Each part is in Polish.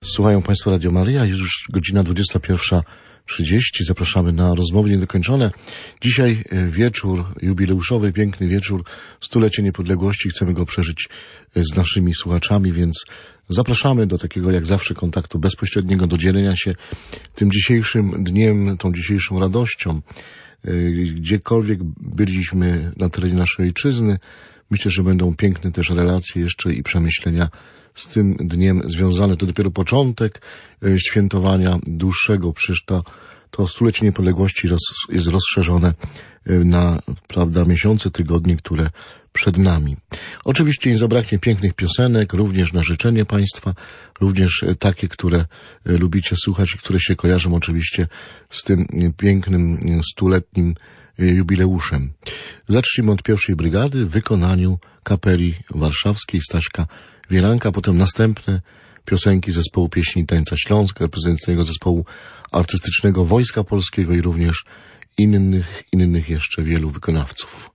Słuchają Państwo Radio Maryja, jest już godzina 21:30. Zapraszamy na rozmowy niedokończone. Dzisiaj wieczór jubileuszowy, piękny wieczór, 100-lecie niepodległości. Chcemy go przeżyć z naszymi słuchaczami, więc zapraszamy do takiego jak zawsze kontaktu bezpośredniego, do dzielenia się tym dzisiejszym dniem, tą dzisiejszą radością. Gdziekolwiek byliśmy na terenie naszej ojczyzny, myślę, że będą piękne też relacje jeszcze i przemyślenia z tym dniem związane. To dopiero początek świętowania dłuższego, przecież to 100-lecie niepodległości jest rozszerzone na, prawda, miesiące, tygodnie, które przed nami. Oczywiście nie zabraknie pięknych piosenek, również na życzenie Państwa, również takie, które lubicie słuchać i które się kojarzą oczywiście z tym pięknym 100-letnim jubileuszem. Zacznijmy od pierwszej brygady w wykonaniu kapeli warszawskiej Staśka Wielanka, potem następne piosenki zespołu pieśni i tańca Śląska, reprezentującego zespołu artystycznego Wojska Polskiego i również innych jeszcze wielu wykonawców.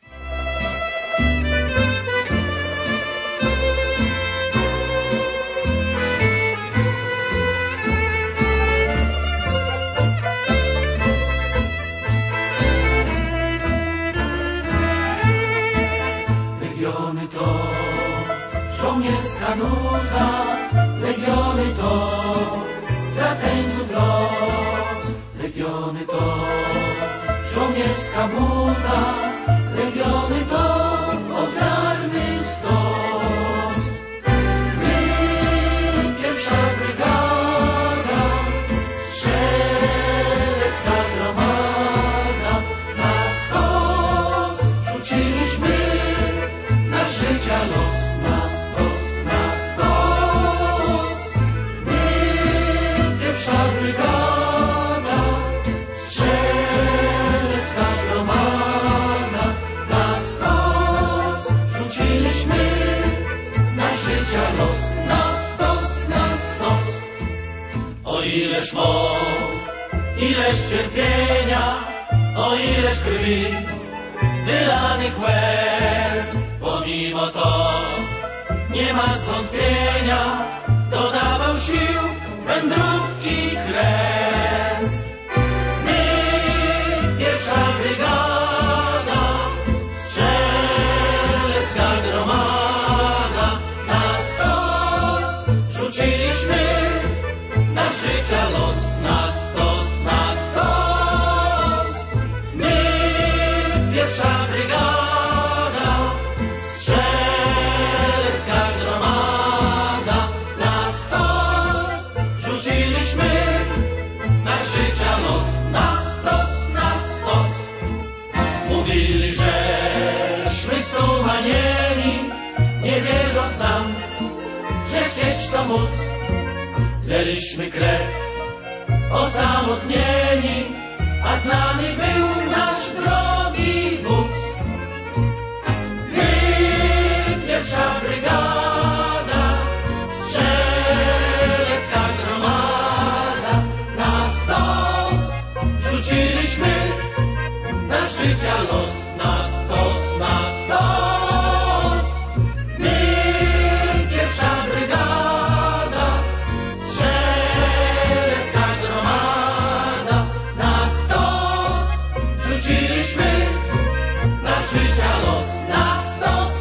Legiony to żołnierska nuta, legiony to straceńców los. Legiony to żołnierska buta, legiony to ofiarny stos. My, pierwsza brygada, strzelecka gromada, na stos rzuciliśmy nasz życia los. Na stos. My, pierwsza brygada, strzelecka gromada, na stos rzuciliśmy nasz życia los. Na stos. O ileż mąk, ileż cierpienia, o ileż krwi, wylanych łez. Pomimo to nie ma zwątpienia, dodawał sił wędrówki kres. My, pierwsza brygada, strzelecka gromada, na stos rzuciliśmy nasz życia los. Na stos. My, pierwsza brygada, strzelecka gromada, na stos rzuciliśmy nasz życia los. Na stos. Mówili, żeśmy stumanieni, nie wierząc nam, że chcieć to móc. Leliśmy krew osamotnieni, a znany był nasz drogi wódz. My, pierwsza brygada, strzelecka gromada, na stos rzuciliśmy nasz życia los. Na stos. My, pierwsza brygada, strzelecka gromada, na stos rzuciliśmy nasz życia los. Na stos.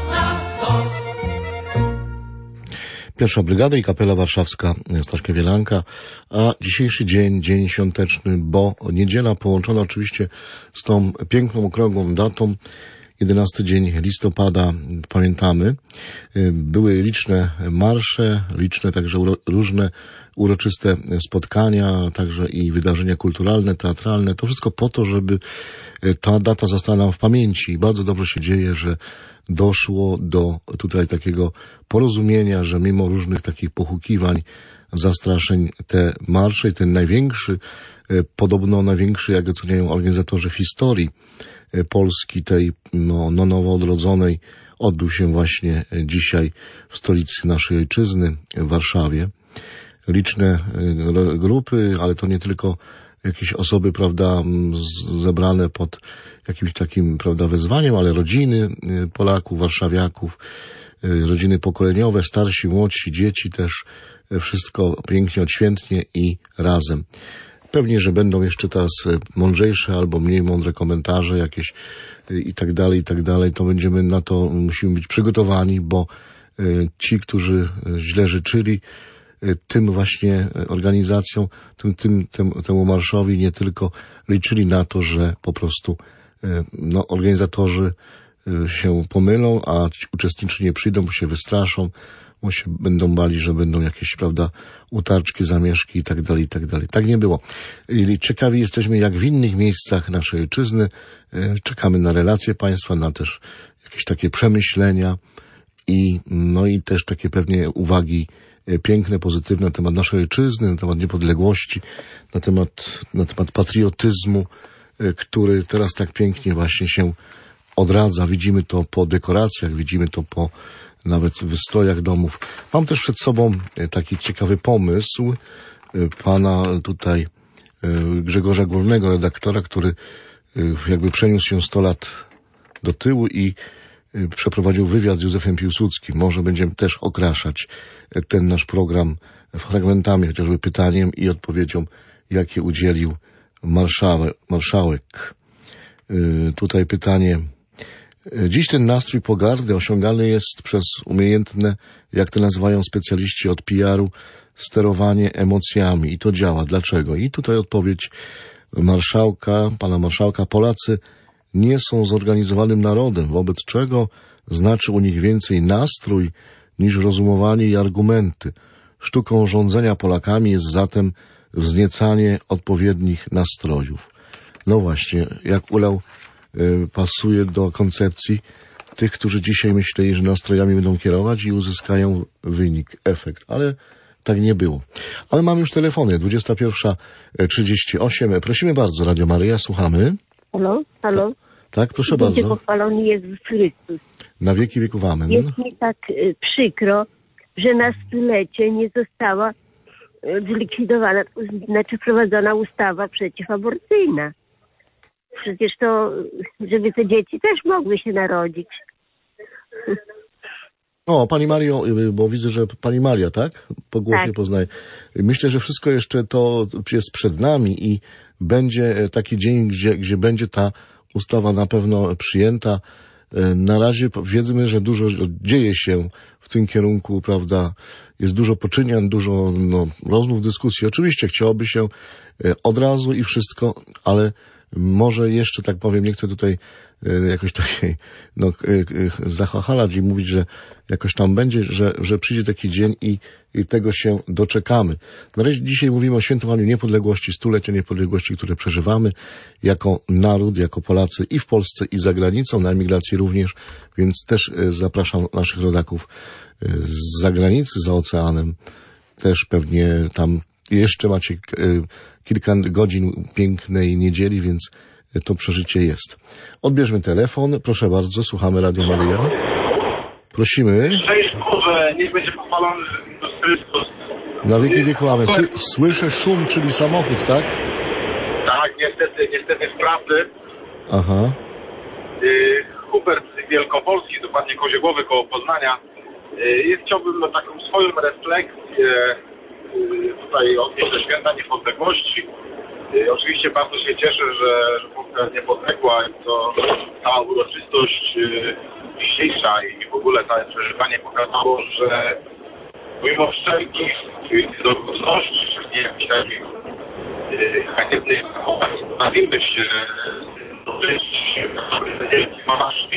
Pierwsza brygada i kapela warszawska Staśka Wielanka, a dzisiejszy dzień świąteczny, bo niedziela połączona oczywiście z tą piękną, okrągłą datą, 11 dzień listopada, pamiętamy. Były liczne marsze, liczne także różne uroczyste spotkania, także i wydarzenia kulturalne, teatralne. To wszystko po to, żeby ta data została nam w pamięci. I bardzo dobrze się dzieje, że doszło do tutaj takiego porozumienia, że mimo różnych takich pohukiwań, zastraszeń, te marsze i ten największy, podobno największy, jak oceniają organizatorzy, w historii Polski, tej nowo odrodzonej, odbył się właśnie dzisiaj w stolicy naszej ojczyzny, w Warszawie. Liczne grupy, ale to nie tylko jakieś osoby, prawda, zebrane pod jakimś takim, prawda, wezwaniem, ale rodziny Polaków, warszawiaków, rodziny pokoleniowe, starsi, młodsi, dzieci też wszystko pięknie odświętnie i razem. Pewnie, że będą jeszcze teraz mądrzejsze albo mniej mądre komentarze jakieś i tak dalej, to musimy być przygotowani, bo ci, którzy źle życzyli tym właśnie organizacjom, temu marszowi nie tylko liczyli na to, że po prostu organizatorzy się pomylą, a uczestnicy nie przyjdą, bo się wystraszą, bo się będą bali, że będą jakieś, prawda, utarczki, zamieszki i tak dalej. Tak nie było. I ciekawi jesteśmy, jak w innych miejscach naszej ojczyzny. Czekamy na relacje państwa, na też jakieś takie przemyślenia i też takie pewnie uwagi piękne, pozytywne na temat naszej ojczyzny, na temat niepodległości, na temat patriotyzmu, który teraz tak pięknie właśnie się odradza. Widzimy to po dekoracjach, widzimy to po nawet wystrojach domów. Mam też przed sobą taki ciekawy pomysł pana tutaj Grzegorza Górnego, redaktora, który jakby przeniósł się 100 lat do tyłu i przeprowadził wywiad z Józefem Piłsudskim. Może będziemy też okraszać ten nasz program fragmentami, chociażby pytaniem i odpowiedzią, jakie udzielił marszałek. Tutaj pytanie. Dziś ten nastrój pogardy osiągany jest przez umiejętne, jak to nazywają specjaliści od PR-u, sterowanie emocjami. I to działa. Dlaczego? I tutaj odpowiedź pana marszałka. Polacy nie są zorganizowanym narodem, wobec czego znaczy u nich więcej nastrój niż rozumowanie i argumenty. Sztuką rządzenia Polakami jest zatem wzniecanie odpowiednich nastrojów. No właśnie, jak ulał pasuje do koncepcji tych, którzy dzisiaj myśleli, że nastrojami będą kierować i uzyskają wynik, efekt. Ale tak nie było. Ale mamy już telefony. 21:38. Prosimy bardzo, Radio Maryja, słuchamy. Halo? Tak, proszę Będzie bardzo. pochwalony Jezus Chrystus. Na wieki wieków amen. Jest mi tak przykro, że na stulecie nie została zlikwidowana, znaczy wprowadzona ustawa przeciwaborcyjna. Przecież to, żeby te dzieci też mogły się narodzić. O, Pani Mario, bo widzę, że Pani Maria, tak? Po głosie Tak. poznaję. Myślę, że wszystko jeszcze to jest przed nami i będzie taki dzień, gdzie będzie ta ustawa na pewno przyjęta. Na razie wiedzmy, że dużo dzieje się w tym kierunku, prawda? Jest dużo poczyniań, dużo rozmów, dyskusji. Oczywiście chciałoby się od razu i wszystko, ale może jeszcze, tak powiem, nie chcę tutaj jakoś takiej zachachalać i mówić, że jakoś tam będzie, że przyjdzie taki dzień i tego się doczekamy. Na razie dzisiaj mówimy o świętowaniu niepodległości, stulecia niepodległości, które przeżywamy jako naród, jako Polacy i w Polsce, i za granicą, na emigracji również, więc też zapraszam naszych rodaków z zagranicy, za oceanem. Też pewnie tam jeszcze macie kilka godzin pięknej niedzieli, więc to przeżycie jest. Odbierzmy telefon. Proszę bardzo, słuchamy Radio Maryja. Prosimy. Szczęść Boże, niech będzie pochwalony Jezus Chrystus. Na wieki wieku amen. Słyszę szum, czyli samochód, tak? Tak, niestety sprawdy. Aha. Hubert z Wielkopolski, dokładnie Koziegłowy koło Poznania. Chciałbym taką swoją refleksję tutaj odnieść do Święta Niepodległości. Oczywiście bardzo się cieszę, że Polska jest niepodległa i to cała uroczystość dzisiejsza i w ogóle całe przeżywanie pokazało, że pomimo wszelkich dogodności, czyli jakichś takich haniebnych zachowań, bawimy się dosyć wielki monarz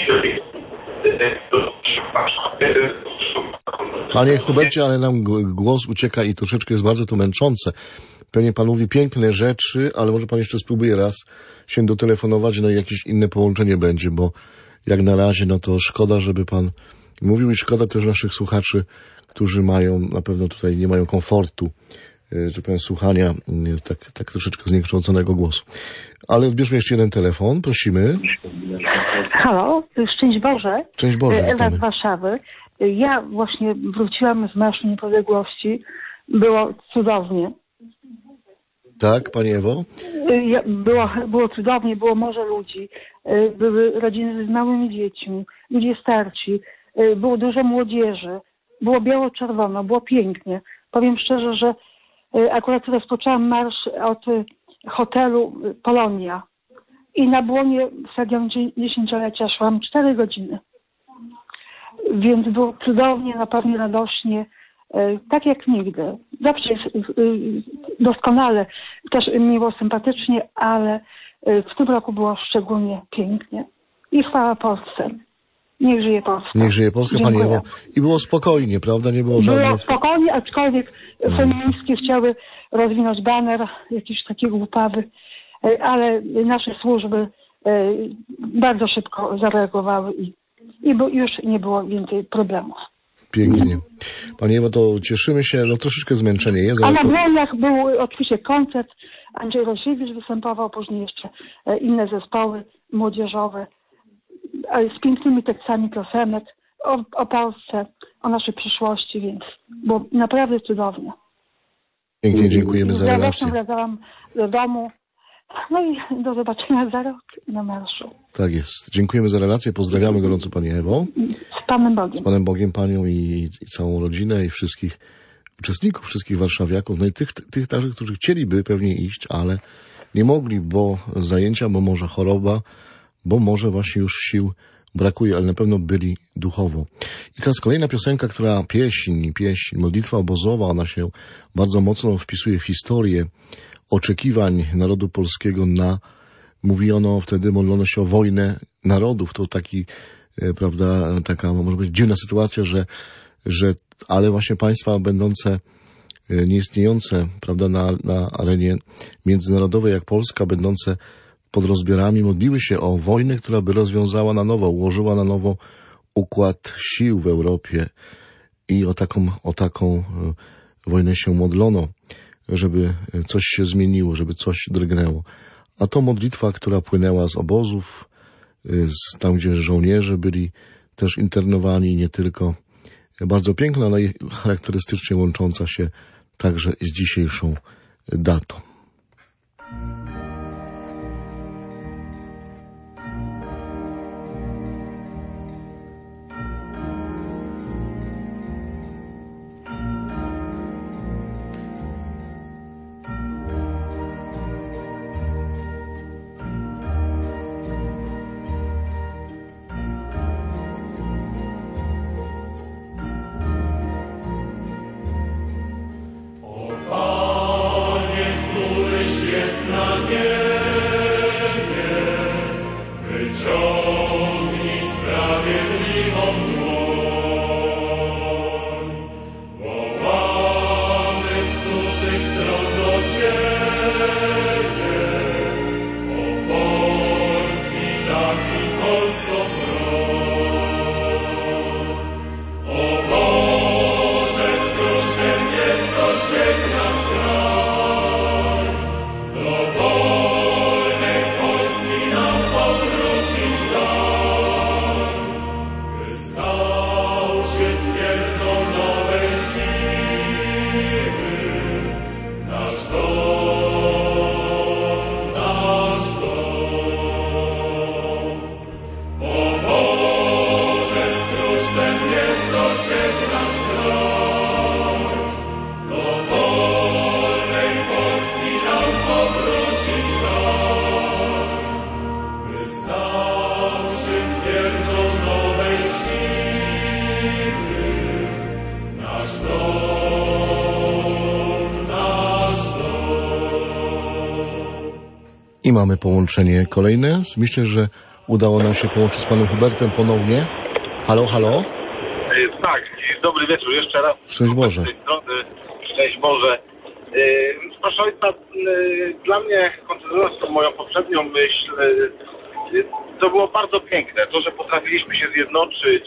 Panie Hubercie, ale nam głos ucieka i troszeczkę jest bardzo to męczące. Pewnie pan mówi piękne rzeczy, ale może pan jeszcze spróbuje raz się dotelefonować, jakieś inne połączenie będzie, bo jak na razie, to szkoda, żeby pan mówił i szkoda też naszych słuchaczy, którzy na pewno tutaj nie mają komfortu, że powiem, słuchania tak troszeczkę zniekształconego głosu. Ale odbierzmy jeszcze jeden telefon, prosimy. Halo, szczęść Boże. Szczęść Boże, Ewa witamy. z Warszawy. Ja właśnie wróciłam z Marszu Niepodległości. Było cudownie. Tak, Pani Ewo? Było cudownie, było morze ludzi. Były rodziny z małymi dziećmi, ludzie starsi. Było dużo młodzieży. Było biało-czerwono, było pięknie. Powiem szczerze, że akurat rozpoczęłam marsz od hotelu Polonia i na błonie stadionu 10-lecia szłam 4 godziny. Więc było cudownie, naprawdę radośnie, tak jak nigdy. Zawsze jest doskonale, też miło, sympatycznie, ale w tym roku było szczególnie pięknie. I chwała Polsce. Niech żyje Polska. Niech żyje Polska, Pani Ewo. I było spokojnie, prawda? Nie było żadnych... Było spokojnie, aczkolwiek feministki chciały rozwinąć baner, jakiś taki głupawy, ale nasze służby bardzo szybko zareagowały i już nie było więcej problemów. Pięknie. Pani Ewo, to cieszymy się, no troszeczkę zmęczenie jest. A na błędach był oczywiście koncert, Andrzej Rosiewicz występował, później jeszcze inne zespoły młodzieżowe z pięknymi tekstami piosenek o Polsce, o naszej przyszłości, więc było naprawdę cudownie. Pięknie dziękujemy za relację. Wracałam do domu. No i do zobaczenia za rok na marszu. Tak jest. Dziękujemy za relację. Pozdrawiamy gorąco Pani Ewo. Z Panem Bogiem. Z Panem Bogiem, Panią i całą rodzinę i wszystkich uczestników, wszystkich warszawiaków. No i tych także, którzy chcieliby pewnie iść, ale nie mogli, bo zajęcia, bo może choroba, bo może właśnie już sił brakuje, ale na pewno byli duchowo. I teraz kolejna piosenka, która pieśń, modlitwa obozowa, ona się bardzo mocno wpisuje w historię oczekiwań narodu polskiego mówiono wtedy, modlono się o wojnę narodów. To taki, prawda, taka, może być dziwna sytuacja, ale właśnie państwa będące nieistniejące, prawda, na arenie międzynarodowej jak Polska, będące pod rozbiorami, modliły się o wojnę, która by rozwiązała na nowo, ułożyła na nowo układ sił w Europie i o taką wojnę się modlono, żeby coś się zmieniło, żeby coś drgnęło. A to modlitwa, która płynęła z obozów, tam gdzie żołnierze byli też internowani, nie tylko. Bardzo piękna, ale i charakterystycznie łącząca się także z dzisiejszą datą. I mamy połączenie kolejne. Myślę, że udało nam się połączyć z panem Hubertem ponownie. Halo, halo? Tak, dobry wieczór jeszcze raz. Szczęść Boże. Szczęść Boże. Proszę ojca, dla mnie, koncentrując moją poprzednią myśl, to było bardzo piękne. To, że potrafiliśmy się zjednoczyć,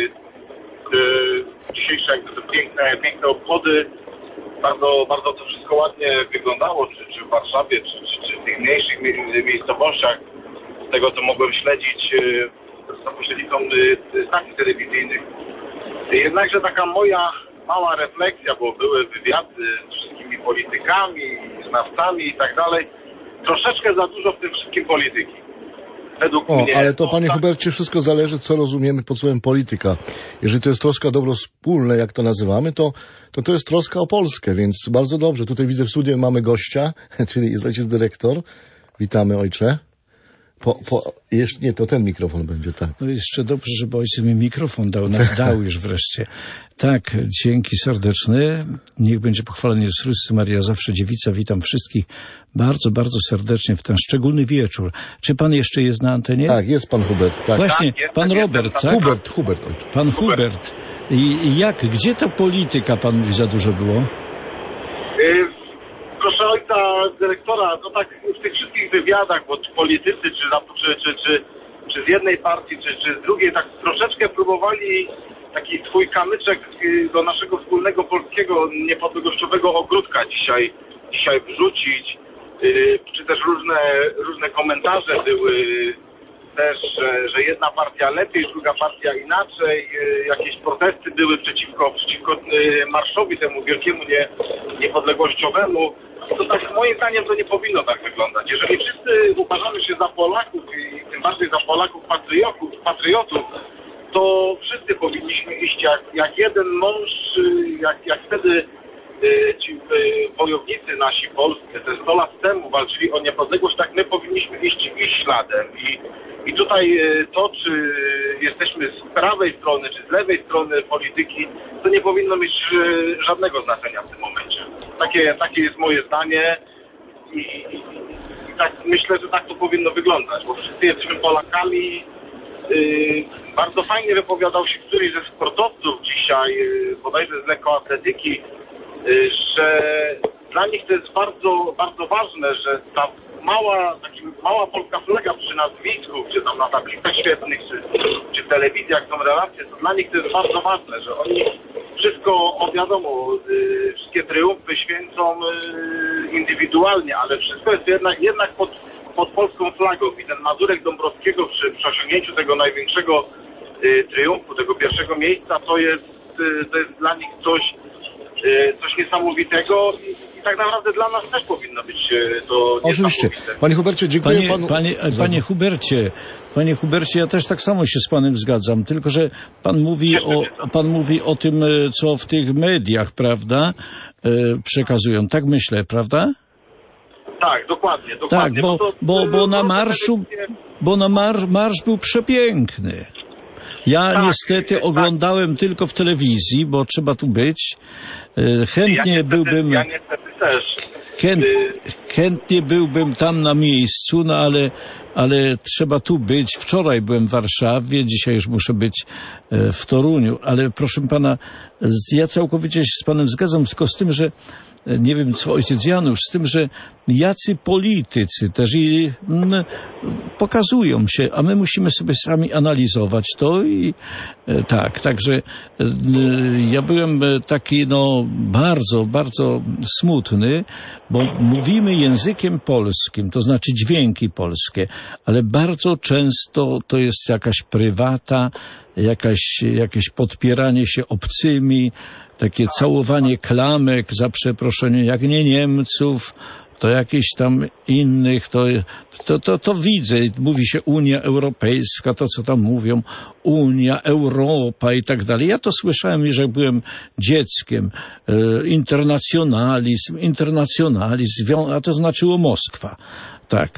dzisiejsze piękne obchody, bardzo to wszystko ładnie wyglądało, czy w Warszawie, czy w tych mniejszych miejscowościach. Z tego, co mogłem śledzić za pośrednictwem stacji telewizyjnych. Jednakże taka moja mała refleksja, bo były wywiady z wszystkimi politykami, znawcami i tak dalej. Troszeczkę za dużo w tym wszystkim polityki. według mnie... Ale to, panie Hubercie, wszystko zależy, co rozumiemy pod słowem polityka. Jeżeli to jest troska o dobro wspólne, jak to nazywamy, to jest troska o Polskę, więc bardzo dobrze. Tutaj widzę w studiu mamy gościa, czyli jest ojciec dyrektor. Witamy, ojcze. Jeszcze nie, to ten mikrofon będzie, tak. No jeszcze dobrze, żeby ojciec mi mikrofon dał już wreszcie. Tak, dzięki serdeczne. Niech będzie pochwalony Jezus Chrystus, Maria zawsze dziewica. Witam wszystkich bardzo, bardzo serdecznie w ten szczególny wieczór. Czy pan jeszcze jest na antenie? Tak, jest pan Hubert. Tak. Właśnie, Tak, pan Robert, tak? Hubert. Ojcze. Pan Hubert. I gdzie ta polityka, pan mówi, za dużo było? Proszę ojca dyrektora, no tak w tych wszystkich wywiadach, bo politycy, czy z jednej partii, czy z drugiej, tak troszeczkę próbowali taki swój kamyczek do naszego wspólnego polskiego niepodległościowego ogródka dzisiaj wrzucić, czy też różne komentarze były też, że jedna partia lepiej, druga partia inaczej, jakieś protesty były przeciwko marszowi temu wielkiemu niepodległościowemu. To tak moim zdaniem to nie powinno tak wyglądać. Jeżeli wszyscy uważamy się za Polaków i tym bardziej za Polaków patriotów, to wszyscy powinniśmy iść jak jeden mąż, jak wtedy ci wojownicy nasi polscy te 100 lat temu walczyli o niepodległość, tak my powinniśmy iść śladem. I tutaj to, czy jesteśmy z prawej strony, czy z lewej strony polityki, to nie powinno mieć żadnego znaczenia w tym momencie. Takie jest moje zdanie i tak myślę, że tak to powinno wyglądać, bo wszyscy jesteśmy Polakami. Bardzo fajnie wypowiadał się któryś ze sportowców dzisiaj, bodajże z lekkoatletyki, że dla nich to jest bardzo, bardzo ważne, że ta mała polska flaga przy nazwisku, czy tam na tablicach świetnych, czy w telewizjach są relacje, to dla nich to jest bardzo ważne, że oni wszystko, wiadomo, wszystkie triumfy święcą indywidualnie, ale wszystko jest jednak pod polską flagą. I ten Mazurek Dąbrowskiego przy osiągnięciu tego największego triumfu, tego pierwszego miejsca, to jest dla nich coś niesamowitego i tak naprawdę dla nas też powinno być to oczywiście. niesamowite. Panie Hubercie, dziękuję panu. Panie Hubercie, ja też tak samo się z panem zgadzam, tylko że pan mówi o tym, co w tych mediach, prawda, przekazują. Tak myślę, prawda? Tak, dokładnie. Tak, bo na marsz był przepiękny. Ja niestety oglądałem tylko w telewizji, bo trzeba tu być. Chętnie byłbym tam na miejscu, no ale trzeba tu być. Wczoraj byłem w Warszawie, dzisiaj już muszę być w Toruniu, ale proszę pana, ja całkowicie się z panem zgadzam, tylko z tym, że nie wiem co ojciec Janusz, z tym, że jacy politycy też pokazują się, a my musimy sobie sami analizować to i tak, także ja byłem taki bardzo, bardzo smutny, bo mówimy językiem polskim, to znaczy dźwięki polskie, ale bardzo często to jest jakaś prywata, jakieś podpieranie się obcymi, takie całowanie klamek, za przeproszeniem, jak nie Niemców, to jakichś tam innych, to widzę. Mówi się Unia Europejska, to co tam mówią, Unia, Europa i tak dalej. Ja to słyszałem już jak byłem dzieckiem. Internacjonalizm, a to znaczyło Moskwa. Tak.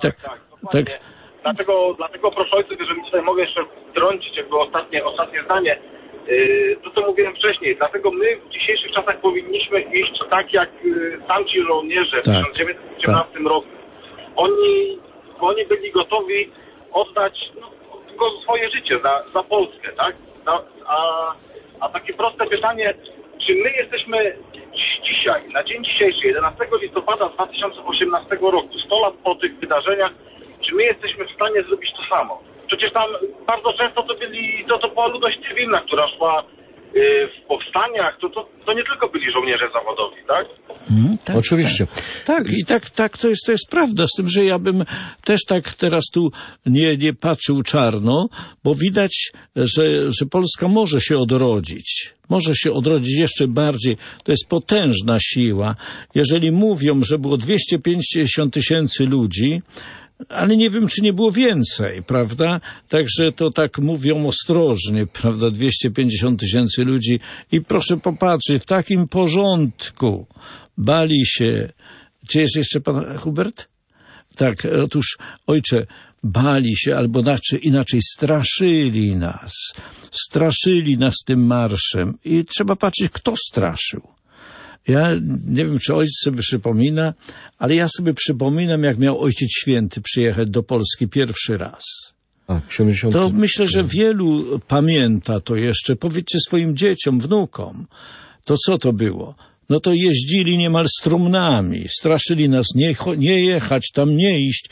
Dlatego proszę ojca, jeżeli tutaj mogę jeszcze wtrącić jakby ostatnie zdanie, to co mówiłem wcześniej, dlatego my w dzisiejszych czasach powinniśmy iść tak jak tamci żołnierze w 1918 roku. Oni byli gotowi oddać swoje życie za Polskę, tak? A takie proste pytanie, czy my jesteśmy dzisiaj, na dzień dzisiejszy, 11 listopada 2018 roku, 100 lat po tych wydarzeniach, czy my jesteśmy w stanie zrobić to samo? Przecież tam bardzo często to była ludność cywilna, która szła w powstaniach, to nie tylko byli żołnierze zawodowi, tak? Tak, oczywiście. Tak, i tak to jest prawda, z tym, że ja bym też tak teraz tu nie patrzył czarno, bo widać, że Polska może się odrodzić. Może się odrodzić jeszcze bardziej. To jest potężna siła. Jeżeli mówią, że było 250 000 ludzi, Ale nie wiem, czy nie było więcej, prawda? Także to tak mówią ostrożnie, prawda? 250 000 ludzi i proszę popatrzeć, w takim porządku bali się. Czy jest jeszcze pan Hubert? Tak, otóż ojcze, bali się, albo inaczej straszyli nas tym marszem i trzeba patrzeć, kto straszył. Ja nie wiem, czy ojciec sobie przypomina, ale ja sobie przypominam, jak miał Ojciec Święty przyjechać do Polski pierwszy raz. Tak, 70. To myślę, że wielu pamięta to jeszcze. Powiedzcie swoim dzieciom, wnukom, to co to było? No to jeździli niemal z trumnami, straszyli nas nie jechać, tam nie iść,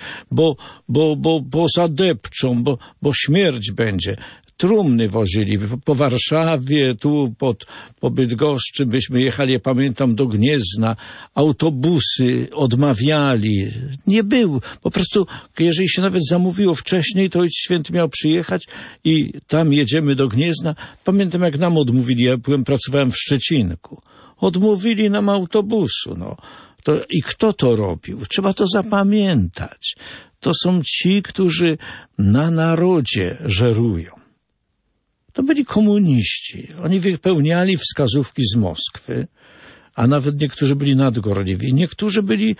bo zadepczą, bo śmierć będzie. Trumny wozili po Warszawie, tu po Bydgoszczy, byśmy jechali, ja pamiętam, do Gniezna, autobusy odmawiali. Nie był. Po prostu, jeżeli się nawet zamówiło wcześniej, to Ojciec Święty miał przyjechać i tam jedziemy do Gniezna. Pamiętam, jak nam odmówili, ja pracowałem w Szczecinku. Odmówili nam autobusu, no. I kto to robił? Trzeba to zapamiętać. To są ci, którzy na narodzie żerują. To byli komuniści. Oni wypełniali wskazówki z Moskwy, a nawet niektórzy byli nadgorliwi. Niektórzy byli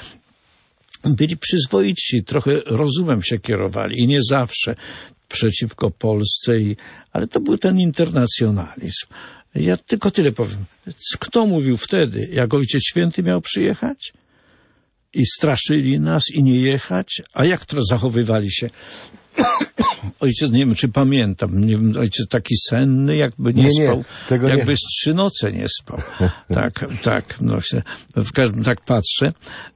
przyzwoici, trochę rozumem się kierowali i nie zawsze przeciwko Polsce, ale to był ten internacjonalizm. Ja tylko tyle powiem. Kto mówił wtedy, jak Ojciec Święty miał przyjechać? I straszyli nas i nie jechać? A jak teraz zachowywali się? Ojciec, nie wiem, czy pamiętam, nie wiem, ojciec taki senny, jakby nie spał, jakby z 3 noce nie spał. Tak, no, w każdym tak patrzę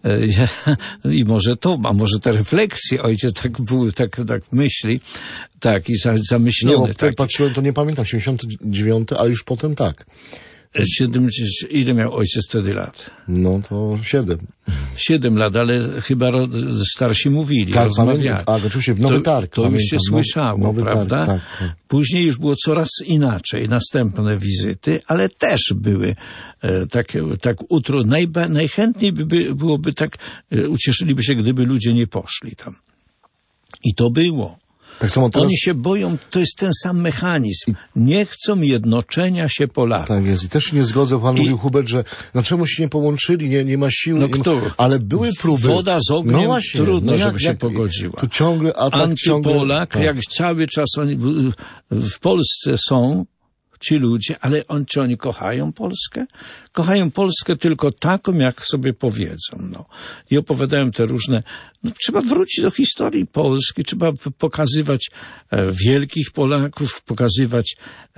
i może te refleksje, ojciec tak był, tak myśli, tak, i zamyślony. Nie, bo patrzyłem, to nie pamiętam, 79, ale już potem tak. 70, ile miał ojciec wtedy lat? No to 7. 7 lat, ale chyba starsi mówili, tak, rozmawiali. Tak, oczywiście, Nowy Targ. To już się słyszało, prawda? Tak. Później już było coraz inaczej, następne wizyty, ale też były najchętniej byłoby tak, ucieszyliby się, gdyby ludzie nie poszli tam. I to było. Tak samo teraz... Oni się boją, to jest ten sam mechanizm. Nie chcą jednoczenia się Polaków. Tak jest. I też się nie zgodzę, pan mówił, Hubert, że czemu się nie połączyli, nie ma sił. No ale były próby. Woda z ogniem, trudno, żeby się pogodziła. Tu ciągle atak, Antypolak, tak. Jak cały czas oni w Polsce są, ci ludzie, ale czy oni kochają Polskę? Kochają Polskę tylko taką, jak sobie powiedzą. No. I opowiadają te różne... trzeba wrócić do historii Polski, trzeba pokazywać wielkich Polaków, pokazywać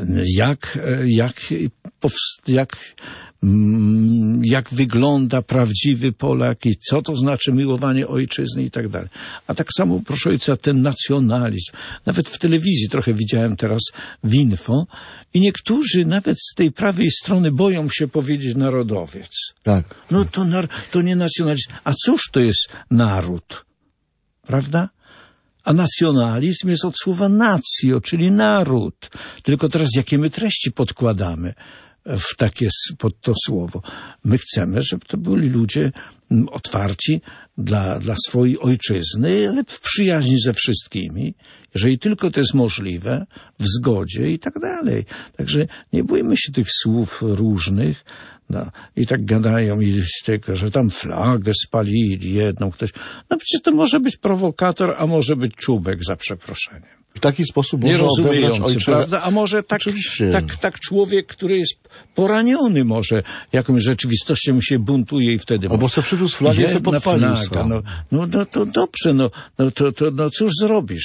jak wygląda prawdziwy Polak i co to znaczy miłowanie ojczyzny i tak dalej. A tak samo, proszę ojca, ten nacjonalizm. Nawet w telewizji trochę widziałem teraz w info i niektórzy nawet z tej prawej strony boją się powiedzieć narodowiec. Tak. No to nie nacjonalizm. A cóż to jest naród? Prawda? A nacjonalizm jest od słowa nacjo, czyli naród. Tylko teraz jakie my treści podkładamy pod to słowo. My chcemy, żeby to byli ludzie otwarci dla swojej ojczyzny, ale w przyjaźni ze wszystkimi, jeżeli tylko to jest możliwe, w zgodzie i tak dalej. Także nie bójmy się tych słów różnych. No, i tak gadają, i tylko, że tam flagę spalili jedną, ktoś. No przecież to może być prowokator, a może być czubek, za przeproszeniem. W taki sposób można odebrać ojczyznę, prawda? A może tak człowiek, który jest poraniony może jakąś rzeczywistością się buntuje i wtedy... Albo se przywiózł flagę i se podpalił. No to dobrze, no cóż zrobisz,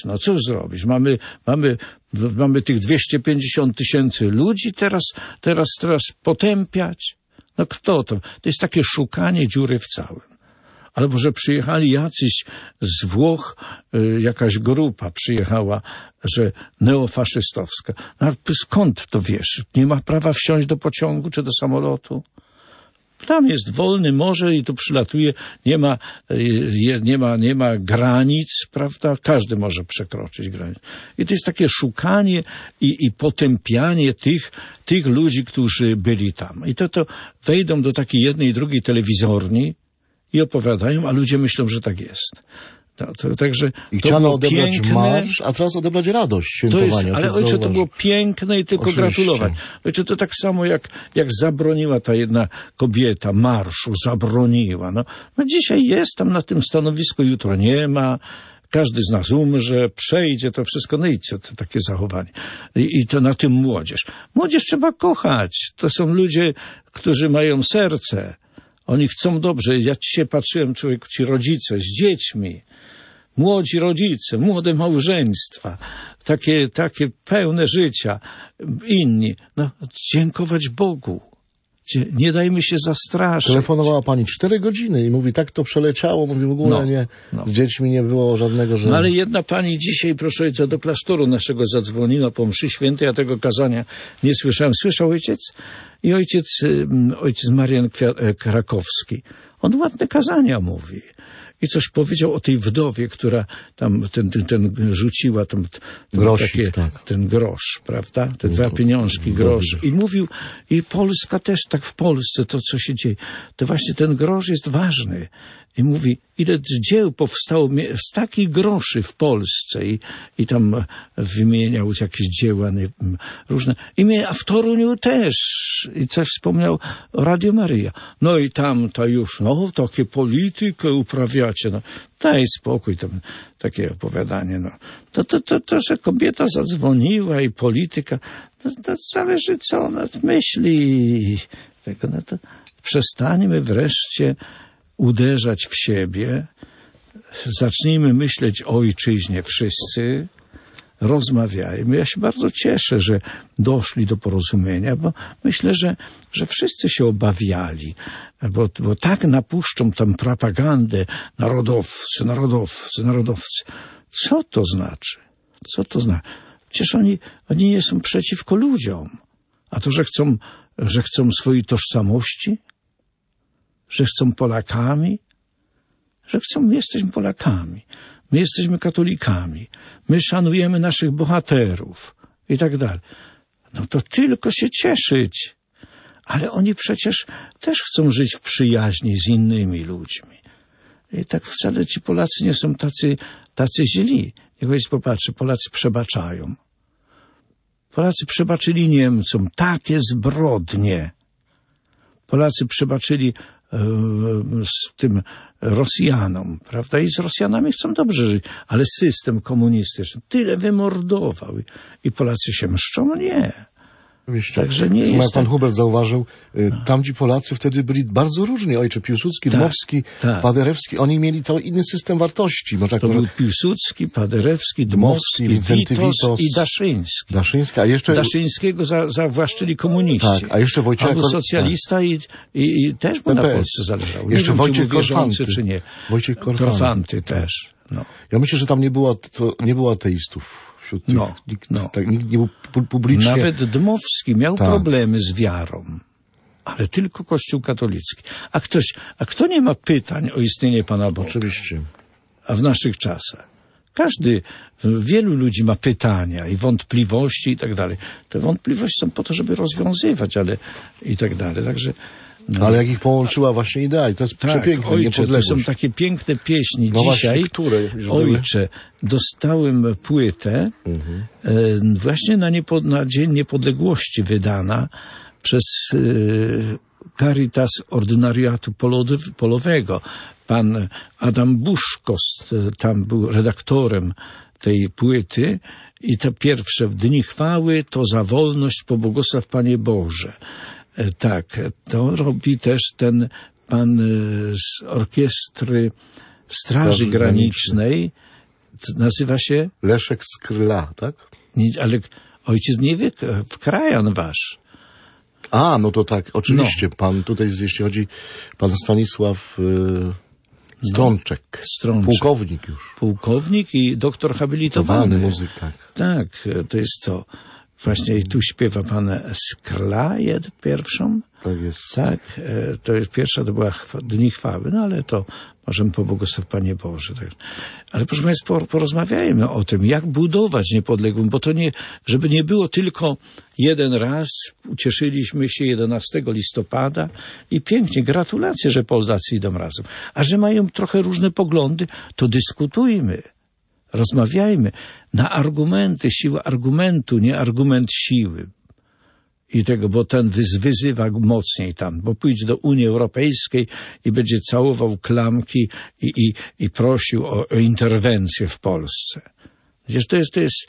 Mamy tych 250 000 ludzi teraz potępiać. No kto to? To jest takie szukanie dziury w całym. Albo że przyjechali jacyś z Włoch, jakaś grupa przyjechała, że neofaszystowska. No, skąd to wiesz? Nie ma prawa wsiąść do pociągu czy do samolotu? Tam jest wolne morze i tu przylatuje, nie ma granic, prawda? Każdy może przekroczyć granicę. I to jest takie szukanie i potępianie tych ludzi, którzy byli tam. I to wejdą do takiej jednej i drugiej telewizorni i opowiadają, a ludzie myślą, że tak jest. Także I to chciano było odebrać piękne. marsz, a teraz odebrać radość To świętowania. jest, ale To ojcze, to zauważ. było piękne i tylko Oczywiście. gratulować. Ojcze, to tak samo jak zabroniła ta jedna kobieta marszu, zabroniła. No dzisiaj jest tam na tym stanowisku, jutro nie ma. Każdy z nas umrze, przejdzie to wszystko. No i co to takie zachowanie? I to na tym młodzież. Młodzież trzeba kochać. To są ludzie, którzy mają serce. Oni chcą dobrze. Ja dzisiaj patrzyłem, człowieku, ci rodzice z dziećmi. Młodzi rodzice, młode małżeństwa, takie pełne życia, inni. No, dziękować Bogu. Nie dajmy się zastraszyć. Telefonowała pani 4 godziny i mówi, tak to przeleciało, mówi, w ogóle z dziećmi nie było żadnego, że... No ale jedna pani dzisiaj, proszę ojca, do klasztoru naszego zadzwoniła po mszy świętej, ja tego kazania nie słyszałem. Słyszał ojciec? I ojciec Marian Krakowski. On ładne kazania mówi. I coś powiedział o tej wdowie, która tam ten rzuciła tam Grosik, ten grosz, prawda? Te 2 pieniążki, grosz. I mówił, i Polska też tak w Polsce, to co się dzieje. To właśnie ten grosz jest ważny. I mówi, ile dzieł powstało z takich groszy w Polsce. I tam wymieniał jakieś dzieła różne. A w Toruniu też. I coś wspomniał o Radio Maryja. No i tam to już, takie politykę uprawiacie. Daj spokój, tam takie opowiadanie. To, że kobieta zadzwoniła i polityka, to zależy co ona myśli. To przestańmy wreszcie uderzać w siebie, zacznijmy myśleć o ojczyźnie wszyscy, rozmawiajmy. Ja się bardzo cieszę, że doszli do porozumienia, bo myślę, że wszyscy się obawiali, bo tak napuszczą tam propagandę narodowcy. Co to znaczy? Przecież oni nie są przeciwko ludziom. A to, że chcą swojej tożsamości, że chcą Polakami, my jesteśmy Polakami, my jesteśmy katolikami, my szanujemy naszych bohaterów i tak dalej. To tylko się cieszyć. Ale oni przecież też chcą żyć w przyjaźni z innymi ludźmi. I tak wcale ci Polacy nie są tacy źli. Niech ojciec popatrzy, Polacy przebaczają. Polacy przebaczyli Niemcom takie zbrodnie. Polacy przebaczyli z tym Rosjanom, prawda? I z Rosjanami chcą dobrze żyć, ale system komunistyczny tyle wymordował i Polacy się mszczą? Nie. Także nie jest. Jak pan Hubert zauważył, tamci Polacy wtedy byli bardzo różni. Ojcze Piłsudski, Dmowski, Paderewski, oni mieli cały inny system wartości. To był Piłsudski, Paderewski, Dmowski, Witos i Daszyński. A jeszcze... Daszyńskiego zawłaszczyli komuniści. Tak, a jeszcze Wojciech... On był socjalista i też mu na Polsce zależało. Jeszcze nie Wojciech wiem, czy wierzący, czy nie. Wojciech Korfanty też. Ja myślę, że tam nie było ateistów. Wśród tych, nikt nie był publicznie... Nawet Dmowski miał problemy z wiarą, ale tylko Kościół katolicki. A kto nie ma pytań o istnienie Pana Boga? Oczywiście. A w naszych czasach? Wielu ludzi ma pytania i wątpliwości i tak dalej. Te wątpliwości są po to, żeby rozwiązywać, ale i tak dalej. Także... Ale jak ich połączyła właśnie idea i to jest przepiękne, ojcze, to są takie piękne pieśni. Dzisiaj, ojcze, dostałem płytę właśnie na Dzień Niepodległości wydana przez Caritas Ordynariatu Polowego. Pan Adam Buszko tam był redaktorem tej płyty i te pierwsze w Dni Chwały to za wolność pobłogosław Panie Boże. Tak, to robi też ten pan z orkiestry Straży Granicznej. Nazywa się? Leszek Skryla, tak? Nie, ale ojciec nie wie, krajan wasz. No to tak, oczywiście. Pan tutaj, jeśli chodzi, pan Stanisław Strączek. Pułkownik już. Pułkownik i doktor habilitowany. Muzyk, tak. Tak, to jest to. Właśnie i tu śpiewa pan Skryla pierwszą. Tak jest. Tak, to jest pierwsza, to była Dni Chwały, ale to Możemy pobłogosławić Panie Boże. Tak. Ale proszę Państwa, porozmawiajmy o tym, jak budować niepodległość, bo to nie, żeby nie było tylko jeden raz, ucieszyliśmy się 11 listopada i pięknie, gratulacje, że Polacy idą razem. A że mają trochę różne poglądy, to dyskutujmy, rozmawiajmy na argumenty, siła argumentu, nie argument siły. I tego, bo ten wyzywa mocniej tam, bo pójdzie do Unii Europejskiej i będzie całował klamki i prosił o interwencję w Polsce. Przecież to jest,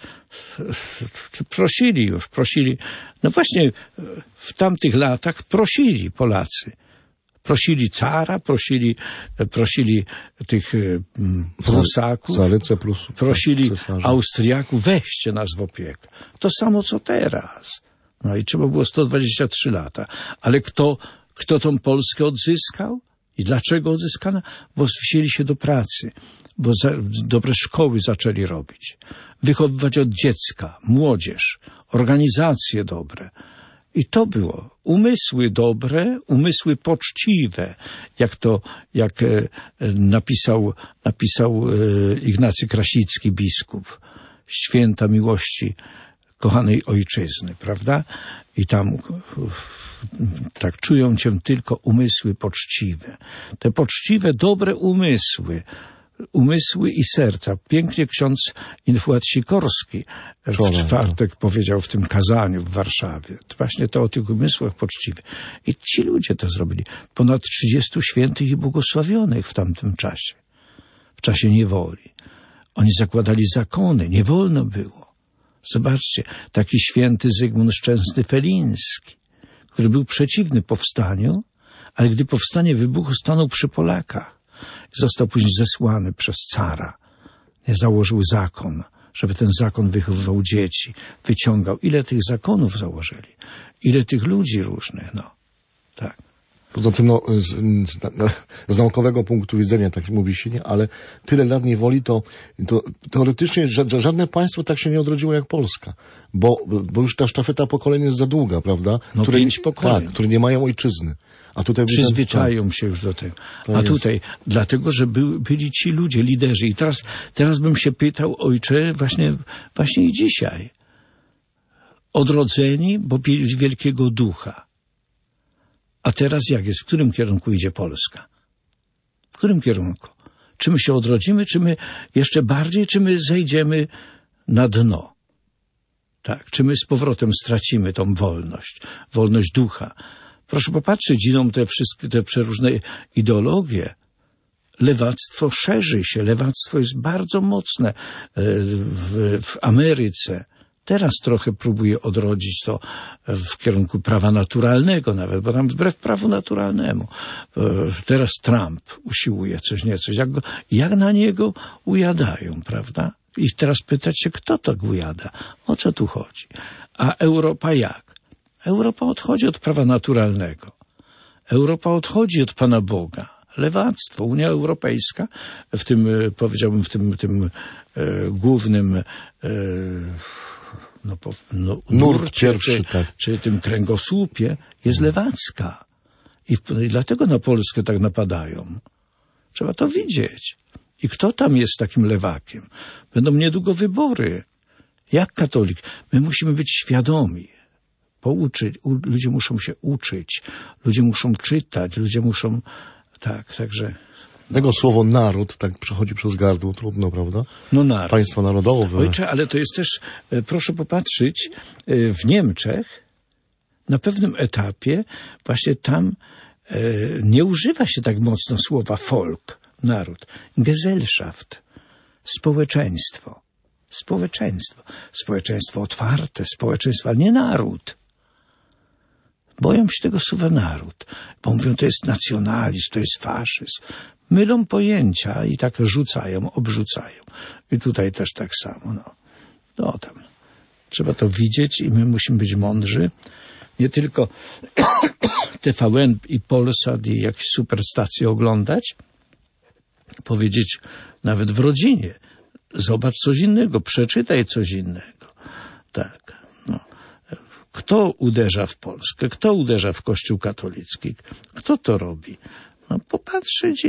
prosili. No właśnie w tamtych latach prosili Polacy. Prosili cara, prosili tych Prusaków, prosili Austriaków, weźcie nas w opiekę. To samo co teraz. No i trzeba było 123 lata. Ale kto tą Polskę odzyskał? I dlaczego odzyskano? Bo wzięli się do pracy, bo dobre szkoły zaczęli robić. Wychowywać od dziecka, młodzież, organizacje dobre. I to było. Umysły dobre, umysły poczciwe, jak napisał Ignacy Krasicki, biskup. Święta miłości kochanej ojczyzny, prawda? I tam tak czują cię tylko umysły poczciwe. Te poczciwe, dobre umysły i serca. Pięknie ksiądz Infłat Sikorski w czwartek powiedział w tym kazaniu w Warszawie. Właśnie to o tych umysłach poczciwych. I ci ludzie to zrobili. Ponad 30 świętych i błogosławionych w tamtym czasie. W czasie niewoli. Oni zakładali zakony. Nie wolno było. Zobaczcie, taki święty Zygmunt Szczęsny-Feliński, który był przeciwny powstaniu, ale gdy powstanie wybuchło, stanął przy Polakach. Został później zesłany przez cara. Założył zakon, żeby ten zakon wychowywał dzieci, wyciągał. Ile tych zakonów założyli? Ile tych ludzi różnych? No, tak. Poza tym, z naukowego punktu widzenia, tak mówi się, nie, ale tyle lat niewoli, to teoretycznie żadne państwo tak się nie odrodziło jak Polska. Bo już ta sztafeta pokoleń jest za długa, prawda? No, 5 pokoleń. Tak, które nie mają ojczyzny. A tutaj przyzwyczają się już do tego. A tutaj, dlatego, że byli ci ludzie, liderzy. I teraz bym się pytał, ojcze, właśnie i dzisiaj. Odrodzeni, bo wielkiego ducha. A teraz jak jest? W którym kierunku idzie Polska? W którym kierunku? Czy my się odrodzimy, czy my jeszcze bardziej, czy my zejdziemy na dno? Tak, czy my z powrotem stracimy tą wolność ducha? Proszę popatrzeć, idą te wszystkie te przeróżne ideologie. Lewactwo szerzy się, lewactwo jest bardzo mocne w Ameryce. Teraz trochę próbuje odrodzić to w kierunku prawa naturalnego nawet, bo tam wbrew prawu naturalnemu. Teraz Trump usiłuje coś. Jak na niego ujadają, prawda? I teraz pytać się, kto tak ujada? O co tu chodzi? A Europa jak? Europa odchodzi od prawa naturalnego. Europa odchodzi od Pana Boga. Lewactwo, Unia Europejska, w tym, powiedziałbym, w tym głównym nurcie, pierwszy, czy tym kręgosłupie jest lewacka. I dlatego na Polskę tak napadają. Trzeba to widzieć. I kto tam jest takim lewakiem? Będą niedługo wybory. Jak katolik? My musimy być świadomi. Ludzie muszą się uczyć. Ludzie muszą czytać. Ludzie muszą... Tak, także... Tego słowo naród tak przechodzi przez gardło, trudno, prawda? No naród. Państwo narodowe. Ojcze, ale to jest też, proszę popatrzeć, w Niemczech na pewnym etapie właśnie tam nie używa się tak mocno słowa Volk, naród. Gesellschaft, społeczeństwo. Społeczeństwo otwarte, społeczeństwo, ale nie naród. Boją się tego słowa naród, bo mówią, to jest nacjonalizm, to jest faszyzm. Mylą pojęcia i tak obrzucają. I tutaj też tak samo. No tam. Trzeba to widzieć i my musimy być mądrzy. Nie tylko TVN i Polsat i jakieś superstacje oglądać. Powiedzieć nawet w rodzinie. Zobacz coś innego, przeczytaj coś innego. Tak. No. Kto uderza w Polskę? Kto uderza w Kościół katolicki? Kto to robi? No popatrzeć i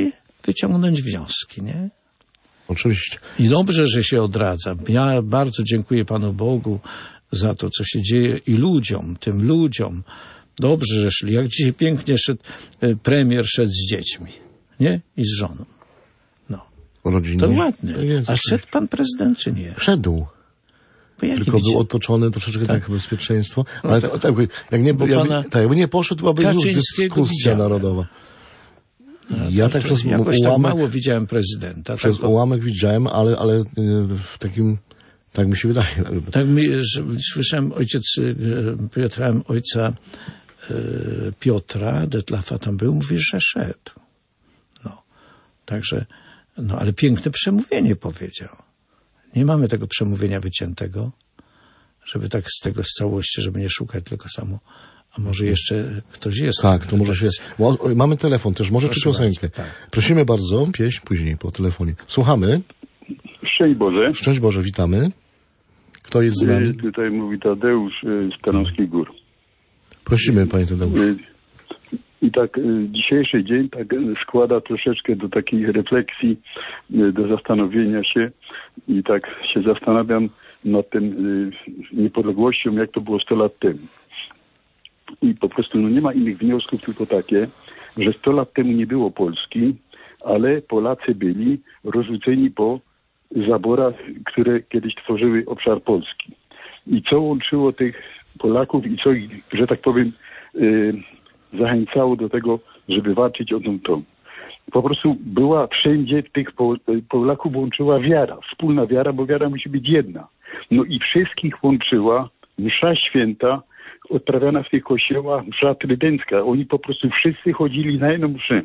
wyciągnąć wnioski, nie? Oczywiście. I dobrze, że się odradza. Ja bardzo dziękuję Panu Bogu za to, co się dzieje i ludziom, tym ludziom. Dobrze, że szli. Jak dzisiaj pięknie premier szedł z dziećmi, nie? I z żoną. No. Rodzinie. To ładnie. To jest, a szedł pan prezydent, czy nie? Szedł. Tylko był otoczony troszeczkę tak bezpieczeństwo. Ale jakby nie poszedł, byłaby już dyskusja narodowa. Ja tak przez jakoś ułamek, tak mało widziałem prezydenta. Przez ułamek widziałem, ale w takim, tak mi się wydaje. Tak słyszałem pytałem ojca Piotra, Detlafa tam był, mówi, że szedł. No. Także, ale piękne przemówienie powiedział. Nie mamy tego przemówienia wyciętego, żeby tak z całości, żeby nie szukać tylko samo. A może jeszcze ktoś jest? Tak, to może się... Mamy telefon też, może czy piosenkę. Tak. Prosimy bardzo, pieśń później po telefonie. Słuchamy. Szczęść Boże. Szczęść Boże, witamy. Kto jest z nami? Tutaj mówi Tadeusz z Tarnowskich Gór. Prosimy, panie Tadeusz. I tak dzisiejszy dzień tak składa troszeczkę do takiej refleksji, do zastanowienia się i tak się zastanawiam nad tym niepodległością, jak to było 100 lat temu. I po prostu nie ma innych wniosków, tylko takie, że 100 lat temu nie było Polski, ale Polacy byli rozrzuceni po zaborach, które kiedyś tworzyły obszar Polski. I co łączyło tych Polaków i co ich, że tak powiem, zachęcało do tego, żeby walczyć o tą. Po prostu była wszędzie tych Polaków łączyła wiara, wspólna wiara, bo wiara musi być jedna. No i wszystkich łączyła msza święta, odprawiana w tych kościołach, msza trydencka. Oni po prostu wszyscy chodzili na jedną mszę.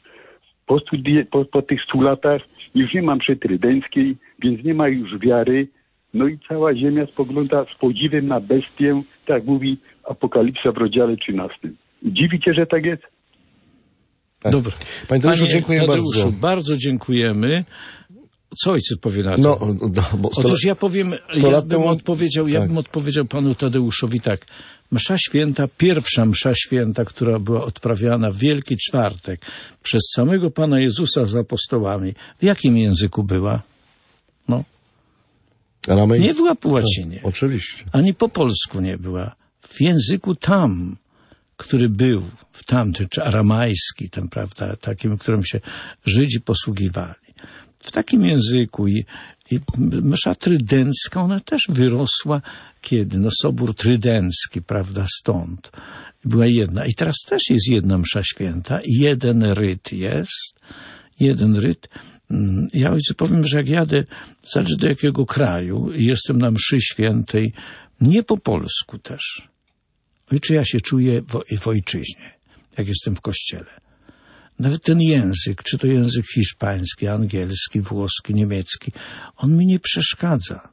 Po tych 100 latach już nie ma mszy trydenckiej, więc nie ma już wiary. No i cała ziemia spogląda z podziwem na bestię, tak mówi Apokalipsa w rozdziale 13. Dziwicie, że tak jest? Tak. Dobra. Panie Tadeuszu, dziękuję bardzo. Bardzo dziękujemy. Co ojciec powie na to? Otóż ja powiem, ja bym odpowiedział panu Tadeuszowi tak. Msza święta, pierwsza msza święta, która była odprawiana w Wielki Czwartek przez samego Pana Jezusa z apostołami, w jakim języku była? No. Nie była po łacinie. Tak, oczywiście. Ani po polsku nie była. W języku tam, który był, w tamtym, czy aramajski, ten, prawda, takim, którym się Żydzi posługiwali. W takim języku i msza trydencka, ona też wyrosła kiedy? No Sobór Trydencki, prawda, stąd. Była jedna. I teraz też jest jedna msza święta, jeden ryt jest, jeden ryt. Ja ojcu powiem, że jak jadę, zależy do jakiego kraju, i jestem na mszy świętej, nie po polsku też. Ojcze, ja się czuję w ojczyźnie, jak jestem w kościele. Nawet ten język, czy to język hiszpański, angielski, włoski, niemiecki, on mi nie przeszkadza.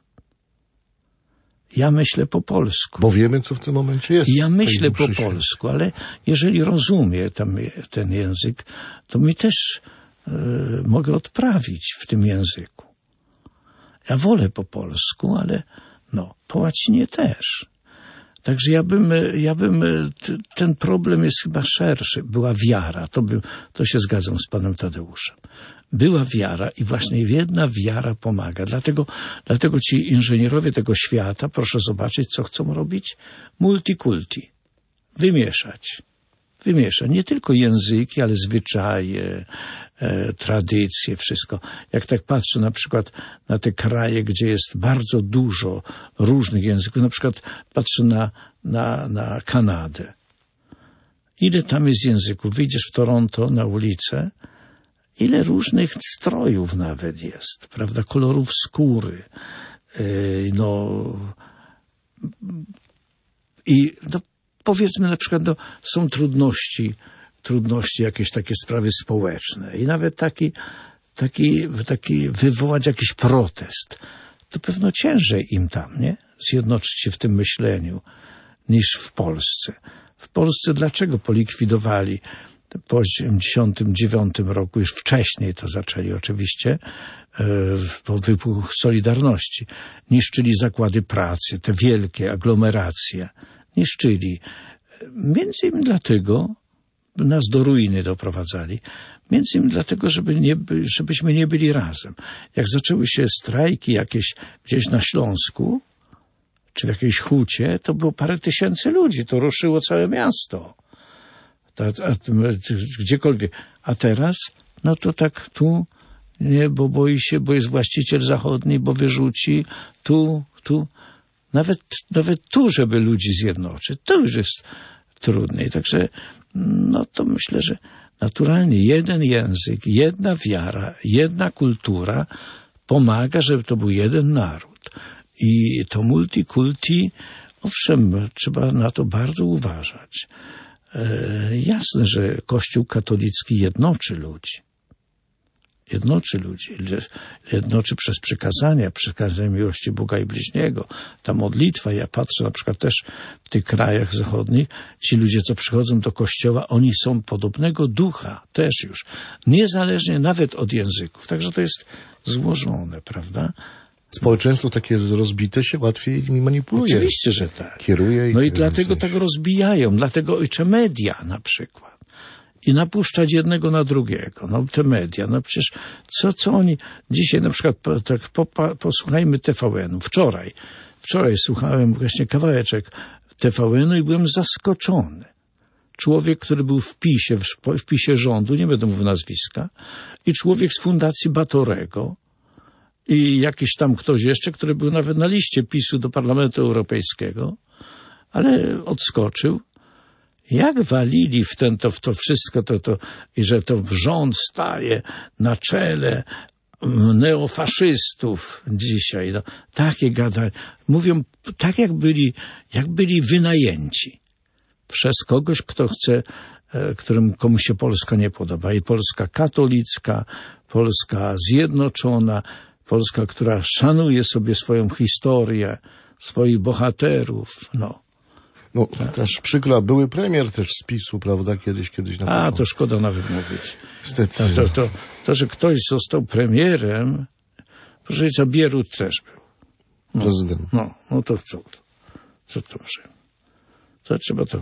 Ja myślę po polsku. Bo wiemy, co w tym momencie jest. Ja myślę po polsku, ale jeżeli rozumiem ten język, to mi też mogę odprawić w tym języku. Ja wolę po polsku, ale po łacinie też. Także ten problem jest chyba szerszy. Była wiara, to się zgadzam z panem Tadeuszem. Była wiara i właśnie jedna wiara pomaga. Dlatego ci inżynierowie tego świata, proszę zobaczyć, co chcą robić. Multikulti. Wymieszać. Nie tylko języki, ale zwyczaje, tradycje, wszystko. Jak tak patrzę na przykład na te kraje, gdzie jest bardzo dużo różnych języków, na przykład patrzę na Kanadę. Ile tam jest języków? Wyjdziesz w Toronto na ulicę, ile różnych strojów nawet jest, prawda, kolorów skóry, powiedzmy na przykład, są trudności, jakieś takie sprawy społeczne i nawet taki wywołać jakiś protest, to pewno ciężej im tam, nie? Zjednoczyć się w tym myśleniu niż w Polsce. W Polsce dlaczego polikwidowali po 1989 roku, już wcześniej to zaczęli oczywiście, po wybuchu Solidarności. Niszczyli zakłady pracy, te wielkie aglomeracje. Niszczyli. Między innymi dlatego nas do ruiny doprowadzali. Między innymi dlatego, żebyśmy nie byli razem. Jak zaczęły się strajki jakieś gdzieś na Śląsku, czy w jakiejś hucie, to było parę tysięcy ludzi. To ruszyło całe miasto. Gdziekolwiek. A teraz, no to tak tu, nie, bo boi się, bo jest właściciel zachodni, bo wyrzuci. Tu. Nawet tu, żeby ludzi zjednoczyć. To już jest trudniej. Także, no to myślę, że naturalnie jeden język, jedna wiara, jedna kultura pomaga, żeby to był jeden naród. I to multikulti, owszem, trzeba na to bardzo uważać. Jasne, że Kościół katolicki jednoczy ludzi. Jednoczy przez przykazania miłości Boga i bliźniego. Ta modlitwa, ja patrzę na przykład też w tych krajach zachodnich, ci ludzie, co przychodzą do kościoła, oni są podobnego ducha też już. Niezależnie nawet od języków. Także to jest złożone, prawda? Społeczeństwo takie rozbite się łatwiej nimi manipuluje. Oczywiście, że tak. Kieruje. No i dlatego tak rozbijają. Dlatego ojcze media na przykład. I napuszczać jednego na drugiego. No te media, no przecież co oni... Dzisiaj na przykład posłuchajmy TVN-u. Wczoraj słuchałem właśnie kawałeczek TVN-u i byłem zaskoczony. Człowiek, który był w PiS-ie rządu, nie będę mówił nazwiska, i człowiek z Fundacji Batorego i jakiś tam ktoś jeszcze, który był nawet na liście PiS-u do Parlamentu Europejskiego, ale odskoczył. Jak walili w to wszystko, i że to rząd staje na czele neofaszystów dzisiaj. No, takie gadają. Mówią tak, jak byli wynajęci przez kogoś, kto chce, komu się Polska nie podoba. I Polska katolicka, Polska zjednoczona, Polska, która szanuje sobie swoją historię, swoich bohaterów, no. No, też przykład, były premier też z PiS-u, prawda, kiedyś na pewno. To szkoda nawet mówić. Niestety. To, że ktoś został premierem, proszę powiedzieć, a Bierut też był. No, prezydent. No to co to może? To trzeba to...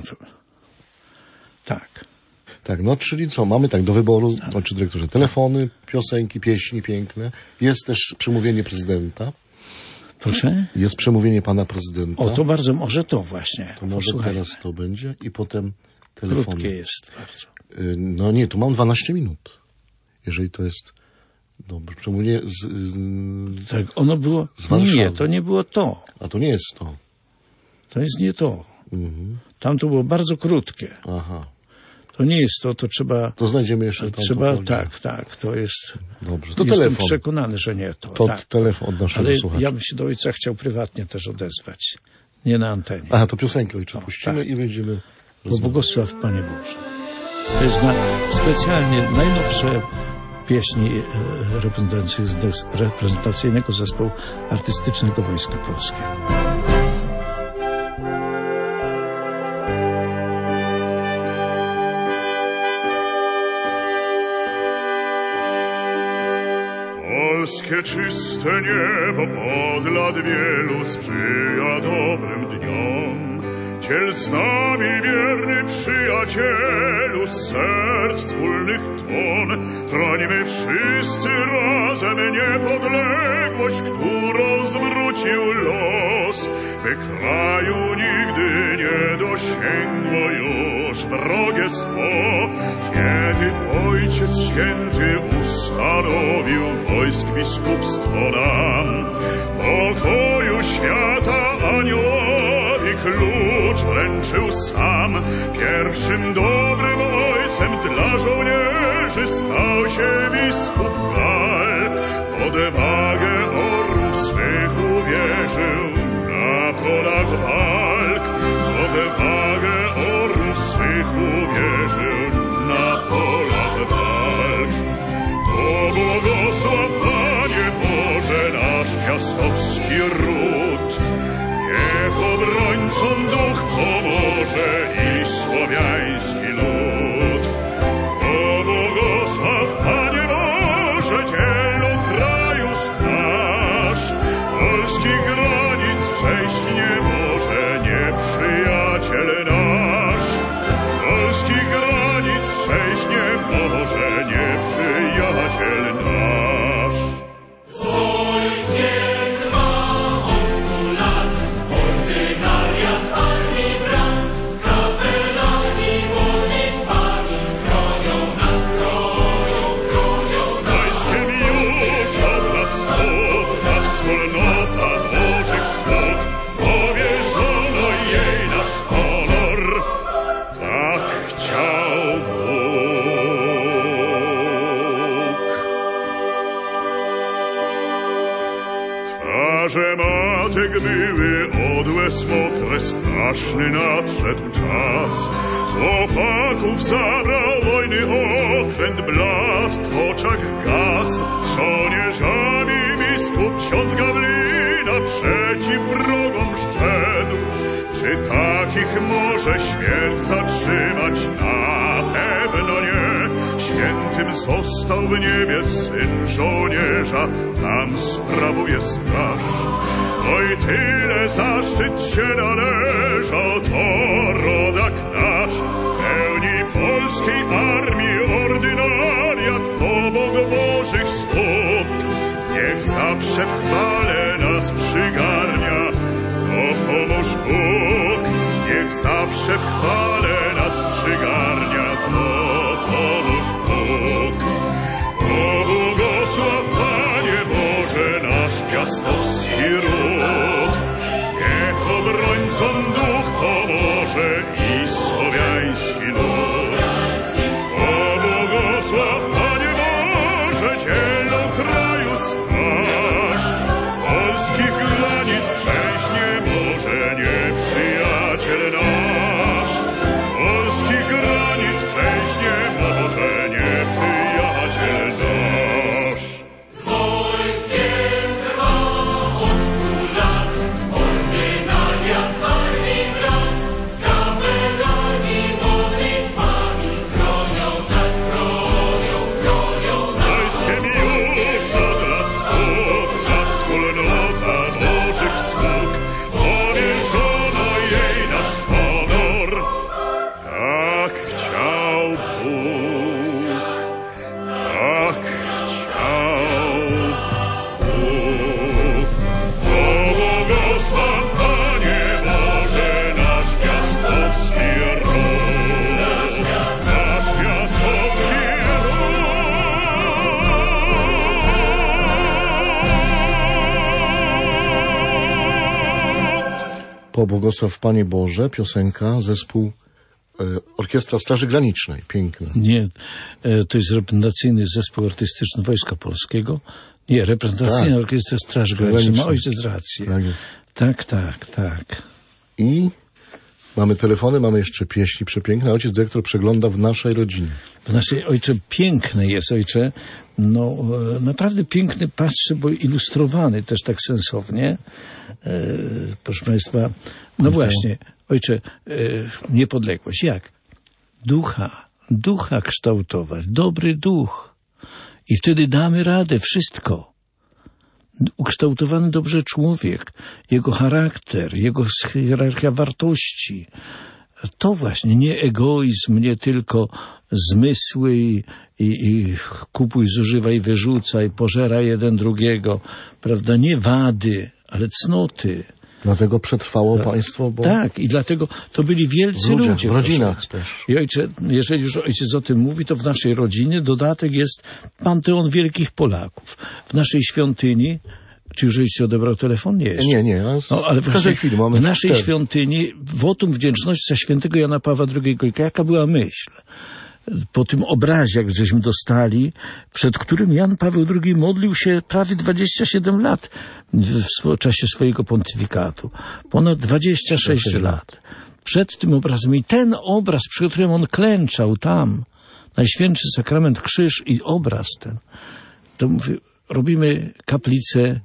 Tak. Tak, no czyli co, mamy tak do wyboru, ojcze dyrektorze, telefony, piosenki, pieśni piękne. Jest też przemówienie prezydenta. Proszę? Jest przemówienie pana prezydenta. O, to bardzo, może to właśnie. To może teraz to będzie i potem telefon. Krótkie jest bardzo. No nie, tu mam 12 minut. Jeżeli to jest dobre przemówienie tak, ono było... z Warszawy. Nie, to nie było to. A to nie jest to. To jest nie to. Mhm. Tam to było bardzo krótkie. Aha. To nie jest to, to trzeba... To znajdziemy jeszcze tam. Trzeba, tak, to jest... Dobrze, to jestem telefon. przekonany, że nie to. To tak. telefon od naszego Ale słuchacza. ja bym się do ojca chciał prywatnie też odezwać. Nie na antenie. Aha, to piosenkę ojcze puścimy tak. i będziemy Bo błogosław Panie Boże. To jest specjalnie najnowsze pieśni reprezentacyjnego zespołu artystycznego Wojska Polskiego. Polskie czyste niebo od lat wielu sprzyja dobrym dniom. Dziel z nami wierny przyjacielu, z serc wspólnych tłon. Chronimy wszyscy razem niepodległość, którą zwrócił los, by kraju nigdy nie dosięgło już wrogie zło. Kiedy Ojciec Święty ustanowił wojsk biskupstwo nam, pokoju świata aniołowi klucz wręczył sam. Pierwszym dobrym ojcem dla żołnierzy stał się biskup Gal. Odwagę orłów swych uwierzył na polach walk. Odwagę orłów swych uwierzył na polach walk. O błogosław Panie Boże nasz piastowski ród. Niech obrońcom duch pomoże i słowiański lud. O błogosław Panie Boże dzielu kraju straż. Polskich granic przejść nie może nieprzyjaciel nasz. Polskich granic przejść nie może nieprzyjaciel Twarze matek były odłe smokre, straszny nadszedł czas. Chłopaków zabrał wojny okręt, blask w oczach gasł. Żołnierzami biskup ksiądz Gawlina przeciw wrogom szedł. Czy takich może śmierć zatrzymać? Na pewno nie. Świętym został w niebie syn żołnierza, tam sprawuje straż. Oj, tyle zaszczyt się należał, to rodak nasz. Pełni polskiej armii ordynariat, pobok Bożych stóp. Niech zawsze w chwale nas przygarnia, pomóż Bóg, niech zawsze w chwale nas przygarnia, pomóż Bóg. Błogosław, Panie Boże, nasz piastowski ród, niech obrońcom duch pomoże i słowiański lud. Błogosław, Panie Boże, dzielną kraju straż, polskich granic przejść nie może nieprzyjaciel nasz. Polskich granic przejść nie może nieprzyjaciel nasz. Wojskiem trwa od 100 lat, ordynariat armii brat, kapelani modlitwami chronią nas, chronią nas. Wojskiem już od lat 100 na wspólnota Bożych sług, powierzono jej nasz honor. Tak chciał Bóg, tak chciał Bóg. Błogosław, Panie Boże, nasz piastowski ród, nasz piastowski Pobłogosław Panie Boże, piosenka, zespół Orkiestra Straży Granicznej. Piękne. Nie, to jest reprezentacyjny zespół artystyczny Wojska Polskiego. Nie, reprezentacyjna Tak. Orkiestra Straży Granicznej. Ma ojciec rację. Tak jest. Tak. I mamy telefony, mamy jeszcze pieśni przepiękne. Ojciec dyrektor przegląda w naszej rodzinie. W naszej, ojcze, piękny jest, ojcze. No, naprawdę piękny, patrzę, bo ilustrowany też tak sensownie. Proszę Państwa, no właśnie, ojcze, niepodległość. Jak? Ducha kształtować, dobry duch. I wtedy damy radę wszystko. Ukształtowany dobrze człowiek, jego charakter, jego hierarchia wartości. To właśnie, nie egoizm, nie tylko zmysły i kupuj, zużywaj, wyrzucaj, pożera jeden drugiego, prawda? Nie wady, ale cnoty. Dlatego przetrwało państwo, bo... Tak, i dlatego to byli wielcy ludzie. W rodzinach też. I ojcze, jeżeli już ojciec o tym mówi, to w naszej rodzinie dodatek jest Panteon Wielkich Polaków. W naszej świątyni, czy już ojciec odebrał telefon? Nie jeszcze. Nie, ale w każdej chwili mamy w naszej 4. świątyni wotum wdzięczności za świętego Jana Pawła II. Jaka była myśl? Po tym obrazie, jak żeśmy dostali, przed którym Jan Paweł II modlił się prawie 27 lat w czasie swojego pontyfikatu. Ponad 26 lat. Przed tym obrazem. I ten obraz, przy którym on klęczał tam, Najświętszy Sakrament, krzyż i obraz ten, to mówię, robimy kaplicę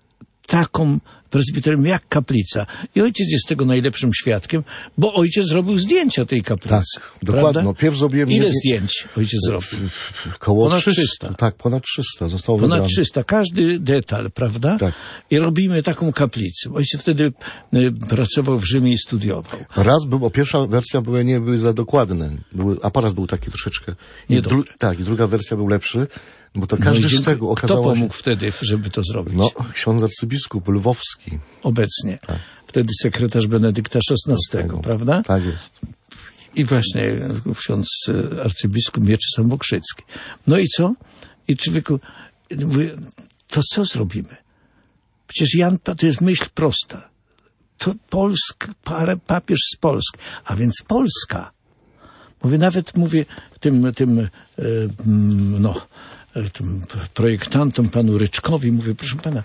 taką prezbiterium jak kaplica. I ojciec jest tego najlepszym świadkiem, bo ojciec zrobił zdjęcia tej kaplicy. Tak, dokładnie. No, pierw zrobiłem... Ile zdjęć ojciec zrobił? Koło ponad 300. Tak, ponad 300. Zostało ponad wybrane. 300. Każdy detal, prawda? Tak. I robimy taką kaplicę. Ojciec wtedy pracował w Rzymie i studiował. Raz był, bo pierwsza wersja nie były za dokładne. Aparat był taki troszeczkę. Tak, i druga wersja był lepszy. Bo to każdy z tego okazało Kto pomógł wtedy, żeby to zrobić? No, ksiądz arcybiskup lwowski. Obecnie. Tak. Wtedy sekretarz Benedykta XVI, prawda? Tak jest. I właśnie ksiądz arcybiskup Mieczysław Mokrzycki. No i co? I człowieku, mówię, to co zrobimy? Przecież Jan, to jest myśl prosta. To papież z Polski, a więc Polska. Mówię, tym tym projektantom, panu Ryczkowi, mówię, proszę pana,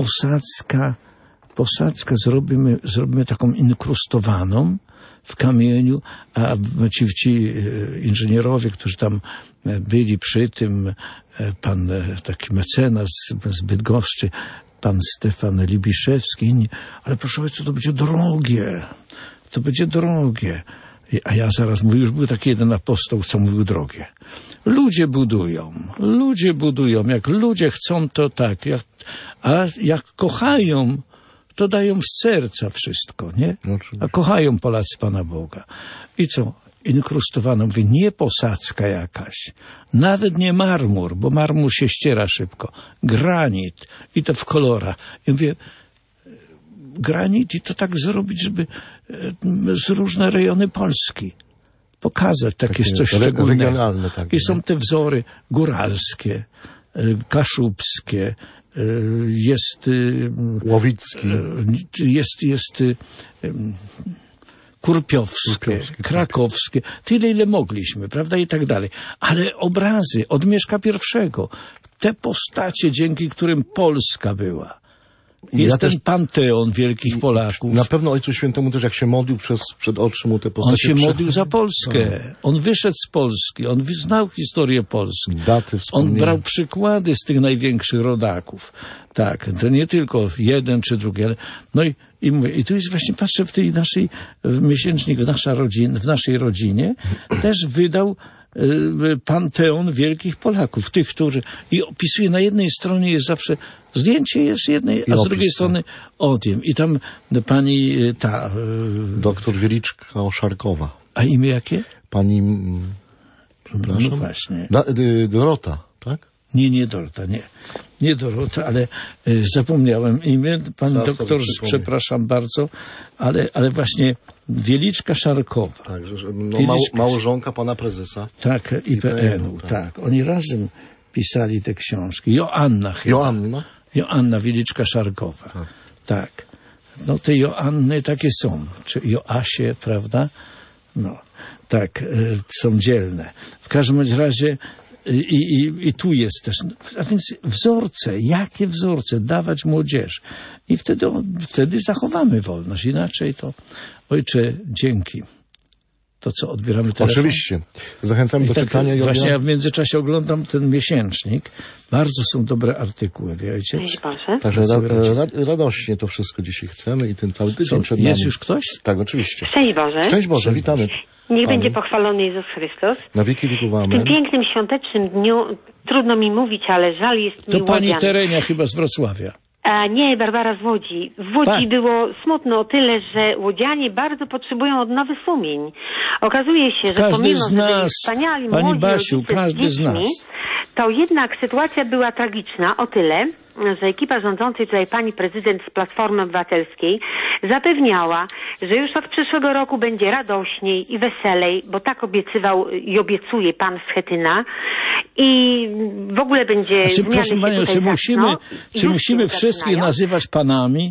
posadzkę zrobimy taką inkrustowaną w kamieniu, a ci inżynierowie, którzy tam byli przy tym, pan taki mecenas z Bydgoszczy, pan Stefan Libiszewski, inni, ale proszę ojca, to będzie drogie. A ja zaraz mówię, już był taki jeden apostoł, co mówił drogie. Ludzie budują, jak ludzie chcą, to tak, a jak kochają, to dają z serca wszystko, nie? A kochają Polacy Pana Boga. I co? Inkrustowano, mówię, nie posadzka jakaś, nawet nie marmur, bo marmur się ściera szybko, granit i to w kolorach. I mówię, granit i to tak zrobić, żeby z różne rejony Polski pokazać, takie jest coś szczególnego. Tak, i są te wzory góralskie, kaszubskie, jest łowicki, jest kurpiowskie, krakowskie, tyle ile mogliśmy, prawda, i tak dalej. Ale obrazy od Mieszka I, te postacie, dzięki którym Polska była. Jest ten panteon wielkich Polaków. Na pewno Ojcu Świętemu też, jak się modlił przed oczy mu te postacie. On się modlił za Polskę. On wyszedł z Polski. On znał historię Polski. On brał przykłady z tych największych rodaków. Tak, to nie tylko jeden czy drugi, ale... No i mówię, i tu jest właśnie, patrzę w tej naszej miesięcznik, w naszej rodzinie też wydał panteon wielkich Polaków, tych, którzy... I opisuje, na jednej stronie jest zawsze zdjęcie jest jednej, a z drugiej strony odjem. I tam pani doktor Wieliczka Szarkowa. A imię jakie? Pani... Przepraszam. No właśnie. Dorota, tak? Nie Dorota, nie Dorota, ale zapomniałem imię. Pan doktor, przepraszam bardzo, ale właśnie Wieliczka Szarkowa. Tak, małżonka pana prezesa. Tak, IPN-u, tak. Oni razem pisali te książki. Joanna chyba. Joanna Wieliczka Szarkowa. Tak. No te Joanny takie są. Czy Joasie, prawda? No, tak, są dzielne. W każdym razie i tu jest też. A więc wzorce, jakie wzorce dawać młodzieży. I wtedy zachowamy wolność. Inaczej to, Ojcze, dzięki. To, co odbieramy teraz. Oczywiście. Zachęcamy do czytania. Właśnie ja w międzyczasie oglądam ten miesięcznik. Bardzo są dobre artykuły, wiecie? Także radośnie to wszystko dzisiaj chcemy i ten cały tydzień przed nami. Jest już ktoś? Tak, oczywiście. Szczęść Boże. Szczęść Boże, witamy. Niech będzie pochwalony Jezus Chrystus. Na wieki wieków amen. W tym pięknym świątecznym dniu, trudno mi mówić, ale żal jest mi To pani Terenia chyba z Wrocławia. Nie, Barbara z Łodzi. W Łodzi było smutno o tyle, że łodzianie bardzo potrzebują odnowy sumień. Okazuje się, że pomimo, że byli wspaniali, pani młodzi Basiu, każdy z nas, to jednak sytuacja była tragiczna o tyle, że ekipa rządzącej tutaj pani prezydent z Platformy Obywatelskiej zapewniała, że już od przyszłego roku będzie radośniej i weselej, bo tak obiecywał i obiecuje pan Schetyna i w ogóle będzie zmiany proszę się panią, tutaj czy musimy wszystkich nazywać panami?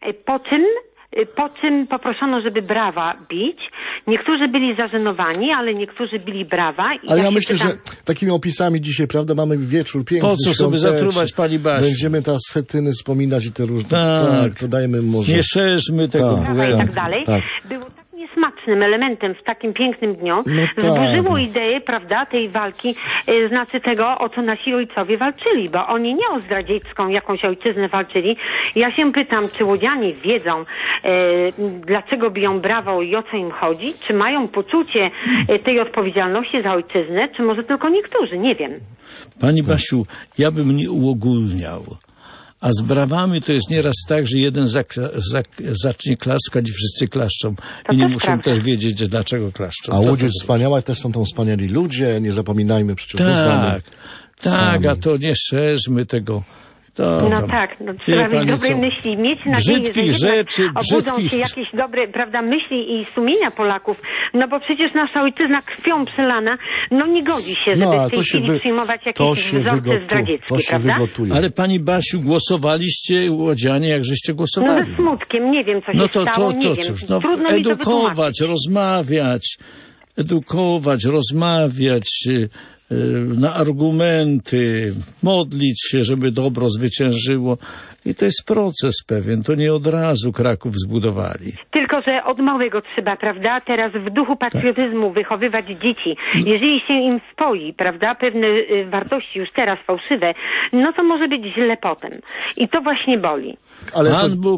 Po czym poproszono, żeby brawa bić. Niektórzy byli zażenowani, ale niektórzy bili brawa. Ale ja myślę, że takimi opisami dzisiaj, prawda, mamy wieczór piękny. Po co sobie zatruwać, pani Basiu? Będziemy teraz Schetyny wspominać i te różne... Tak, to dajmy może... Nie szerzmy tego. I tak dalej. Tak. Było tak niesmacznym elementem w takim pięknym dniu. Zburzyło ideę, prawda, tej walki, znaczy tego, o co nasi ojcowie walczyli, bo oni nie o zdradziecką jakąś ojczyznę walczyli. Ja się pytam, czy łodzianie wiedzą, dlaczego biją brawo i o co im chodzi? Czy mają poczucie tej odpowiedzialności za ojczyznę? Czy może tylko niektórzy? Nie wiem. Pani Basiu, ja bym nie uogólniał. A z brawami to jest nieraz tak, że jeden zacznie klaskać i wszyscy klaszczą. I nie muszą też wiedzieć, dlaczego klaszczą. A Łódź jest wspaniała, też są tam wspaniali ludzie, nie zapominajmy przecież. Tak, a to nie szerzmy tego. Trzeba mieć dobre myśli, mieć nadzieję, że obudzą się jakieś dobre, prawda, myśli i sumienia Polaków, no bo przecież nasza ojczyzna krwią przelana, no nie godzi się, żeby w tej chwili przyjmować jakieś wzorce zdradzieckie, prawda? Ale pani Basiu, głosowaliście łodzianie, jak żeście głosowali? No ze smutkiem, nie wiem, co się stało, nie wiem. Cóż, trudno mi to wytłumaczyć. Edukować, rozmawiać, na argumenty, modlić się, żeby dobro zwyciężyło. I to jest proces pewien, to nie od razu Kraków zbudowali. Tylko, że od małego trzeba, prawda, teraz w duchu patriotyzmu wychowywać dzieci. Jeżeli się im wpoi, prawda, pewne wartości już teraz fałszywe, no to może być źle potem. I to właśnie boli. Ale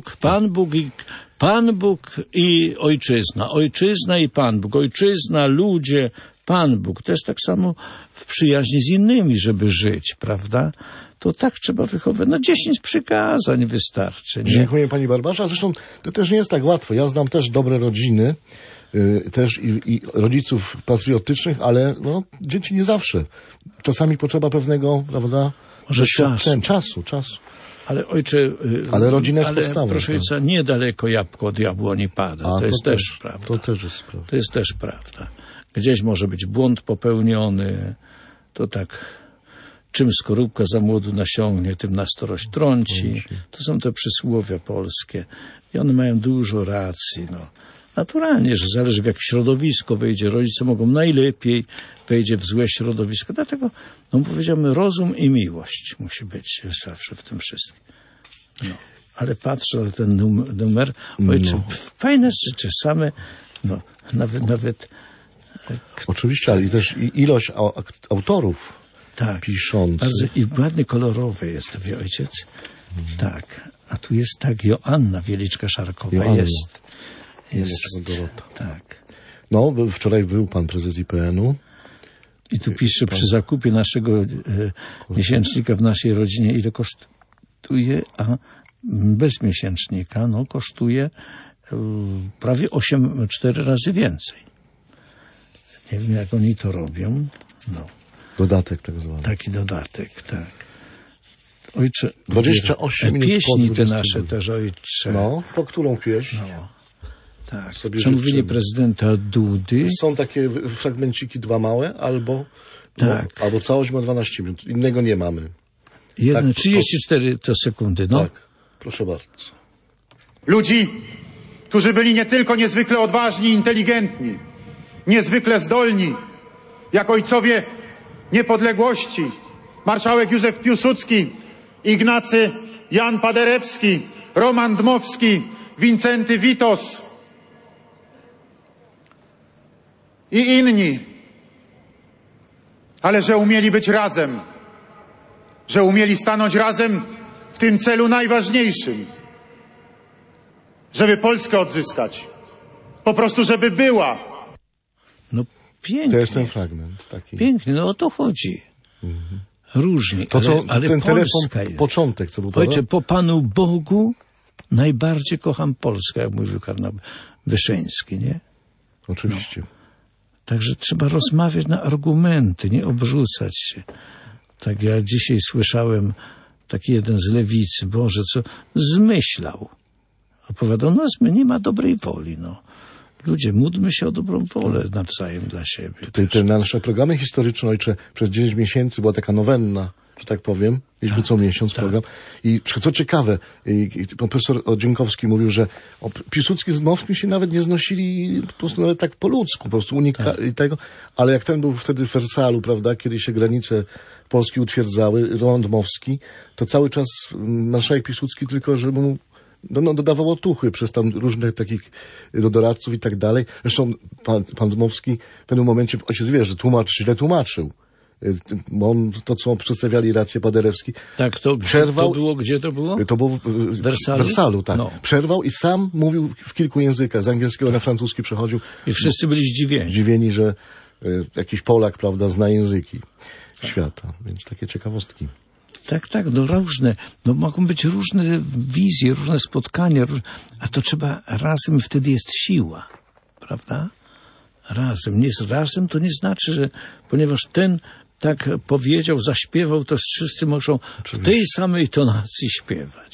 Pan Bóg i ojczyzna. Ojczyzna i Pan Bóg. Ojczyzna, ludzie, Pan Bóg. Też tak samo w przyjaźni z innymi, żeby żyć, prawda? To tak trzeba wychowywać. 10 przykazań wystarczy. Nie? Dziękuję pani Barbasza. Zresztą to też nie jest tak łatwo. Ja znam też dobre rodziny, też i rodziców patriotycznych, ale dzieci nie zawsze. Czasami potrzeba pewnego, prawda, może czasu. Ale ojcze, rodzina jest podstawą. Proszę ojca, niedaleko jabłko od jabłoni pada. To jest też prawda. To też jest prawda. To jest też prawda. Gdzieś może być błąd popełniony. To tak, czym skorupka za młodu nasiągnie, tym na starość trąci. To są te przysłowia polskie. I one mają dużo racji. Naturalnie, że zależy w jakie środowisko wejdzie. Rodzice mogą najlepiej wejdzie w złe środowisko. Dlatego, powiedziałem, rozum i miłość musi być zawsze w tym wszystkim. Ale patrzę na ten numer. Ojcze, fajne rzeczy same, nawet oczywiście, ale też ilość autorów piszących. Bardzo i ładnie kolorowe jest, wie ojciec. Tak. A tu jest Joanna Wieliczka-Szarkowa. Jest. Tak. Wczoraj był pan prezes IPN-u. I tu pisze, przy zakupie naszego miesięcznika w naszej rodzinie, ile kosztuje, a bez miesięcznika, kosztuje prawie 4 razy więcej. Nie wiem, jak oni to robią. Dodatek tak zwany. Taki dodatek, tak. Ojcze, 28 minut pieśni te nasze też, ojcze. Po którą pieśń? Tak. Przemówienie prezydenta Dudy. Są takie fragmenciki 2 małe, albo całość ma 12 minut. Innego nie mamy. 34 to sekundy, Tak, proszę bardzo. Ludzi, którzy byli nie tylko niezwykle odważni i inteligentni, niezwykle zdolni, jak ojcowie niepodległości, marszałek Józef Piłsudski, Ignacy Jan Paderewski, Roman Dmowski, Wincenty Witos i inni. Ale że umieli być razem, że umieli stanąć razem w tym celu najważniejszym, żeby Polskę odzyskać. Po prostu, żeby była. Pięknie. To jest ten fragment taki. Pięknie, o to chodzi. Różni, ale ten Polska jest. Początek, co był, Ojcze, po Panu Bogu najbardziej kocham Polskę, jak mówił kardynał Wyszyński, nie? Oczywiście. Także trzeba rozmawiać na argumenty, nie obrzucać się. Tak ja dzisiaj słyszałem taki jeden z lewicy, Boże, co zmyślał. Opowiadał, nie ma dobrej woli, Ludzie, módlmy się o dobrą wolę nawzajem dla siebie. Te nasze programy historyczne, ojcze, przez 9 miesięcy była taka nowenna, że tak powiem. Mieliśmy co miesiąc program. I co ciekawe, pan profesor Odzienkowski mówił, że Piłsudski z Dmowskim się nawet nie znosili po prostu nawet tak po ludzku, po prostu unikali tego. Ale jak ten był wtedy w Wersalu, prawda, kiedy się granice Polski utwierdzały, Roman Dmowski, to cały czas marszałek Piłsudski tylko, żeby mu dodawał otuchy przez tam różnych takich doradców i tak dalej. Zresztą pan Dmowski w pewnym momencie, ojciec wie, że źle tłumaczył. Bo to, co przedstawiali rację Paderewski. Tak, to przerwał. To było, gdzie to było? To było w Wersalu, tak. Przerwał i sam mówił w kilku językach. Z angielskiego na francuski przechodził. I wszyscy byli zdziwieni. Zdziwieni, że jakiś Polak, prawda, zna języki świata. Więc takie ciekawostki. Tak, różne. Mogą być różne wizje, różne spotkania, a to trzeba razem, wtedy jest siła, prawda? Razem. Razem to nie znaczy, że ponieważ ten tak powiedział, zaśpiewał, to wszyscy muszą w tej samej tonacji śpiewać.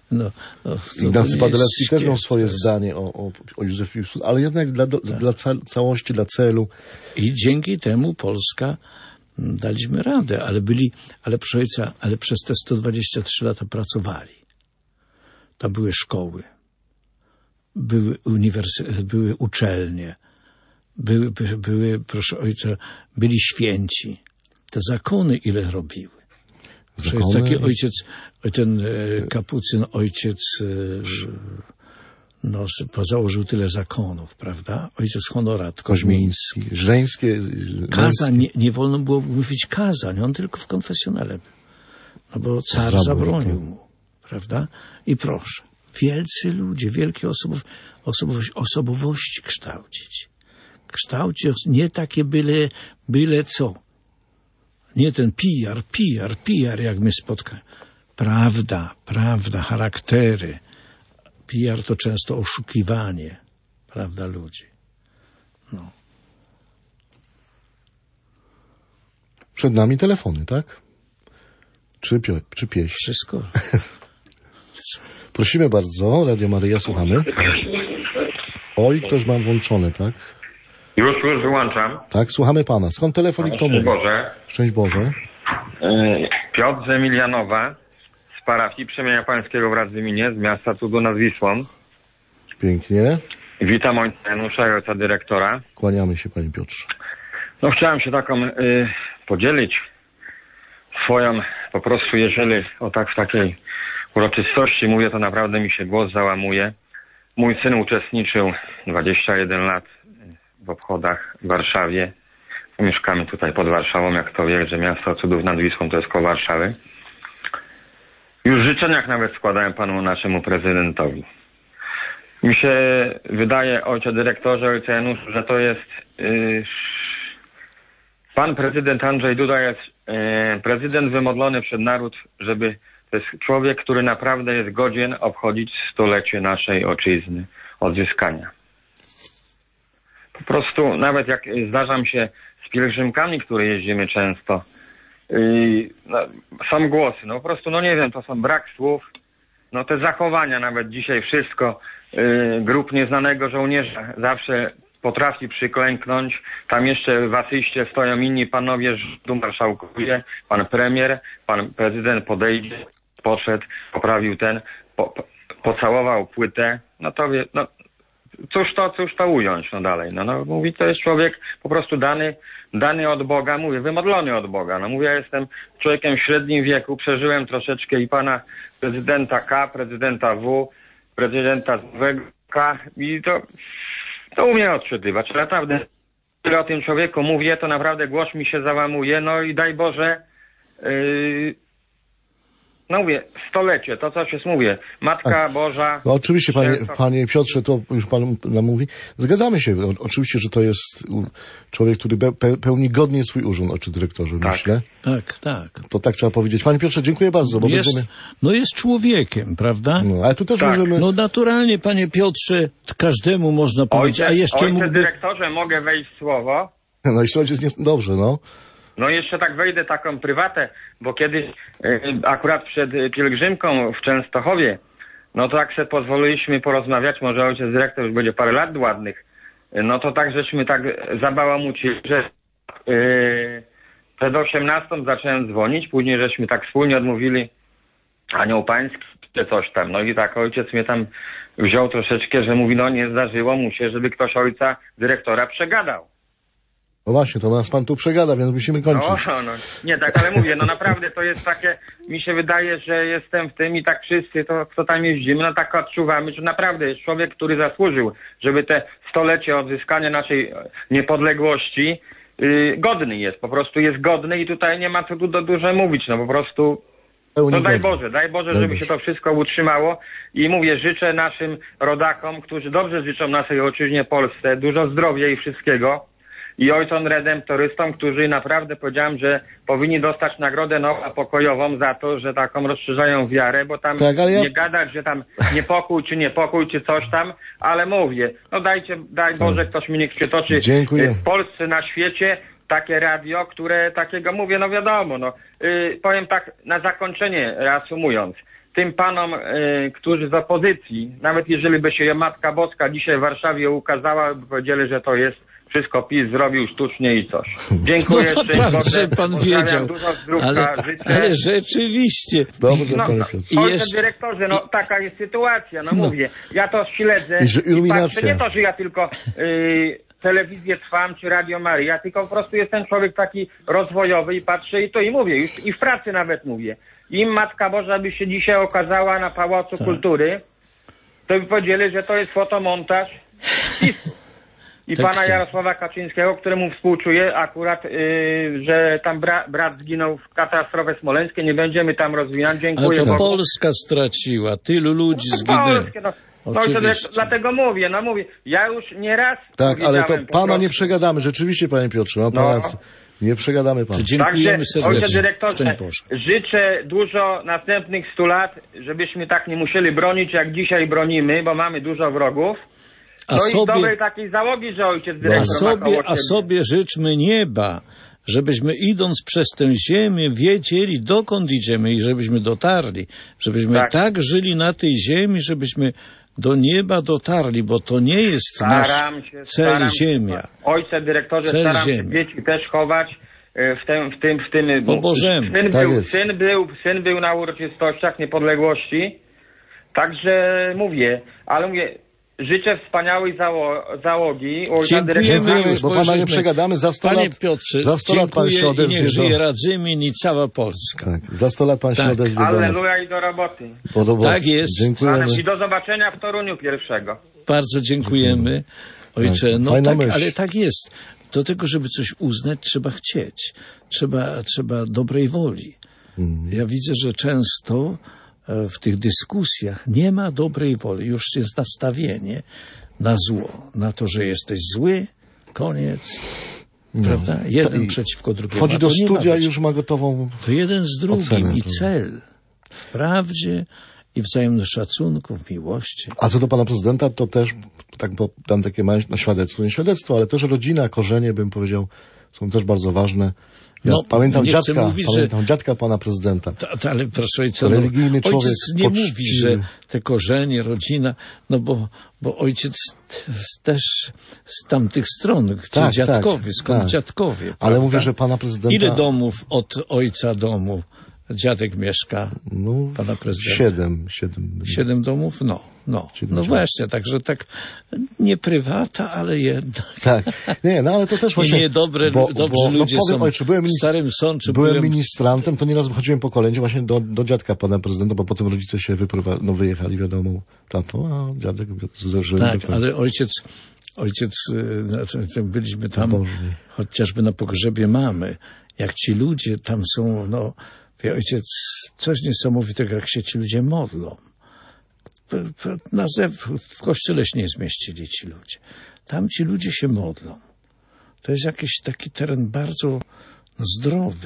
Ignacy Paderewski też miał swoje zdanie o Józefie Piłsudskim, ale jednak dla całości, dla celu. I dzięki temu Polska daliśmy radę, ale proszę ojca, przez te 123 lata pracowali. Tam były szkoły, były były uczelnie, były, proszę ojca, byli święci. te zakony ile robiły. Że jest taki ojciec, ten kapucyn ojciec, no, założył tyle zakonów, prawda? Ojciec Honorat Koźmiński. Żeńskie. Kazań, nie wolno było mówić kazań, on tylko w konfesjonale był. No bo car zabronił mu, prawda? I proszę, wielcy ludzie, wielkie osobowości kształcić. Kształcić nie takie byle co. Nie ten PR, jak my spotkamy. Prawda, charaktery. PR to często oszukiwanie, prawda, ludzi. No. Przed nami telefony, tak? Czy pieśń? Wszystko. Prosimy bardzo, Radio Maryja, słuchamy. Oj, ktoś ma włączone, tak? Już wyłączam. Tak, słuchamy pana. Skąd telefon i kto mówi? Boże. Szczęść Boże. Piotr z Emilianowa, z parafii Przemienia Pańskiego w Radzyminie, z miasta Cudu nad Wisłą. Pięknie. Witam ojca Janusza i ojca dyrektora. Kłaniamy się, panie Piotrze. No chciałem się taką podzielić swoją, po prostu jeżeli w takiej uroczystości mówię, to naprawdę mi się głos załamuje. Mój syn uczestniczył 21 lat w obchodach w Warszawie. Mieszkamy tutaj pod Warszawą, jak to wie, że miasto Cudów nad Wisłą to jest koło Warszawy. Już w życzeniach nawet składałem panu naszemu prezydentowi. Mi się wydaje, ojcze dyrektorze, ojcze Januszu, że to jest... pan prezydent Andrzej Duda jest prezydent wymodlony przed naród, żeby... To jest człowiek, który naprawdę jest godzien obchodzić stulecie naszej ojczyzny, odzyskania. Po prostu nawet jak zdarzam się z pielgrzymkami, które jeździmy często, są głosy, no po prostu, no nie wiem, to są brak słów, no te zachowania nawet dzisiaj wszystko, grup nieznanego żołnierza zawsze potrafi przyklęknąć, tam jeszcze w asyście stoją inni panowie, rządu marszałkuje, pan premier, pan prezydent podejdzie, podszedł, poprawił pocałował płytę, no to wie, no cóż to ująć, no dalej, no mówi, to jest człowiek po prostu dany od Boga, mówię, wymodlony od Boga, no mówię, ja jestem człowiekiem w średnim wieku, przeżyłem troszeczkę i pana prezydenta K, prezydenta W, prezydenta K i to umie odczytywać, naprawdę, tyle o tym człowieku mówię, to naprawdę głos mi się załamuje, no i daj Boże, no mówię, stolecie, to co się mówię, Matka Boża... No oczywiście, panie Piotrze, to już pan nam mówi. Zgadzamy się, oczywiście, że to jest człowiek, który pełni godnie swój urząd, ojcze dyrektorze, tak. Myślę. Tak. To tak trzeba powiedzieć. Panie Piotrze, dziękuję bardzo, bo jest człowiekiem, prawda? No, ale tu też możemy... No naturalnie, panie Piotrze, każdemu można powiedzieć, a jeszcze ojcze dyrektorze, mogę wejść w słowo? No jeśli ojciec nie... Dobrze, no. No jeszcze tak wejdę taką prywatę, bo kiedyś akurat przed pielgrzymką w Częstochowie, no to tak sobie pozwoliliśmy porozmawiać, może ojciec dyrektor już będzie parę lat ładnych, no to tak żeśmy tak zabałamucili, że przed 18 zacząłem dzwonić, później żeśmy tak wspólnie odmówili Anioł Pański czy coś tam, no i tak ojciec mnie tam wziął troszeczkę, że mówi, no nie zdarzyło mu się, żeby ktoś ojca dyrektora przegadał. No właśnie, to nas pan tu przegada, więc musimy kończyć. No, nie tak, ale mówię, no naprawdę to jest takie, mi się wydaje, że jestem w tym i tak wszyscy, to co tam jeździmy, no tak odczuwamy, że naprawdę jest człowiek, który zasłużył, żeby te stolecie odzyskania naszej niepodległości godny jest, po prostu jest godny i tutaj nie ma co tu dużo mówić, no po prostu, no daj Boże, żeby się to wszystko utrzymało i mówię, życzę naszym rodakom, którzy dobrze życzą naszej ojczyźnie Polsce, dużo zdrowia i wszystkiego. I ojcom redemptorystom, którzy naprawdę powiedziałem, że powinni dostać Nagrodę Nobla pokojową za to, że taką rozszerzają wiarę, bo tam nie gadać, że tam niepokój, czy coś tam, ale mówię, no daj Boże, ktoś mi niech przytoczy w Polsce, na świecie takie radio, które takiego mówię, no wiadomo, powiem tak na zakończenie, reasumując, tym panom, którzy z opozycji, nawet jeżeli by się Matka Boska dzisiaj w Warszawie ukazała, by powiedzieli, że to jest wszystko PiS zrobił sztucznie i coś. Dziękuję. No to prawda, że pan wiedział. Ale rzeczywiście. Ojcze dyrektorze, taka jest sytuacja, mówię. Ja to śledzę i patrzę, nie to, że ja tylko telewizję Trwam czy Radio Maryja, tylko po prostu jest ten człowiek taki rozwojowy i patrzę i to i mówię, już i w pracy nawet mówię. Im Matka Boża by się dzisiaj okazała na Pałacu Kultury, to by powiedzieli, że to jest fotomontaż PiS-u. I pana Jarosława Kaczyńskiego, któremu współczuję akurat, że tam brat zginął w katastrofie smoleńskiej, nie będziemy tam rozwijać, dziękuję. Ale to Bogu. Polska straciła, tylu ludzi zginęło. Polskę, dlatego mówię, ja już nie raz Tak, ale to pana prostu. nie przegadamy, rzeczywiście, panie Piotrze, ma pan rację. Nie przegadamy pana. Dziękujemy serdecznie. Ojcze dyrektorze, Szczęść Boże. życzę dużo następnych 100 lat, żebyśmy tak nie musieli bronić, jak dzisiaj bronimy, bo mamy dużo wrogów. I dobrej takiej załogi, że ojciec dyrektor a sobie życzmy nieba, żebyśmy idąc przez tę ziemię wiedzieli, dokąd idziemy i żebyśmy dotarli. Żebyśmy tak żyli na tej ziemi, żebyśmy do nieba dotarli, bo to nie jest nasz cel ziemia. Ojcze dyrektorze, staram się dzieci też chować w tym po Bożemu. Syn był na uroczystościach niepodległości, także mówię, życzę wspaniałej załogi. Dziękujemy już, bo pana nie przegadamy. Za 100 Panie lat, Piotrze, za 100 lat pan się odezwie. Niech żyje Radzymin i cała Polska. Tak, za 100 lat pan się odezwie do nas. Alleluja i do roboty. Tak jest. Dziękujemy. I do zobaczenia w Toruniu 1. Bardzo dziękujemy. Ojcze, ale tak jest. Do tego, żeby coś uznać, trzeba chcieć. Trzeba dobrej woli. Ja widzę, że często w tych dyskusjach nie ma dobrej woli. Już jest nastawienie na zło, na to, że jesteś zły, koniec. Prawda? Jeden przeciwko drugiemu. Wchodzi do studia i już ma gotową to jeden z drugim ocenę, i cel w prawdzie i wzajemnym szacunku, w miłości. A co do pana prezydenta, to też, tak, bo tam takie małe nie świadectwo, ale też rodzina, korzenie, bym powiedział, są też bardzo ważne. Ja pamiętam dziadka pana prezydenta. Ale proszę ojca, religijny człowiek, ojciec nie mówi, że te korzenie, rodzina, bo ojciec też z tamtych stron, dziadkowie, skąd dziadkowie. Ale mówię, że pana prezydenta... Ile domów od ojca domu dziadek mieszka, pana prezydenta? 7 domów? No właśnie, także tak nie prywata, ale jednak. Tak, ale to też właśnie... Dobrzy ludzie są w Starym Sączu. Byłem ministrantem, to nieraz wychodziłem po kolędzie właśnie do dziadka pana prezydenta, bo potem rodzice się wyjechali, wiadomo, tato, a dziadek żył. Tak, ale ojciec, byliśmy tam, chociażby na pogrzebie mamy, jak ci ludzie tam są, wie ojciec, coś niesamowitego, jak się ci ludzie modlą. W kościele się nie zmieścili ci ludzie. Tam ci ludzie się modlą. To jest jakiś taki teren bardzo zdrowy,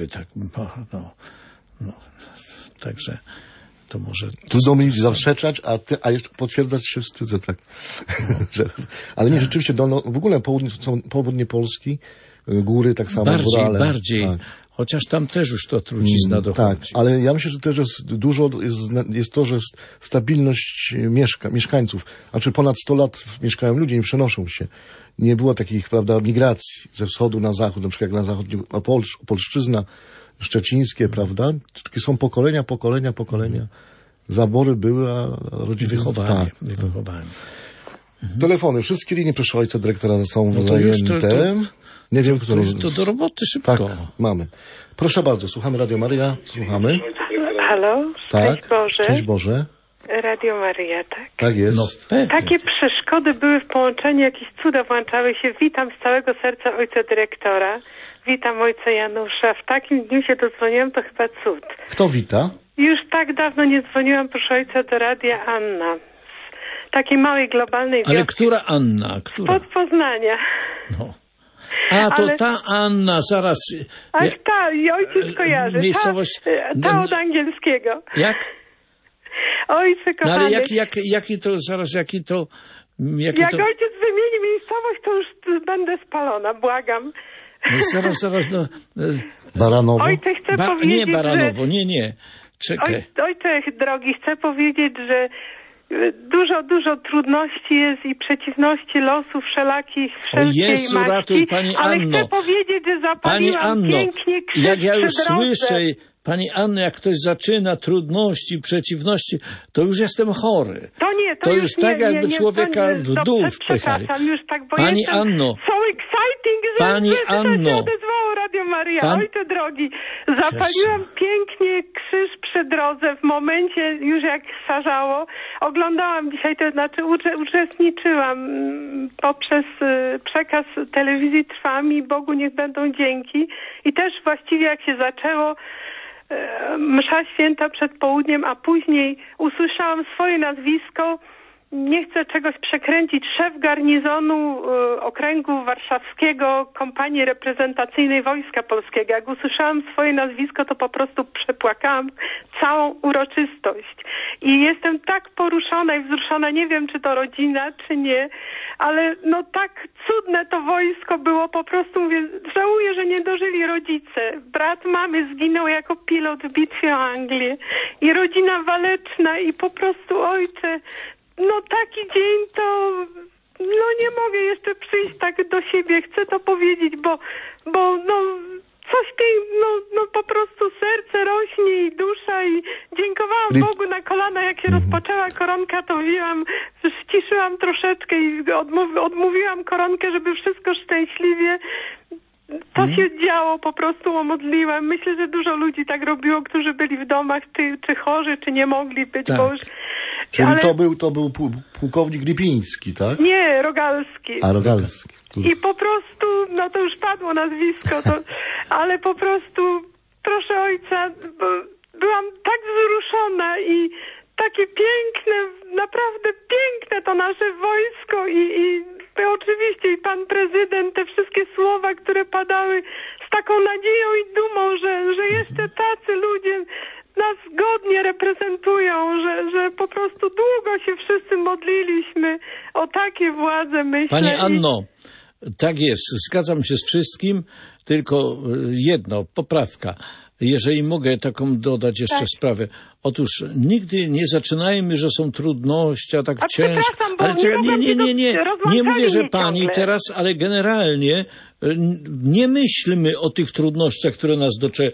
także to może... Trudno mi zaprzeczać, a jeszcze potwierdzać się wstydzę, tak. Ale nie, rzeczywiście, w ogóle południe Polski, góry tak samo. Bardziej. Tak. Chociaż tam też już to trucizna dochodzi. Tak, ale ja myślę, że też jest to, że stabilność mieszkańców. Znaczy ponad 100 lat mieszkają ludzie, nie przenoszą się. Nie było takich, migracji ze wschodu na zachód, na przykład jak na zachód Opolszczyzna, Szczecińskie, prawda? Takie są pokolenia. Zabory były, a rodziny... Wychowanie. Telefony. Wszystkie linie, proszę ojca dyrektora, są zajęte. Nie wiem, kto... To do roboty szybko. Tak, mamy. Proszę bardzo, słuchamy Radio Maryja, słuchamy. Halo? Szczęść Boże. Szczęść Boże. Radio Maryja, tak? Tak jest. Takie przeszkody były w połączeniu, jakieś cuda włączały się. Witam z całego serca ojca dyrektora. Witam ojca Janusza. W takim dniu się dodzwoniłam, to chyba cud. Kto wita? Już tak dawno nie dzwoniłam, proszę ojca, do radia Anna. Z takiej małej, globalnej wioski. Ale która Anna? Spod Poznania. Ta Anna, zaraz... i ojciec kojarzy. Miejscowość... Ta od angielskiego. Jak? Ojcze kochany. Ale jaki to... Jak ojciec wymieni miejscowość, to już będę spalona, błagam. Zaraz, Baranowo? Ojcze, chcę powiedzieć, nie Baranowo, nie. Czekaj. Ojcze drogi, chcę powiedzieć, że dużo trudności jest i przeciwności losu wszelkiej Jezu, maści, ratuj, Pani ale Anno. chcę powiedzieć, że zapaliłam pięknie krzyż jak ja już przy drodze. słyszę, Pani Anno, jak ktoś zaczyna trudności, przeciwności, to już jestem chory. To już tak, jakby nie, człowieka w dół wpychali. Przepraszam, już tak, bo Pani jestem Anno. so exciting, że Pani się Anno. odezwało Radio Maria. Ojcze drogi, zapaliłam pięknie krzyż przy drodze w momencie już jak szarzało. Oglądałam dzisiaj, to znaczy uczestniczyłam poprzez przekaz telewizji Trwam i Bogu niech będą dzięki. I też właściwie jak się zaczęło msza święta przed południem, a później usłyszałam swoje nazwisko. Nie chcę czegoś przekręcić. Szef garnizonu okręgu warszawskiego kompanii reprezentacyjnej Wojska Polskiego. Jak usłyszałam swoje nazwisko, to po prostu przepłakałam całą uroczystość. I jestem tak poruszona i wzruszona. Nie wiem, czy to rodzina, czy nie, ale no tak cudne to wojsko było. Po prostu mówię, żałuję, że nie dożyli rodzice. Brat mamy zginął jako pilot w bitwie o Anglię. I rodzina waleczna i po prostu ojcze... No taki dzień to, no nie mogę jeszcze przyjść tak do siebie, chcę to powiedzieć, bo no coś no po prostu serce rośnie i dusza i dziękowałam Bogu na kolana, jak się rozpoczęła koronka, to ściszyłam troszeczkę i odmówiłam koronkę, żeby wszystko szczęśliwie. To się działo, po prostu omodliłam. Myślę, że dużo ludzi tak robiło, którzy byli w domach, czy chorzy, czy nie mogli być, bo już... Czyli to był pułkownik Lipiński, tak? Nie, Rogalski. A, Rogalski. I po prostu, no to już padło nazwisko, ale po prostu, proszę ojca, byłam tak wzruszona i takie piękne, naprawdę piękne to nasze wojsko i oczywiście i pan prezydent, te wszystkie słowa, które padały z taką nadzieją i dumą, że jeszcze tacy ludzie nas godnie reprezentują, że po prostu długo się wszyscy modliliśmy o takie władze, myślę. Pani Anno, tak jest, zgadzam się z wszystkim, tylko jedno, poprawka. Jeżeli mogę taką dodać jeszcze sprawę. Otóż nigdy nie zaczynajmy, że są trudności, a tak ciężko. Ale nie mówię, że pani teraz, ale generalnie nie myślmy o tych trudnościach, które nas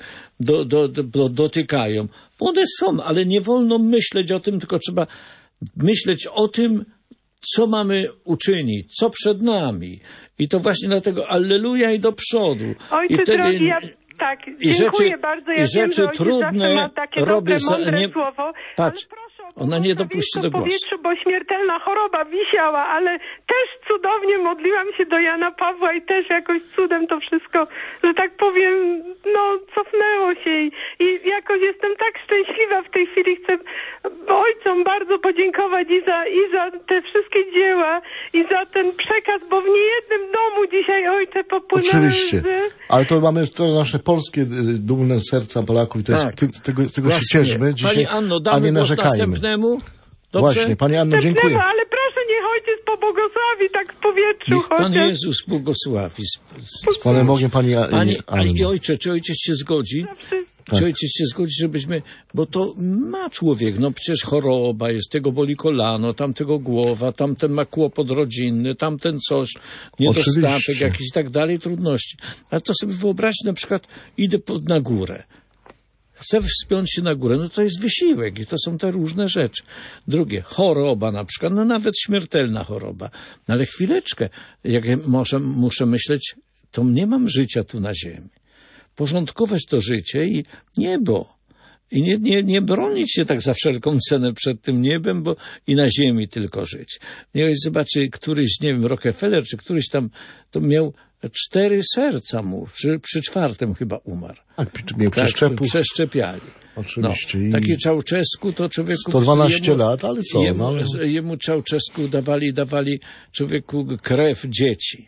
dotykają. Bo one są, ale nie wolno myśleć o tym, tylko trzeba myśleć o tym, co mamy uczynić, co przed nami. I to właśnie dlatego alleluja i do przodu. Ojcze i wtedy, drogi, tak, dziękuję bardzo. Ja wiem, że trudne ma takie robię mądre słowo, patrz, ale proszę ona nie dopuści do głosu. Powietrzu, bo śmiertelna choroba wisiała, ale też cudownie modliłam się do Jana Pawła i też jakoś cudem to wszystko, że tak powiem, no cofnęło się i jakoś jestem tak szczęśliwa w tej chwili. Chcę ojcom bardzo podziękować i za te wszystkie dzieła i za ten przekaz, bo w niejednym domu dzisiaj ojcze popłynęły. Oczywiście, ale to mamy to nasze polskie dumne serca Polaków i tego się cieszmy dzisiaj, Pani Anno, a nie narzekajmy. Następnemu? Dobrze? Właśnie, Pani Anno, dziękuję. Ale proszę, niech ojciec pobłogosławi tak w powietrzu. Niech Pan Jezus błogosławi. Z Panem Bogiem, Pani Anno. I ojcze, czy ojciec się zgodzi? Tak. Czy ojciec się zgodzi, żebyśmy... Bo to ma człowiek, no przecież choroba jest, tego boli kolano, tamtego głowa, tamten ma kłopot rodzinny, tamten coś, niedostatek jakiś i tak dalej, trudności. Ale to sobie wyobraźcie, na przykład idę na górę. Chcę wspiąć się na górę, no to jest wysiłek i to są te różne rzeczy. Drugie, choroba na przykład, no nawet śmiertelna choroba. No ale chwileczkę, jak muszę myśleć, to nie mam życia tu na ziemi. Porządkować to życie i niebo. I nie bronić się tak za wszelką cenę przed tym niebem, bo i na ziemi tylko żyć. Niech zobaczy, któryś, nie wiem, Rockefeller, czy któryś tam, to miał 4 serca mu, przy 4 chyba umarł. Miał przeszczepów. Przeszczepiali. Oczywiście. No, taki Ceausescu to człowieku... 112 lat, ale co? Jemu Ceausescu dawali człowieku krew dzieci.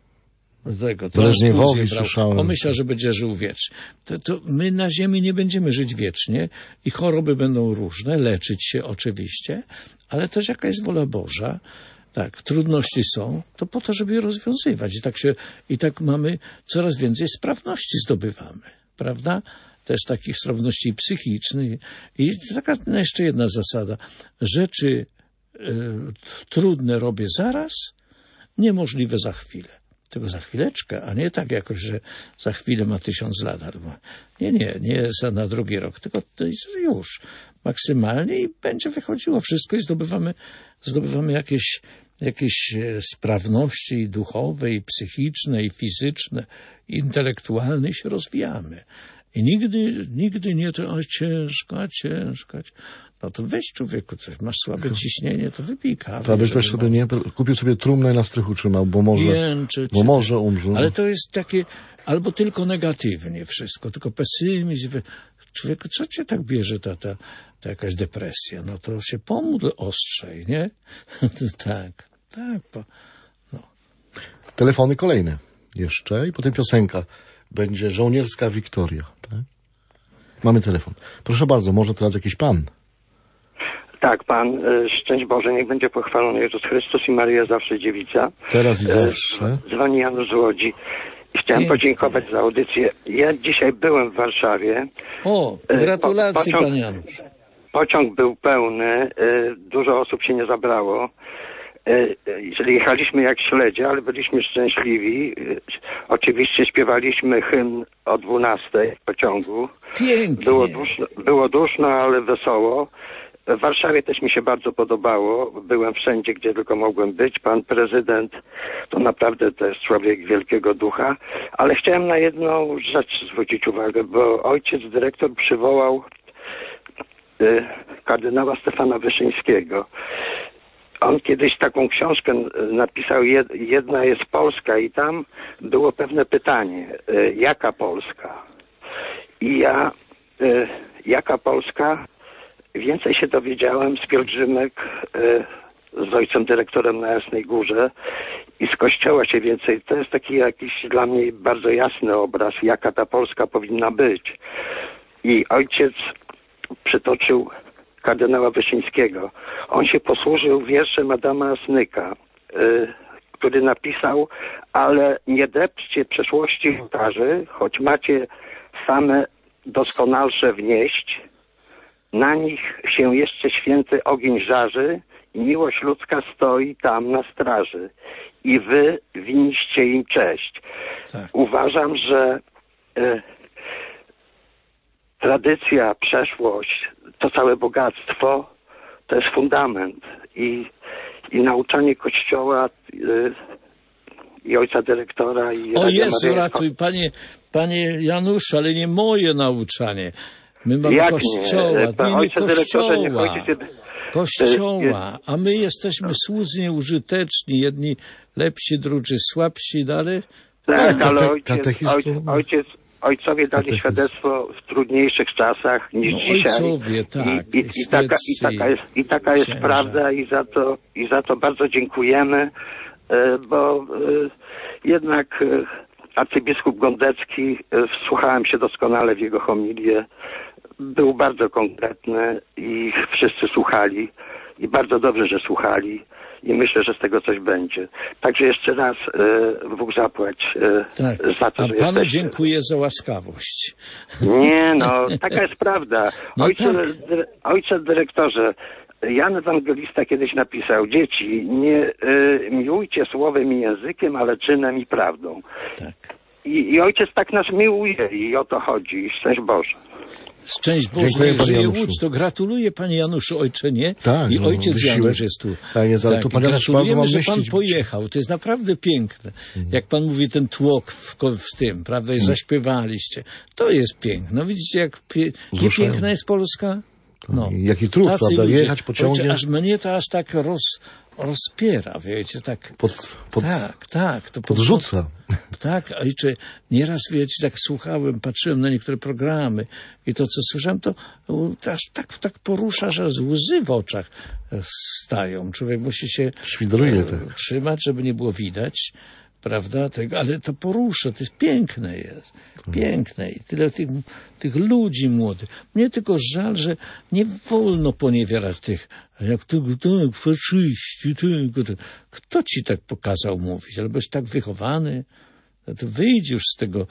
Breżniewowi słyszałem. Pomyślał, że będzie żył wiecznie. To my na ziemi nie będziemy żyć wiecznie i choroby będą różne, leczyć się oczywiście, ale też jaka jest wola Boża. Tak, trudności są, to po to, żeby je rozwiązywać. I tak mamy coraz więcej sprawności zdobywamy, prawda? Też takich sprawności psychicznych. I taka jeszcze jedna zasada. Rzeczy trudne robię zaraz, niemożliwe za chwilę. tego za chwileczkę, a nie tak jakoś, że za chwilę ma 1000 lat. Albo nie na drugi rok, tylko to już maksymalnie i będzie wychodziło wszystko i zdobywamy jakieś sprawności i duchowe, i psychiczne, i fizyczne, i intelektualne i się rozwijamy. I nigdy nie to, ciężko. No to weź człowieku coś, masz słabe ciśnienie, to wypij kawę. To byś też sobie kupił sobie trumnę i na strychu trzymał, bo może umrze. Ale to jest takie, albo tylko negatywnie wszystko, tylko pesymizm. Człowieku, co cię tak bierze ta jakaś depresja? No to się pomódl ostrzej, nie? tak. No. Telefony kolejne jeszcze i potem piosenka. Będzie żołnierska Wiktoria. Tak? Mamy telefon. Proszę bardzo, może teraz jakiś pan? Tak, Pan. Szczęść Boże, niech będzie pochwalony Jezus Chrystus i Maryja zawsze dziewica. Teraz i zawsze. Dzwoni Janusz z Łodzi. Chciałem podziękować za audycję. Ja dzisiaj byłem w Warszawie. O, gratulacje, Pan Janusz. Pociąg był pełny, dużo osób się nie zabrało. Czyli jechaliśmy jak śledzie, ale byliśmy szczęśliwi. Oczywiście śpiewaliśmy hymn o 12:00 w pociągu. Pięknie. Było duszno, ale wesoło. W Warszawie też mi się bardzo podobało. Byłem wszędzie, gdzie tylko mogłem być. Pan prezydent to naprawdę to jest człowiek wielkiego ducha. Ale chciałem na jedną rzecz zwrócić uwagę, bo ojciec dyrektor przywołał kardynała Stefana Wyszyńskiego. On kiedyś taką książkę napisał, jedna jest Polska i tam było pewne pytanie, jaka Polska? I ja, jaka Polska? Więcej się dowiedziałem z pielgrzymek z ojcem dyrektorem na Jasnej Górze i z kościoła się więcej. To jest taki jakiś dla mnie bardzo jasny obraz, jaka ta Polska powinna być. I ojciec przytoczył kardynała Wyszyńskiego. On się posłużył wierszem Adama Asnyka, który napisał: ale nie depczcie przeszłości ołtarzy, choć macie same doskonalsze wnieść, na nich się jeszcze święty ogień żarzy i miłość ludzka stoi tam na straży. I wy winniście im cześć. Tak. Uważam, że tradycja, przeszłość, to całe bogactwo to jest fundament i nauczanie Kościoła i ojca dyrektora i o Jezu, ratuj, panie Januszu, ale nie moje nauczanie. My mamy jak Kościoła, nie Kościoła, a my jesteśmy słudzy użyteczni, jedni lepsi, drudzy słabsi, dalej. Tak, ale ojcowie dali świadectwo w trudniejszych czasach niż dzisiaj. Ojcowie, tak. I taka jest prawda i za to bardzo dziękujemy, bo jednak arcybiskup Gondecki, wsłuchałem się doskonale w jego homilię, był bardzo konkretny i wszyscy słuchali i bardzo dobrze, że słuchali. I myślę, że z tego coś będzie. Także jeszcze raz Bóg zapłać za to, że Panu jesteście. dziękuję za łaskawość. Nie, no, taka jest prawda. Ojcze dyrektorze, Jan Ewangelista kiedyś napisał: dzieci, nie miłujcie słowem i językiem, ale czynem i prawdą. Tak. I ojciec tak nas miłuje i o to chodzi. Szczęść Boże. Szczęść Boże, niech żyje Łódź. To gratuluję, panie Januszu, ojcze, nie? Tak, i ojciec Janusz jest tu. Tak, jest, ale to pan gratulujemy, że pan pojechał. To jest naprawdę piękne. Jak pan mówi, ten tłok w tym, prawda, i zaśpiewaliście. To jest piękne. No widzicie, jak piękna jest Polska? No. Jaki trud, prawda, ludzie, jechać pociągiem. Aż mnie to aż tak rozpiera, wiecie, tak. Podrzuca. Tak, ojcze, nieraz, wiecie, tak słuchałem, patrzyłem na niektóre programy i to, co słyszałem, to aż tak porusza, że łzy w oczach stają. Człowiek musi się trzymać, żeby nie było widać, prawda, tego, ale to porusza, to jest piękne jest. Piękne i tyle tych ludzi młodych. Mnie tylko żal, że nie wolno poniewierać tych, jak tego, tak, faszyści, tego. Kto ci tak pokazał mówić? Albo jest tak wychowany, to wyjdź już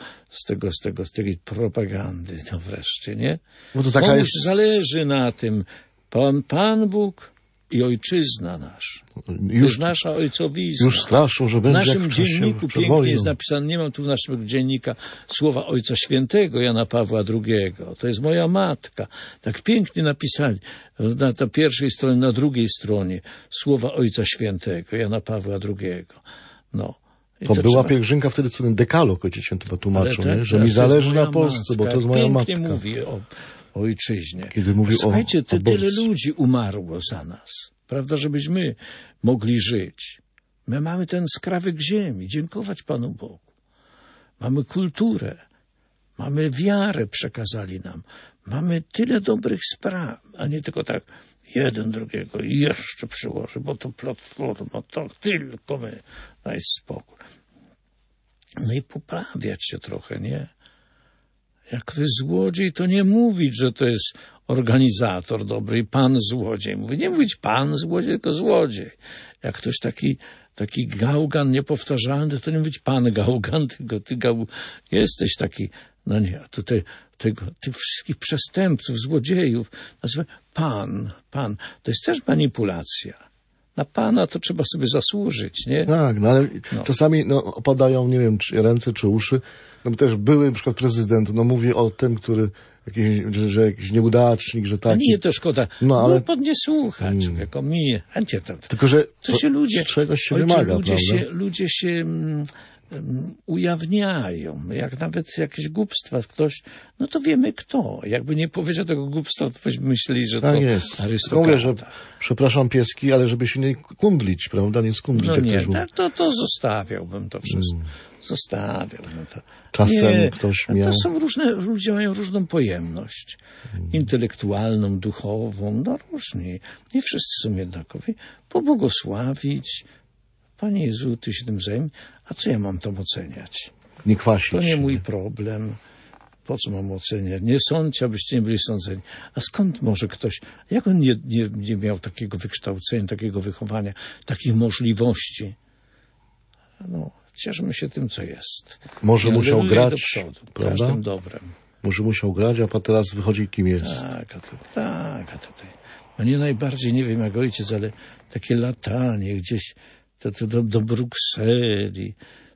z tej propagandy, to wreszcie, nie? Bo to taka zależy na tym. Pan Bóg i ojczyzna nasza. Już nasza ojcowizna. Już straszą, że będzie w naszym jak dzienniku przed pięknie wojną. jest napisane, nie mam tu w naszym dziennika słowa Ojca Świętego Jana Pawła II. To jest moja matka. Tak pięknie napisali na pierwszej stronie, na drugiej stronie słowa Ojca Świętego Jana Pawła II. No. To była pielgrzymka wtedy, co ten dekalog ojciec święty tłumaczył, tak, że mi zależy na Polsce, bo to jest moja matka. Pięknie mówi o ojczyźnie. Kiedy mówi Słuchajcie, o tyle ludzi umarło za nas, prawda, żebyśmy mogli żyć. My mamy ten skrawek ziemi, dziękować Panu Bogu. Mamy kulturę, mamy wiarę, przekazali nam. Mamy tyle dobrych spraw, a nie tylko tak jeden drugiego i jeszcze przyłoży, bo to platforma, to tylko my. Daj spokój. No i poprawiać się trochę, nie? Jak ktoś złodziej, to nie mówić, że to jest organizator dobry i pan złodziej. Nie mówić pan złodziej, tylko złodziej. Jak ktoś taki gałgan niepowtarzalny, to nie mówić pan gałgan, tylko ty jesteś taki, no nie, tutaj tych wszystkich przestępców, złodziejów, nazywa pan. To jest też manipulacja. Na pana to trzeba sobie zasłużyć, nie? Tak, no ale czasami opadają, nie wiem, czy ręce, czy uszy. No bo też były, na przykład prezydent, mówi o tym, który że jakiś nieudacznik, że taki. Nie, to szkoda. No ale nie słuchać, człowieku, minie. Tylko, że to się ludzie, czegoś się wymaga, ludzie się ujawniają. Jak nawet jakieś głupstwa ktoś, no to wiemy kto. Jakby nie powiedział tego głupstwa, to byśmy myśleli, że tak to jest. arystokrata. Mówię, że przepraszam pieski, ale żeby się nie kundlić, prawda? Nie skundlić. No nie, to zostawiałbym to wszystko. Zostawiałbym to. Czasem ktoś miał... To są ludzie mają różną pojemność. Intelektualną, duchową, no różni. Nie wszyscy są jednakowi. Pobłogosławić. Panie Jezu, Ty się tym zajmij. A co ja mam tam oceniać? Nie kwasić. To nie mój problem. Po co mam oceniać? Nie sądźcie, abyście nie byli sądzeni. A skąd może ktoś, jak on nie miał takiego wykształcenia, takiego wychowania, takich możliwości? No, cieszmy się tym, co jest. Może musiał grać, do przodu, prawda? Każdym dobrem. Może musiał grać, a teraz wychodzi kim jest. Tak, a tutaj. Mnie najbardziej, nie wiem jak ojciec, ale takie latanie gdzieś do Brukseli.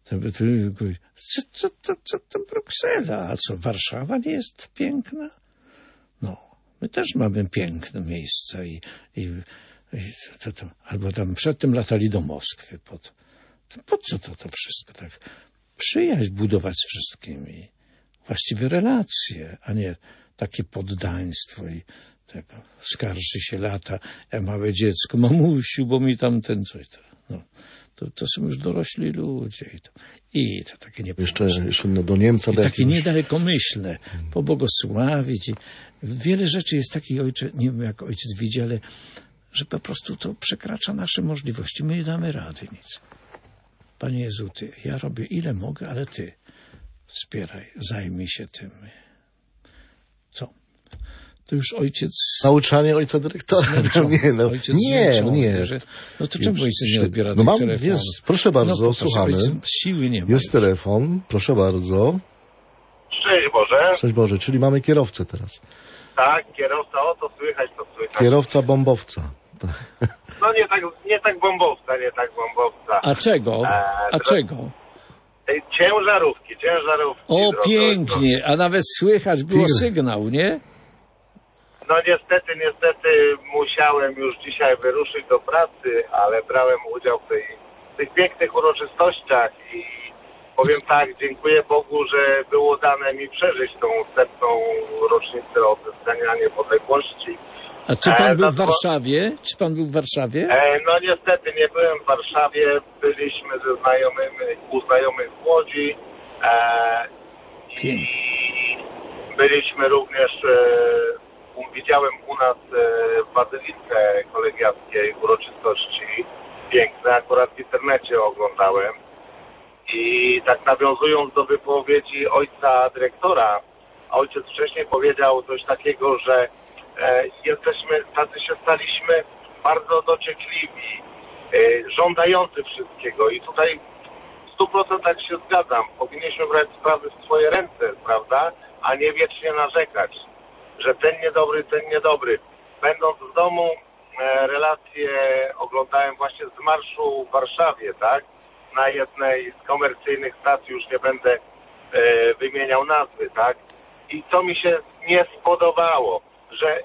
Co Bruksela? A co, Warszawa nie jest piękna? No, my też mamy piękne miejsca albo tam przedtem latali do Moskwy. Po co to wszystko tak? Przyjaźń budować z wszystkimi. Właściwie relacje, a nie takie poddaństwo i tego. Skarży się lata, jak małe dziecko, mamusiu, bo mi tam ten coś. No. To są już dorośli ludzie. I to takie Jeszcze do Niemca. I takie niedalekomyślne. Pobłogosławić. Wiele rzeczy jest takich, ojcze, nie wiem jak ojciec widzi, ale że po prostu to przekracza nasze możliwości. My nie damy rady nic. Panie Jezu, ja robię ile mogę, ale Ty wspieraj, zajmij się tym. Co? To już ojciec... Nauczanie ojca dyrektora. Ojciec nie. Że, no to czemu ojciec nie odbiera tych telefonów? Proszę bardzo, słuchamy. Siły nie ma. Jest telefon, proszę bardzo. Szczęść Boże. Szczęść Boże, czyli mamy kierowcę teraz. Tak, kierowca, to słychać. Kierowca bombowca. No nie tak bombowca. A czego? Czego? Ciężarówki. O, pięknie, a nawet słychać było sygnał, nie? No niestety musiałem już dzisiaj wyruszyć do pracy, ale brałem udział w tych pięknych uroczystościach i powiem tak, dziękuję Bogu, że było dane mi przeżyć tą 100. rocznicę odzyskania niepodległości. A czy pan był w Warszawie? w Warszawie? No niestety nie byłem w Warszawie, byliśmy u znajomych w Łodzi i byliśmy również... Widziałem u nas w bazylice kolegiackiej uroczystości piękne, akurat w internecie oglądałem i tak nawiązując do wypowiedzi ojca dyrektora, ojciec wcześniej powiedział coś takiego, że tacy się staliśmy bardzo dociekliwi, żądający wszystkiego i tutaj w 100% się zgadzam, powinniśmy brać sprawy w swoje ręce, prawda, a nie wiecznie narzekać, że ten niedobry. Będąc w domu, relacje oglądałem właśnie z marszu w Warszawie, tak? Na jednej z komercyjnych stacji, już nie będę wymieniał nazwy, tak? I co mi się nie spodobało, że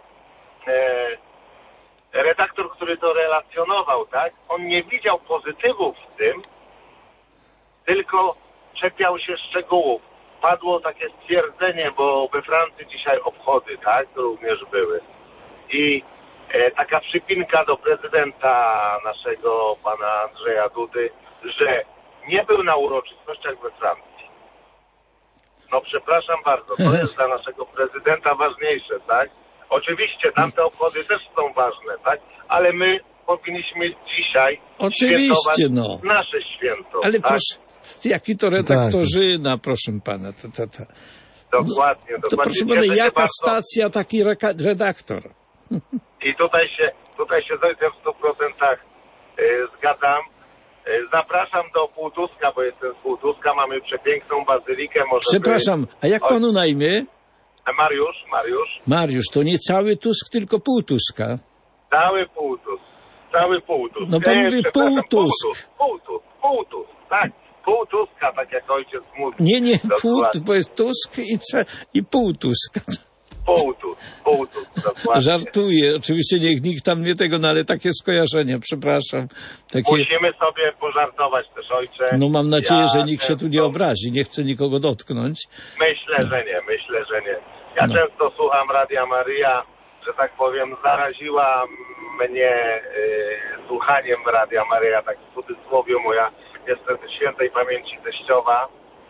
redaktor, który to relacjonował, tak? On nie widział pozytywów w tym, tylko czepiał się szczegółów. Padło takie stwierdzenie, bo we Francji dzisiaj obchody, tak? Również były. I taka przypinka do prezydenta naszego, pana Andrzeja Dudy, że nie był na uroczystościach we Francji. No przepraszam bardzo, to jest dla naszego prezydenta ważniejsze, tak? Oczywiście tamte obchody też są ważne, tak? Ale my powinniśmy dzisiaj świętować nasze święto. Ale tak? proszę, jaki to redaktorzyna, proszę pana. Dokładnie, to proszę pana, jaka stacja, taki redaktor? I tutaj się z ojcem w 100% zgadzam. Zapraszam do Półtuska, bo jestem z Półtuska, mamy przepiękną bazylikę. Przepraszam, a jak panu na imię? Mariusz. Mariusz, to nie cały Tusk, tylko pół Tuska. Cały Półtusk. No pan mówi Półtusk. Półtusk, tak. Półtuska, tak jak ojciec mówi. Nie, bo jest Tusk i pół Tuska. Półtusk, dokładnie. Żartuję, oczywiście nikt tam nie tego, no ale takie skojarzenie, przepraszam. Musimy sobie pożartować też, ojcze. No mam nadzieję, że nikt się tu nie obrazi, nie chce nikogo dotknąć. Myślę, że nie. Ja często słucham Radia Maryja, że tak powiem, zaraziła mnie słuchaniem Radia Maryja, tak w cudzysłowie, moja niestety świętej pamięci teściowa.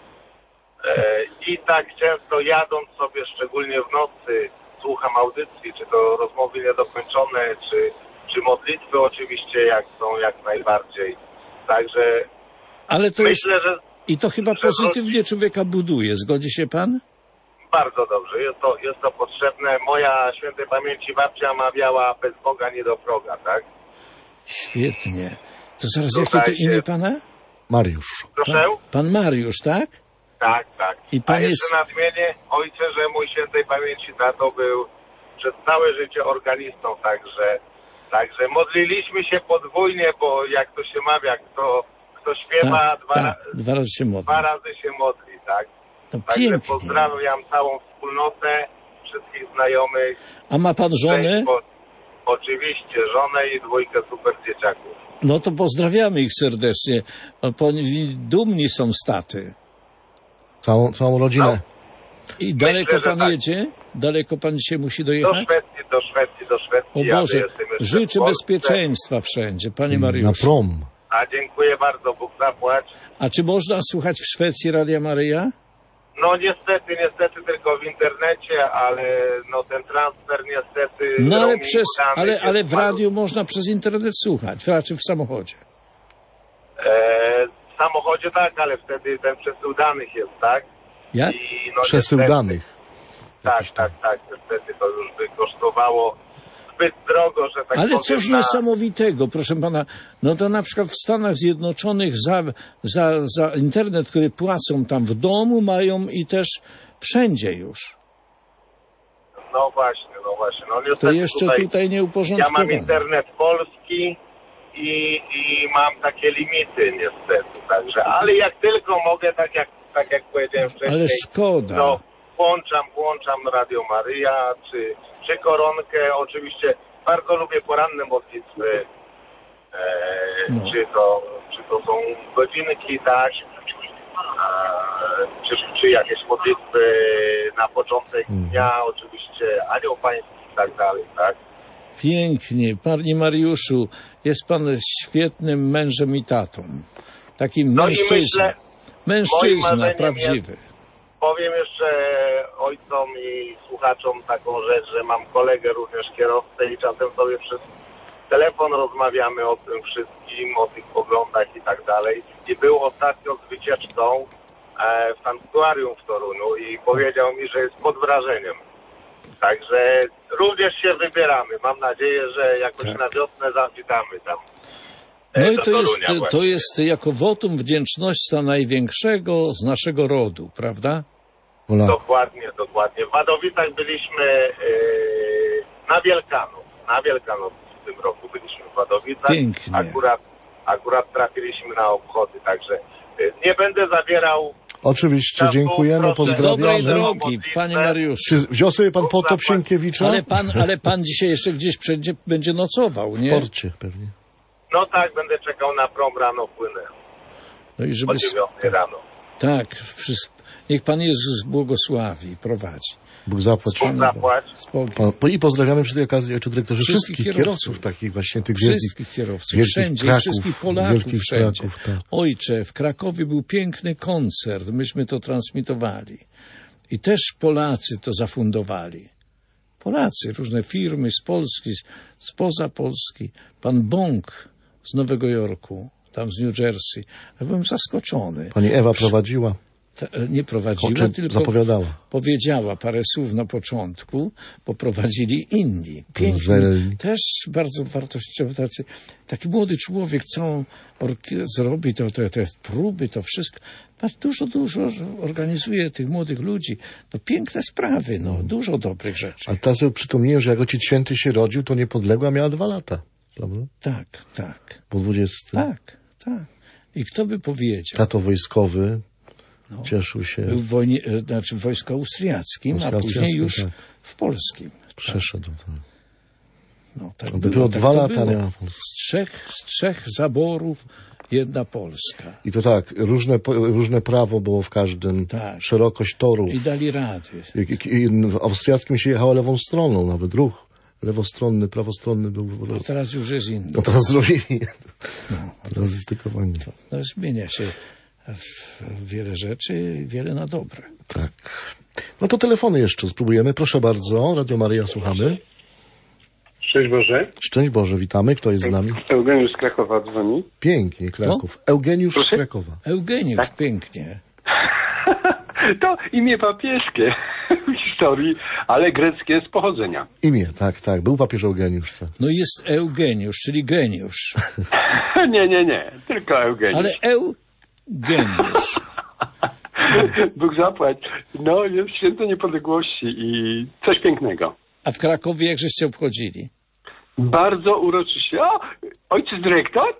I tak często jadąc sobie, szczególnie w nocy, słucham audycji, czy to rozmowy niedokończone, czy modlitwy oczywiście, jak są, jak najbardziej. Także ale to myślę, że... I to chyba pozytywnie człowieka buduje, zgodzi się pan? Bardzo dobrze, jest to potrzebne. Moja świętej pamięci babcia mawiała, bez Boga nie do proga, tak? Świetnie. To zaraz, jakie to imię pana? Mariusz. Proszę? Pan Mariusz, tak? Tak. I pan A jeszcze nadmienię, ojcze, że mój świętej pamięci tato był przez całe życie organistą, także modliliśmy się podwójnie, bo jak to się mawia, kto śpiewa, dwa razy się modli. 2 razy się modli, tak? Także pięknie. pozdrawiam całą wspólnotę, wszystkich znajomych. A ma pan żonę? Oczywiście, żonę i 2 super dzieciaków. No to pozdrawiamy ich serdecznie. Dumni są z taty. Całą rodzinę. No. I daleko pan jedzie? Daleko pan dzisiaj musi dojechać? Do Szwecji. O Boże, życzę bezpieczeństwa wszędzie, panie Mariuszu. Na prom. A dziękuję bardzo, Bóg zapłać. A czy można słuchać w Szwecji Radia Maryja? No niestety tylko w internecie, ale no ten transfer niestety... No ale w radiu można przez internet słuchać, raczej w samochodzie. W samochodzie tak, ale wtedy ten przesył danych jest, tak? Jak? Przesył danych. Tak. Niestety to już by kosztowało zbyt drogo, że tak ale powiem. coś niesamowitego, proszę pana. No to na przykład w Stanach Zjednoczonych za internet, który płacą tam w domu, mają i też wszędzie już. No właśnie. No niestety to jeszcze tutaj nie uporządkowane. Ja mam internet polski i mam takie limity niestety, także, ale jak tylko mogę, tak jak powiedziałem wcześniej, ale szkoda. To włączam Radio Maryja, czy koronkę, oczywiście bardzo lubię poranne modlitwy, czy to są godzinki, tak, czy jakieś modlitwy na początek dnia, oczywiście anioł pański i tak dalej, tak. Pięknie. Panie Mariuszu, jest pan świetnym mężem i tatą. Takim mężczyzną. Mężczyzna prawdziwy. Powiem jeszcze ojcom i słuchaczom taką rzecz, że mam kolegę również kierowcę i czasem sobie przez telefon rozmawiamy o tym wszystkim, o tych poglądach i tak dalej. I był ostatnio z wycieczką w sanktuarium w Toruniu i powiedział mi, że jest pod wrażeniem. Także również się wybieramy. Mam nadzieję, że jakoś na wiosnę zawitamy tam. No i to jest jako wotum wdzięczności największego z naszego rodu, prawda? Ola. Dokładnie. W Wadowicach byliśmy na Wielkanoc tym roku byliśmy w Wadowicach. Pięknie. Akurat trafiliśmy na obchody, także nie będę zabierał. Oczywiście, dziękujemy, pozdrawiamy. Dobrej drogi, panie Mariuszu. Czy wziął sobie pan potop Sienkiewicza? Ale pan dzisiaj jeszcze gdzieś będzie nocował, nie? W porcie pewnie. No tak, będę czekał na prom, rano płynę. No i żeby... O 9 rano. Tak, niech Pan Jezus błogosławi, prowadzi. Bóg zapłać. I pozdrawiamy przy tej okazji, ojcze dyrektorze, wszystkich kierowców takich właśnie tych wszystkich kierowców, wszędzie, Kraków, wszystkich Polaków wszędzie. Kraków, tak. Ojcze, w Krakowie był piękny koncert, myśmy to transmitowali. I też Polacy to zafundowali. Polacy, różne firmy z Polski, spoza Polski. Pan Bąk z Nowego Jorku, tam z New Jersey. Ja byłem zaskoczony. Pani Ewa prowadziła? Nie prowadziła, tylko zapowiadała. Powiedziała parę słów na początku, bo prowadzili inni. Piękni, też bardzo wartościowy. Taki młody człowiek całą zrobi te próby, to wszystko. Dużo organizuje tych młodych ludzi. No piękne sprawy, dużo dobrych rzeczy. A teraz sobie przypomniałem, że jak Ojciec Święty się rodził, to Niepodległa miała 2 lata. Prawda? Tak. Po 20. Tak. I kto by powiedział? Tato wojskowy cieszył się. Był w wojsku austriackim, a później już w polskim. Przeszedł. Tak dopiero 2 lata miała Polska. Z trzech zaborów 1 Polska. I to tak, różne prawo było w każdym, szerokość torów. I dali rady. I w austriackim się jechało lewą stroną, nawet ruch lewostronny, prawostronny był. A teraz już jest inny. No teraz zrobili. Teraz jest tylko wojna. Zmienia się wiele rzeczy, wiele na dobre. Tak. No to telefony jeszcze spróbujemy. Proszę bardzo, Radio Maryja, słuchamy. Szczęść Boże. Szczęść Boże, witamy. Kto jest z nami? Eugeniusz z Krakowa dzwoni. Pięknie, Kraków. Eugeniusz z Krakowa. Eugeniusz, tak. Pięknie. To imię papieskie w historii, ale greckie z pochodzenia. Imię, tak. Był papież Eugeniusz. Tak. No jest Eugeniusz, czyli geniusz. Nie. Tylko Eugeniusz. Ale Eugeniusz. Bóg zapłać. Jest święto niepodległości i coś pięknego. A w Krakowie jak żeście obchodzili? Bardzo uroczyście. Ojciec dyrektor?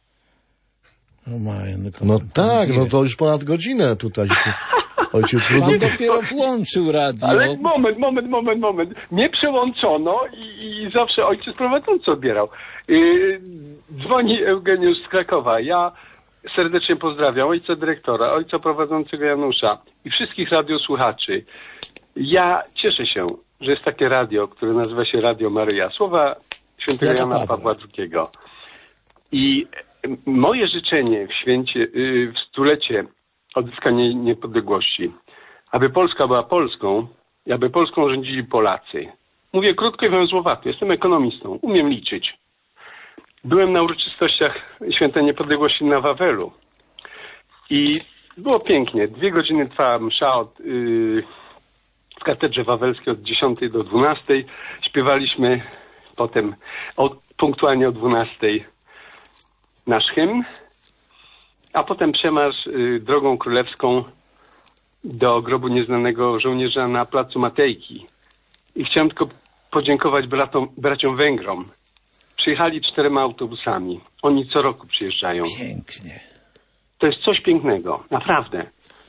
No tak, to już ponad godzinę tutaj. Ojciec Pan dopiero włączył radio. Ale moment. Mnie przełączono i zawsze ojciec prowadzący odbierał. Dzwoni Eugeniusz z Krakowa. Ja serdecznie pozdrawiam ojca dyrektora, ojca prowadzącego Janusza i wszystkich radiosłuchaczy. Ja cieszę się, że jest takie radio, które nazywa się Radio Maryja. Słowa świętego Jana Pawła II. I moje życzenie w stulecie odzyskania niepodległości, aby Polska była Polską i aby Polską rządzili Polacy. Mówię krótko i węzłowato. Jestem ekonomistą. Umiem liczyć. Byłem na uroczystościach Święta Niepodległości na Wawelu i było pięknie. 2 godziny trwała msza w katedrze wawelskiej od 10 do 12. Śpiewaliśmy potem punktualnie o 12 nasz hymn, a potem przemarsz drogą królewską do grobu nieznanego żołnierza na placu Matejki. I chciałem tylko podziękować braciom Węgrom. Przyjechali 4 autobusami. Oni co roku przyjeżdżają. Pięknie. To jest coś pięknego. Naprawdę.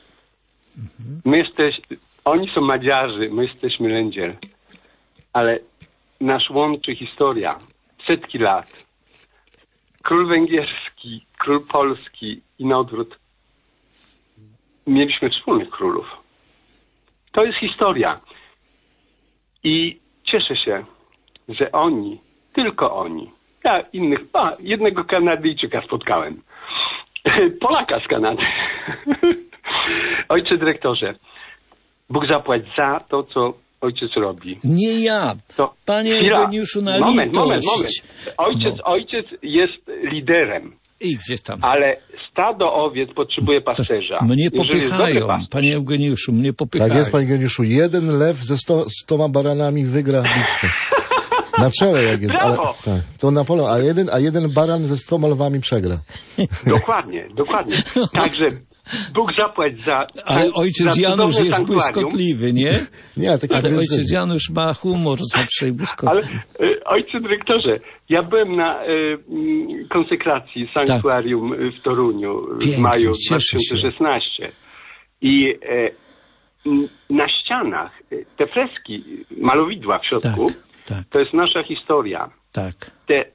Oni są Madziarzy, my jesteśmy Lędziel. Ale nas łączy historia. Setki lat. Król węgierski, król polski i na odwrót. Mieliśmy wspólnych królów. To jest historia. I cieszę się, że oni, tylko oni, jednego Kanadyjczyka spotkałem. Polaka z Kanady. Ojcze dyrektorze, Bóg zapłać za to, co ojciec robi. Nie ja. Panie Eugeniuszu, na moment. Moment. Ojciec jest liderem. I gdzie tam? Ale stado owiec potrzebuje pasterza. Mnie popychają, panie Eugeniuszu, mnie popychają. Tak jest, panie Eugeniuszu. 1 lew ze 100 baranami wygra bitwę. Na czele jak jest. Ale, tak, to Napoleon, a jeden baran ze 100 lwami przegra. Dokładnie. Także Bóg zapłać za... Ale ojciec Janusz jest błyskotliwy, nie? Nie, ale ojciec Janusz ma humor zawsze i błyskotliwy. Ale ojcze dyrektorze, ja byłem na konsekracji sanktuarium w Toruniu w maju 2016 i na ścianach te freski, malowidła w środku, to jest nasza historia. Te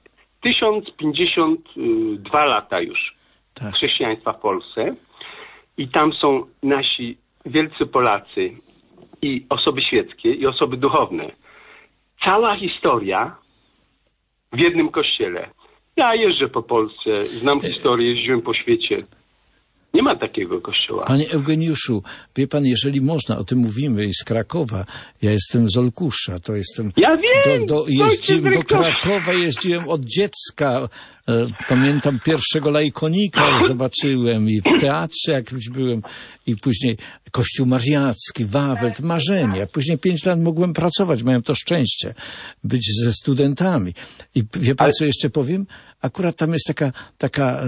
1052 lata już chrześcijaństwa w Polsce i tam są nasi wielcy Polacy i osoby świeckie i osoby duchowne. Cała historia w jednym kościele. Ja jeżdżę po Polsce, znam historię, jeździłem po świecie. Nie ma takiego kościoła. Panie Eugeniuszu, wie pan, jeżeli można, o tym mówimy i z Krakowa, ja jestem z Olkusza, to jestem... Ja wiem! Do Krakowa jeździłem od dziecka. Pamiętam pierwszego Lajkonika zobaczyłem i w teatrze jakimś byłem i później Kościół Mariacki, Wawel, marzenie. Później 5 lat mogłem pracować, miałem to szczęście być ze studentami. I wie pan, co jeszcze powiem? Akurat tam jest taka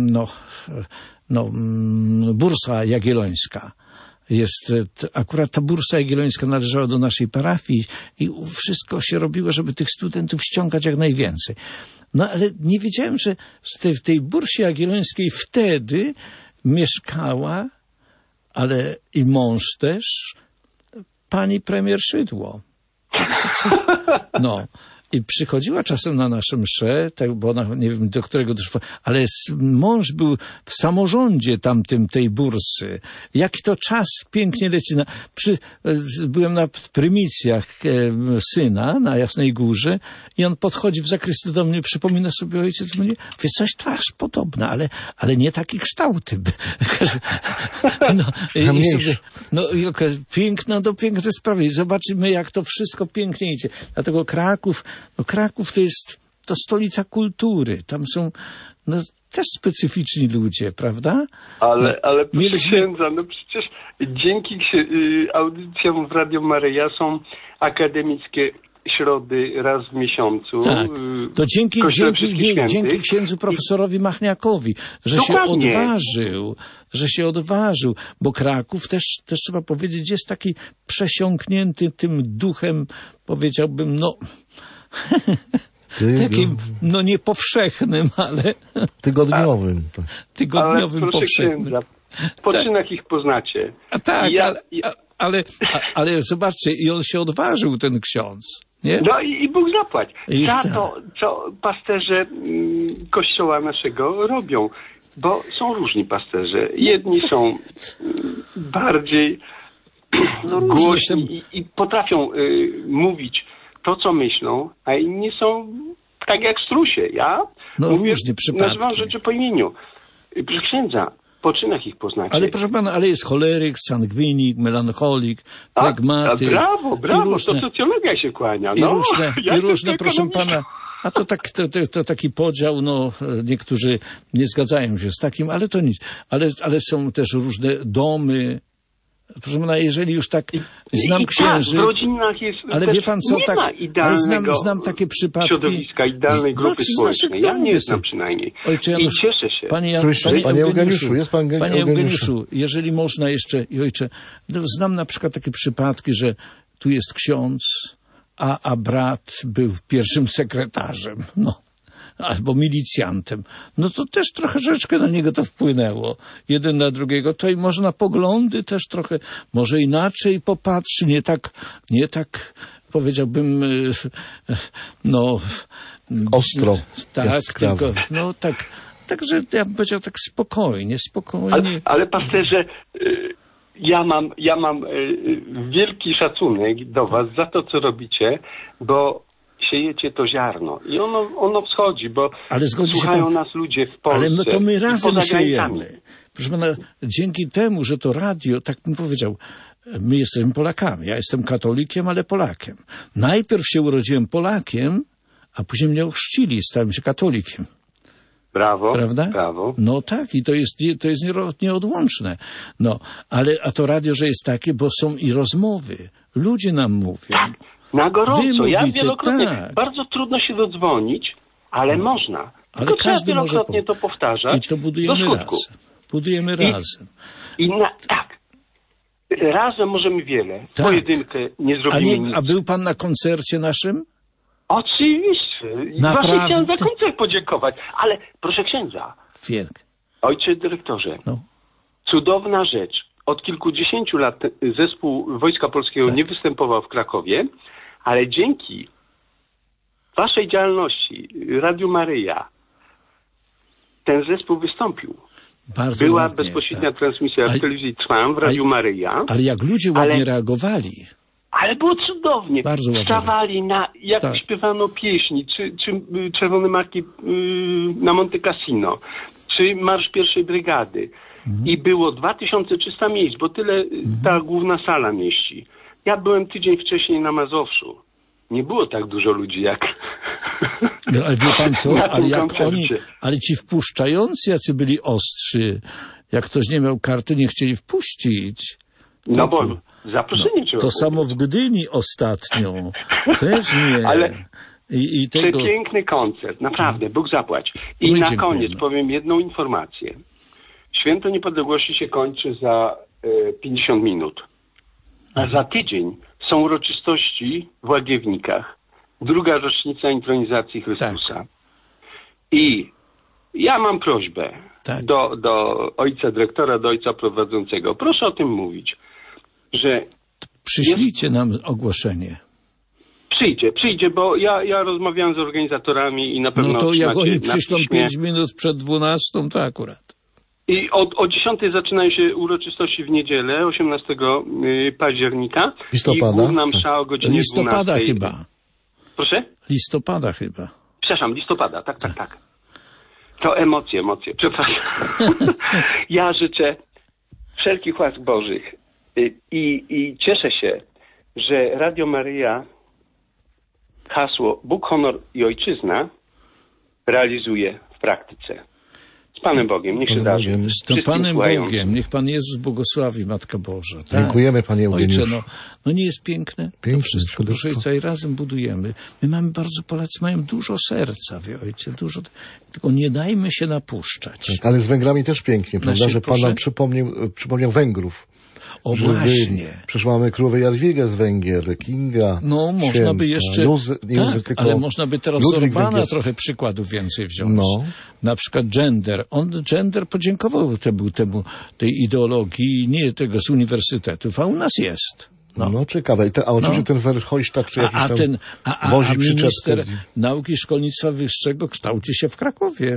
Bursa Jagiellońska. Jest, akurat ta Bursa Jagiellońska należała do naszej parafii i wszystko się robiło, żeby tych studentów ściągać jak najwięcej. No ale nie wiedziałem, że w tej Bursie Jagiellońskiej wtedy mieszkała, ale i mąż też, pani premier Szydło. No. I przychodziła czasem na nasze msze, tak, bo ona, nie wiem do którego też, ale mąż był w samorządzie tamtym tej Bursy. Jaki to czas pięknie leci. Byłem na prymicjach syna na Jasnej Górze i on podchodzi w zakrystii do mnie, przypomina sobie ojciec mnie, wie, coś twarz podobna, ale nie takie kształty. Piękna do pięknej sprawy. I zobaczymy, jak to wszystko pięknie idzie. Dlatego Kraków to stolica kultury. Tam są też specyficzni ludzie, prawda? Ale proszę księdza, przecież dzięki audycjom w Radio Maryja są akademickie środy raz w miesiącu. Tak. To dzięki księdzu profesorowi Machniakowi, że się odważył, bo Kraków też trzeba powiedzieć, jest taki przesiąknięty tym duchem, powiedziałbym, takim, nie powszechnym, ale... Tygodniowym. Tygodniowym, ale powszechnym. Księdza, po czynach ich poznacie. Ale zobaczcie, i on się odważył, ten ksiądz. Nie? No i Bóg zapłać. Za to, co pasterze kościoła naszego robią. Bo są różni pasterze. Jedni są bardziej głośni i potrafią mówić to, co myślą, a inni są tak jak strusie. Ja nazywam rzeczy po imieniu. Proszę księdza, po czynach ich poznacie. Ale proszę pana, jest choleryk, sangwinik, melancholik, pragmatyk. Brawo, to socjologia się kłania. I różne, proszę pana. A to taki podział, niektórzy nie zgadzają się z takim, ale to nic. Ale są też różne domy. Proszę pana, jeżeli już tak znam księży... Tak, w rodzinach jest... Ale wie pan co, nie ma idealnego znam takie przypadki... środowiska, idealnej grupy społecznej. Ja nie znam przynajmniej. Ojcze Janusz, i cieszę się. Panie Eugeniuszu, jeżeli można jeszcze... Ojcze, znam na przykład takie przypadki, że tu jest ksiądz, a brat był pierwszym sekretarzem. Albo milicjantem. To też troszeczkę na niego to wpłynęło. Jeden na drugiego. To i można poglądy też trochę, może inaczej popatrzy, nie tak powiedziałbym, ostro. Tak, tylko, także ja bym powiedział tak spokojnie. Ale pasterze, ja mam wielki szacunek do was za to, co robicie, bo siejecie to ziarno i ono wschodzi, bo słuchają nas ludzie w Polsce. Ale to my razem siejemy. Proszę pana, dzięki temu, że to radio, tak bym powiedział, my jesteśmy Polakami. Ja jestem katolikiem, ale Polakiem. Najpierw się urodziłem Polakiem, a później mnie ochrzcili, stałem się katolikiem. Brawo, prawda? Brawo. Tak, i to jest nieodłączne. A to radio, że jest takie, bo są i rozmowy. Ludzie nam mówią. Na gorąco. Ja wielokrotnie, bardzo trudno się dodzwonić, ale można. Ale tylko trzeba wielokrotnie to powtarzać. I to budujemy raz. Budujemy razem. Tak. Razem możemy wiele. Tak. Pojedynkę nie zrobimy nic. A był pan na koncercie naszym? Oczywiście. Naprawdę? Właśnie chciałem za koncert podziękować. Ale proszę księdza. Ojcze dyrektorze. Cudowna rzecz. Od kilkudziesięciu lat zespół Wojska Polskiego nie występował w Krakowie, ale dzięki waszej działalności, Radiu Maryja, ten zespół wystąpił. Bardzo Była ładnie, bezpośrednia transmisja w telewizji Trwam, w Radiu Maryja. Ale jak ludzie ładnie reagowali. Ale było cudownie. Bardzo ładnie. Wstawali jak śpiewano pieśni, czy Czerwone Marki na Monte Cassino, czy Marsz Pierwszej Brygady. I było 2300 miejsc, bo tyle ta główna sala mieści. Ja byłem tydzień wcześniej na Mazowszu. Nie było tak dużo ludzi jak... No, ale wie pan co, ale ci wpuszczający, jacy byli ostrzy, jak ktoś nie miał karty, nie chcieli wpuścić. No bo zaproszenie trzeba. To samo w Gdyni ostatnio. Też nie. Ale tego... przepiękny koncert, naprawdę, Bóg zapłać. I na koniec powiem jedną informację. Święto Niepodległości się kończy za 50 minut. A za tydzień są uroczystości w Łagiewnikach. 2. rocznica intronizacji Chrystusa. I ja mam prośbę do ojca dyrektora, do ojca prowadzącego. Proszę o tym mówić, że... Przyślijcie nam ogłoszenie. Przyjdzie, bo ja rozmawiałem z organizatorami i na pewno... No to jak oni przyślą 5 minut przed 12, to akurat. I o 10 zaczynają się uroczystości w niedzielę, 18 października. Listopada? I główna msza o godzinie 12. Listopada chyba. Proszę? Listopada chyba. Przepraszam, listopada, tak. To emocje, przepraszam. Ja życzę wszelkich łask Bożych i cieszę się, że Radio Maryja hasło Bóg, honor i ojczyzna realizuje w praktyce. Z Panem Bogiem, niech się darzy. Z Panem Bogiem, niech Pan Jezus błogosławi, Matka Boża. Tak? Dziękujemy, Panie Eugeniuszu. Ojcze, no nie jest piękne? Piękne wszystko, proszę Ojca, i razem budujemy. My mamy bardzo, Polacy mają dużo serca, wie Ojcze, dużo, tylko nie dajmy się napuszczać. Tak, ale z Węgrami też pięknie, prawda, że Pan nam przypomniał Węgrów. O właśnie. Przecież mamy królowę Jadwigę z Węgier, Kinga. No, można by jeszcze... ale można by teraz z Orbana trochę przykładów więcej wziąć. No. Na przykład gender. Gender podziękował tej ideologii, nie tego z uniwersytetów, a u nas jest. No ciekawe. A oczywiście ten Verhofstadt, czy jakiś tam wozi minister nauki i szkolnictwa wyższego kształci się w Krakowie.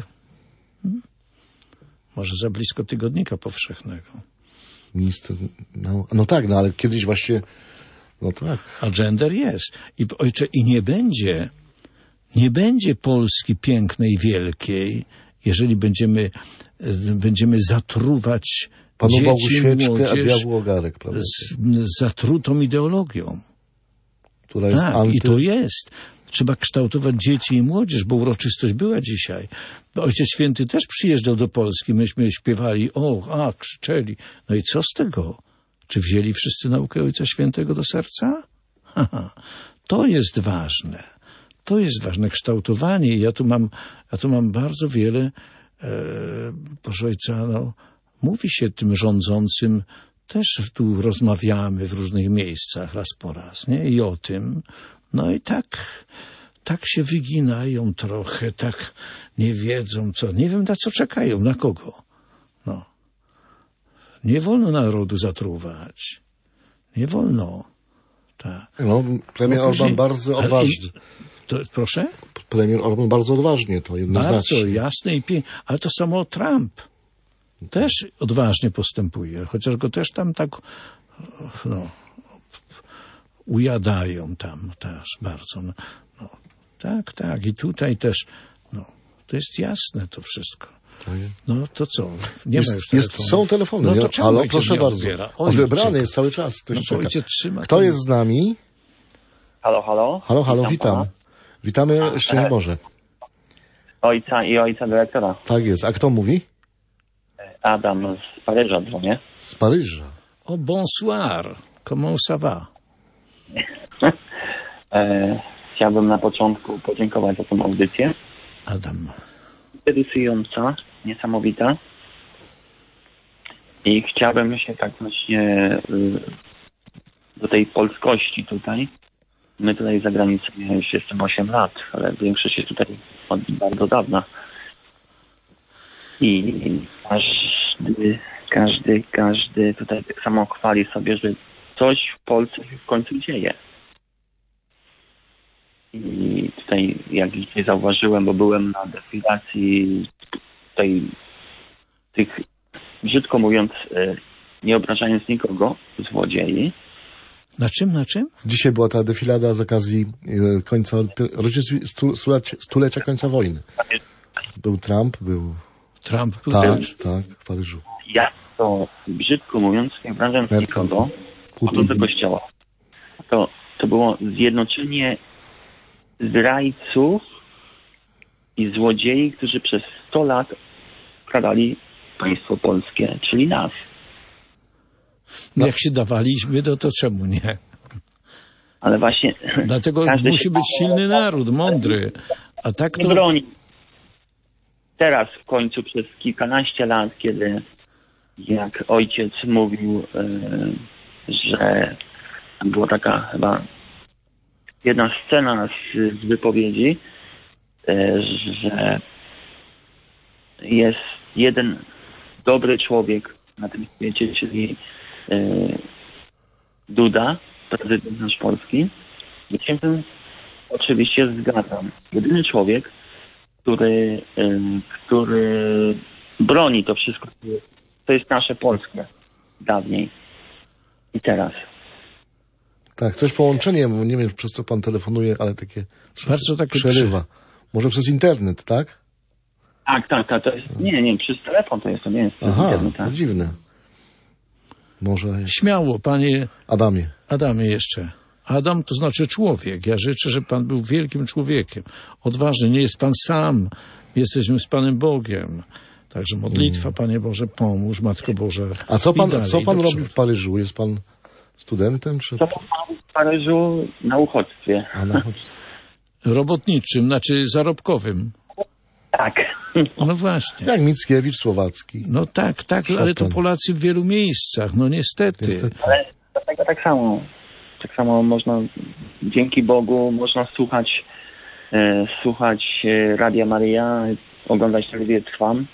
Może za blisko Tygodnika Powszechnego. Minister, no tak, ale kiedyś właśnie, no tak. A gender jest. I ojcze, i nie będzie Polski pięknej, wielkiej, jeżeli będziemy zatruwać dzieci i młodzież z zatrutą ideologią. Która jest i to jest. Trzeba kształtować dzieci i młodzież, bo uroczystość była dzisiaj. Ojciec Święty też przyjeżdżał do Polski, myśmy śpiewali, krzyczeli. No i co z tego? Czy wzięli wszyscy naukę Ojca Świętego do serca? To jest ważne. To jest ważne kształtowanie. Ja tu mam bardzo wiele, proszę Ojca, mówi się tym rządzącym, też tu rozmawiamy w różnych miejscach raz po raz, nie? I o tym. No i tak się wyginają trochę, tak nie wiedzą co. Nie wiem, na co czekają, na kogo. No. Nie wolno narodu zatruwać. Nie wolno. Tak. No, premier Orban bardzo odważny. Proszę? Premier Orban bardzo odważnie, to jednoznacznie. Bardzo jasne i piękne. Ale to samo Trump też odważnie postępuje, chociaż go też tam tak, ujadają tam też bardzo. Tak. I tutaj też, to jest jasne to wszystko. No to co? Nie ma już telefonu. Są telefony. No to czemu proszę bardzo. Odebrany jest cały czas. Ktoś czeka. Kto jest z nami? Halo, witam. Witamy, szczęść Boże. Ojca dyrektora. Tak jest. A kto mówi? Adam z Paryża dzwonię. Z Paryża. Bonsoir. Comment ça va? Chciałbym na początku podziękować za tę audycję. Adam. Interesująca, niesamowita. I chciałbym się tak właśnie do tej polskości tutaj. My tutaj za granicą, ja już jestem 8 lat, ale większość jest tutaj od bardzo dawna. I każdy tutaj tak samo chwali sobie, że coś w Polsce się w końcu dzieje. I tutaj, jak dzisiaj zauważyłem, bo byłem na defilacji tutaj tych, brzydko mówiąc, nie obrażając nikogo, złodziei. Na czym? Dzisiaj była ta defilada z okazji końca, stulecia końca wojny. Był Trump, był... Tak, w Paryżu. Ja to, brzydko mówiąc, nie obrażając nikogo, chodzą do kościoła. To było zjednoczenie zdrajców i złodziei, którzy przez 100 lat kradali państwo polskie, czyli nas. No. Jak się dawaliśmy, to czemu nie? Ale właśnie... Dlatego musi być silny naród, mądry. A tak to... broni. Teraz w końcu przez kilkanaście lat, kiedy jak ojciec mówił, że była taka chyba jedna scena z wypowiedzi, że jest jeden dobry człowiek na tym świecie, czyli Duda, prezydent nasz polski. I się tym oczywiście zgadzam. Jedyny człowiek, który broni to wszystko, to jest nasze polskie dawniej i teraz. Tak, coś połączenie, bo nie wiem, przez co pan telefonuje, ale takie przerywa. Może przez internet, tak? Tak, to jest, nie, przez telefon to jest, to nie jest przez internet. Tak. To dziwne. Może... Śmiało, panie... Adamie jeszcze. Adam to znaczy człowiek. Ja życzę, żeby pan był wielkim człowiekiem. Odważny, nie jest pan sam. Jesteśmy z Panem Bogiem. Także modlitwa, Panie Boże, pomóż, Matko Boże. A co pan robi w Paryżu? Jest pan studentem? Czy... Co pan w Paryżu? Na uchodźstwie. Na uchodźstwie. Robotniczym, znaczy zarobkowym. Tak. No właśnie. Jak Mickiewicz, Słowacki. No tak, ale to Polacy w wielu miejscach, no niestety. Ale dlatego tak samo można, dzięki Bogu, można słuchać Radia Maryja, oglądać telewizję Trwam.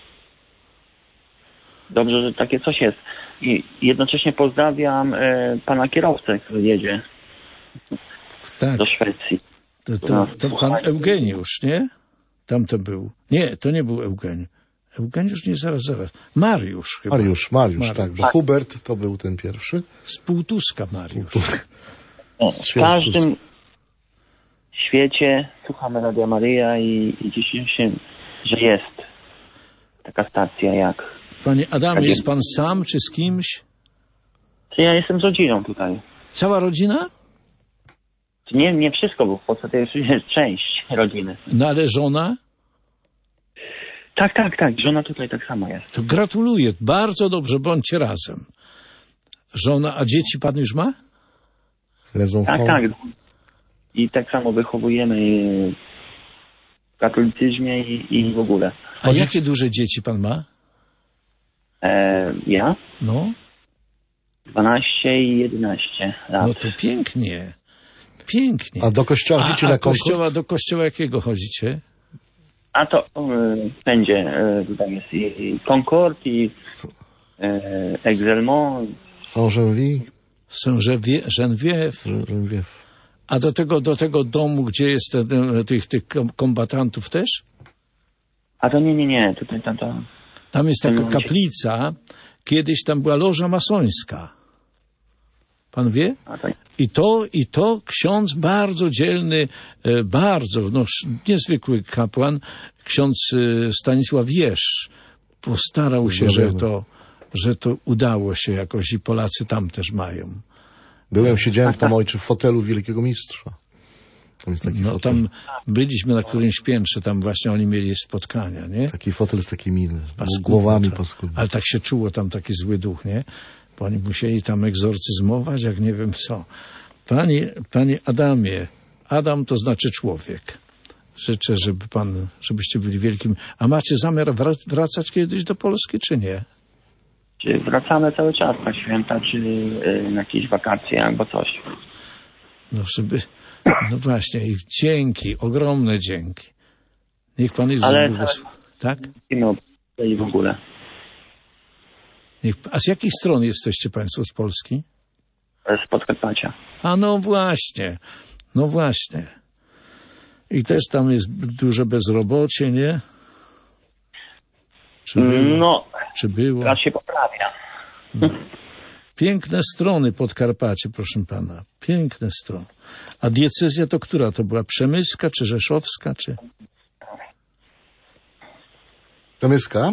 Dobrze, że takie coś jest. I jednocześnie pozdrawiam pana kierowcę, który jedzie do Szwecji. To pan Eugeniusz, nie? Tam to był. Nie, to nie był Eugeniusz. Eugeniusz nie, zaraz. Mariusz chyba. Mariusz, tak. Bo Hubert to był ten pierwszy. Z Półtuska Mariusz. W każdym świecie słuchamy Radia Maryja i cieszymy się, że jest taka stacja jak... Panie Adamie, jest pan sam czy z kimś? Ja jestem z rodziną tutaj. Cała rodzina? Nie wszystko, bo w podstawie jest część rodziny. No ale żona? Tak. Żona tutaj tak samo jest. To gratuluję. Bardzo dobrze, bądźcie razem. Żona, a dzieci pan już ma? Tak. I tak samo wychowujemy w katolicyzmie i w ogóle. A jakie duże dzieci pan ma? Ja? No. 12 i 11 lat. No to pięknie. A do kościoła chodzicie na konkurs? Do kościoła jakiego chodzicie? A to będzie, tutaj jest i Concord, i Exelmont. Saint-Geneviève. A do tego domu, gdzie jest tych kombatantów też? A to nie. Tutaj tam jest taka kaplica. Kiedyś tam była loża masońska. Pan wie? I to ksiądz bardzo dzielny, niezwykły kapłan, ksiądz Stanisław Jesz, postarał się, że to udało się jakoś i Polacy tam też mają. Siedziałem tam w fotelu Wielkiego Mistrza. Tam jest taki fotel. Tam byliśmy na którymś piętrze, tam właśnie oni mieli spotkania, nie? Taki fotel z takimi głowami paskudnymi. Ale tak się czuło tam taki zły duch, nie? Bo oni musieli tam egzorcyzmować, jak nie wiem co. Panie Adamie, Adam to znaczy człowiek. Życzę, żebyście byli wielkim... A macie zamiar wracać kiedyś do Polski, czy nie? Czy wracamy cały czas na święta, czy na jakieś wakacje albo coś. No właśnie, i dzięki, ogromne dzięki. Niech Pan Jezus błogosławi. Tak? No, i w ogóle. A z jakich stron jesteście Państwo z Polski? Z Podkarpacia. A no właśnie. I też tam jest duże bezrobocie, nie? Czy było? Teraz się poprawia. No. Piękne strony Podkarpacie, proszę pana. Piękne strony. A diecezja to która? To była Przemyska, czy Rzeszowska, czy... Przemyska?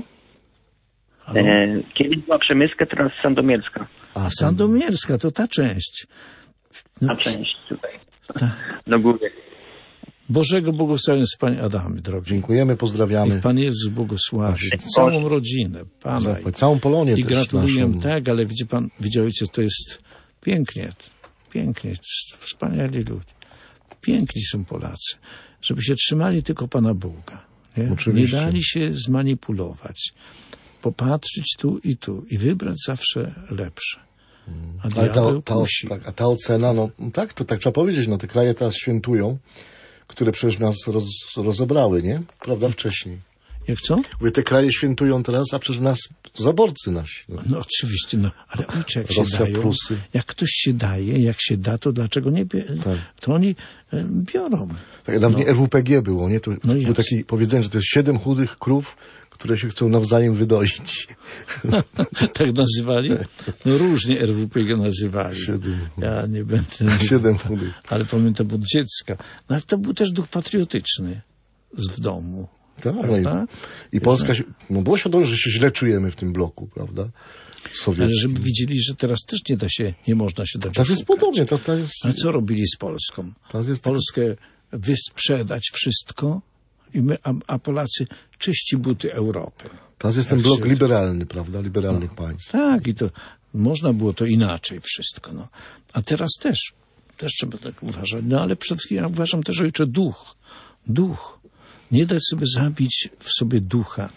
Kiedyś była Przemyska, teraz Sandomierska. A Sandomierska, to ta część. Ta część tutaj. Do góry. Bożego błogosławieństwa, Panie Adamie, drogi. Dziękujemy, pozdrawiamy. Niech Pan Jezus błogosławi całą rodzinę, Pana. Całą Polonię i też. gratuluję, naszą. tak, ale widzi Pan, ojciec, to jest pięknie, wspaniali ludzie. Piękni są Polacy, żeby się trzymali tylko Pana Boga. Nie dali się zmanipulować. Popatrzeć tu i wybrać zawsze lepsze. A diabeł kusi. A ta ocena, tak, to tak trzeba powiedzieć, te kraje teraz świętują, które przecież nas rozebrały, nie? Prawda, wcześniej. Jak co? Mówię, te kraje świętują teraz, a przecież nas zaborcy nasi. No oczywiście, ale ojcze, jak Rosja, się dają, Prusy. jak ktoś się daje, jak się da, to dlaczego nie to oni biorą. Tak, dawniej RWPG było, nie? To było takie powiedzenie, że to jest 7 chudych krów, które się chcą nawzajem wydoić. Tak nazywali? No różnie RWPG nazywali. 7. Ja nie będę... 7 chudych. Ale pamiętam od dziecka. No ale to był też duch patriotyczny w domu. Tak, i Polska, było świadome, że się źle czujemy w tym bloku, prawda? Sowieckim. Ale żeby widzieli, że teraz też nie można się dać. To jest podobnie. Ale co robili z Polską? Polskę wysprzedać wszystko, a Polacy czyści buty Europy. Teraz jest ten blok liberalny, prawda? Liberalnych państw. Tak, i to można było to inaczej wszystko. A teraz też trzeba tak uważać. Ale przede wszystkim ja uważam też, ojcze, duch. Nie dać sobie zabić w sobie ducha,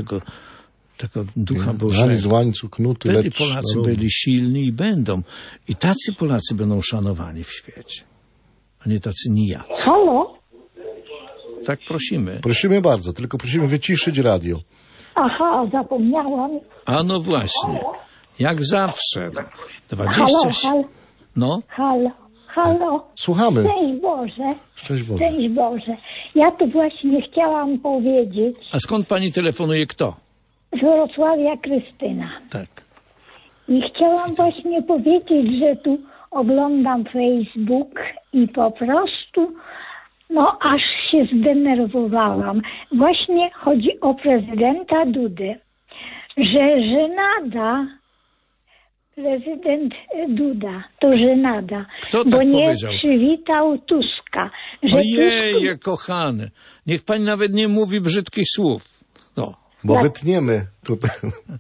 tego ducha Bożego. Z łańcuch knuty, wtedy Polacy byli silni i będą. I tacy Polacy będą szanowani w świecie, a nie tacy nijacy. Halo? Tak, prosimy. Prosimy bardzo, tylko prosimy wyciszyć radio. Aha, zapomniałam. A no właśnie, jak zawsze. 20... Halo. No? Halo. Słuchamy. Szczęść Boże. Szczęść Boże. Szczęść Boże. Ja tu właśnie chciałam powiedzieć. A skąd pani telefonuje kto? Z Wrocławia Krystyna. Tak. I chciałam właśnie powiedzieć, że tu oglądam Facebook i po prostu aż się zdenerwowałam. Właśnie chodzi o prezydenta Dudę, że żenada, prezydent Duda, to żenada, kto tak bo nie powiedział? Przywitał Tuska. Ojej, kochany, niech pani nawet nie mówi brzydkich słów. Bo wytniemy tutaj.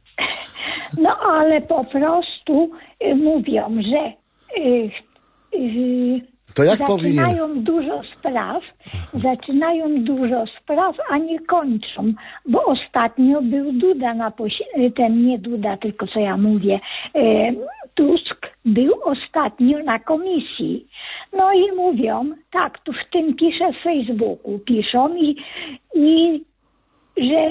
Ale po prostu mówią, że to jak zaczynają dużo spraw, a nie kończą, bo ostatnio był Duda nie Duda, tylko co ja mówię, Tusk był ostatnio na komisji. No i mówią, tak, tu w tym piszę w Facebooku, piszą i że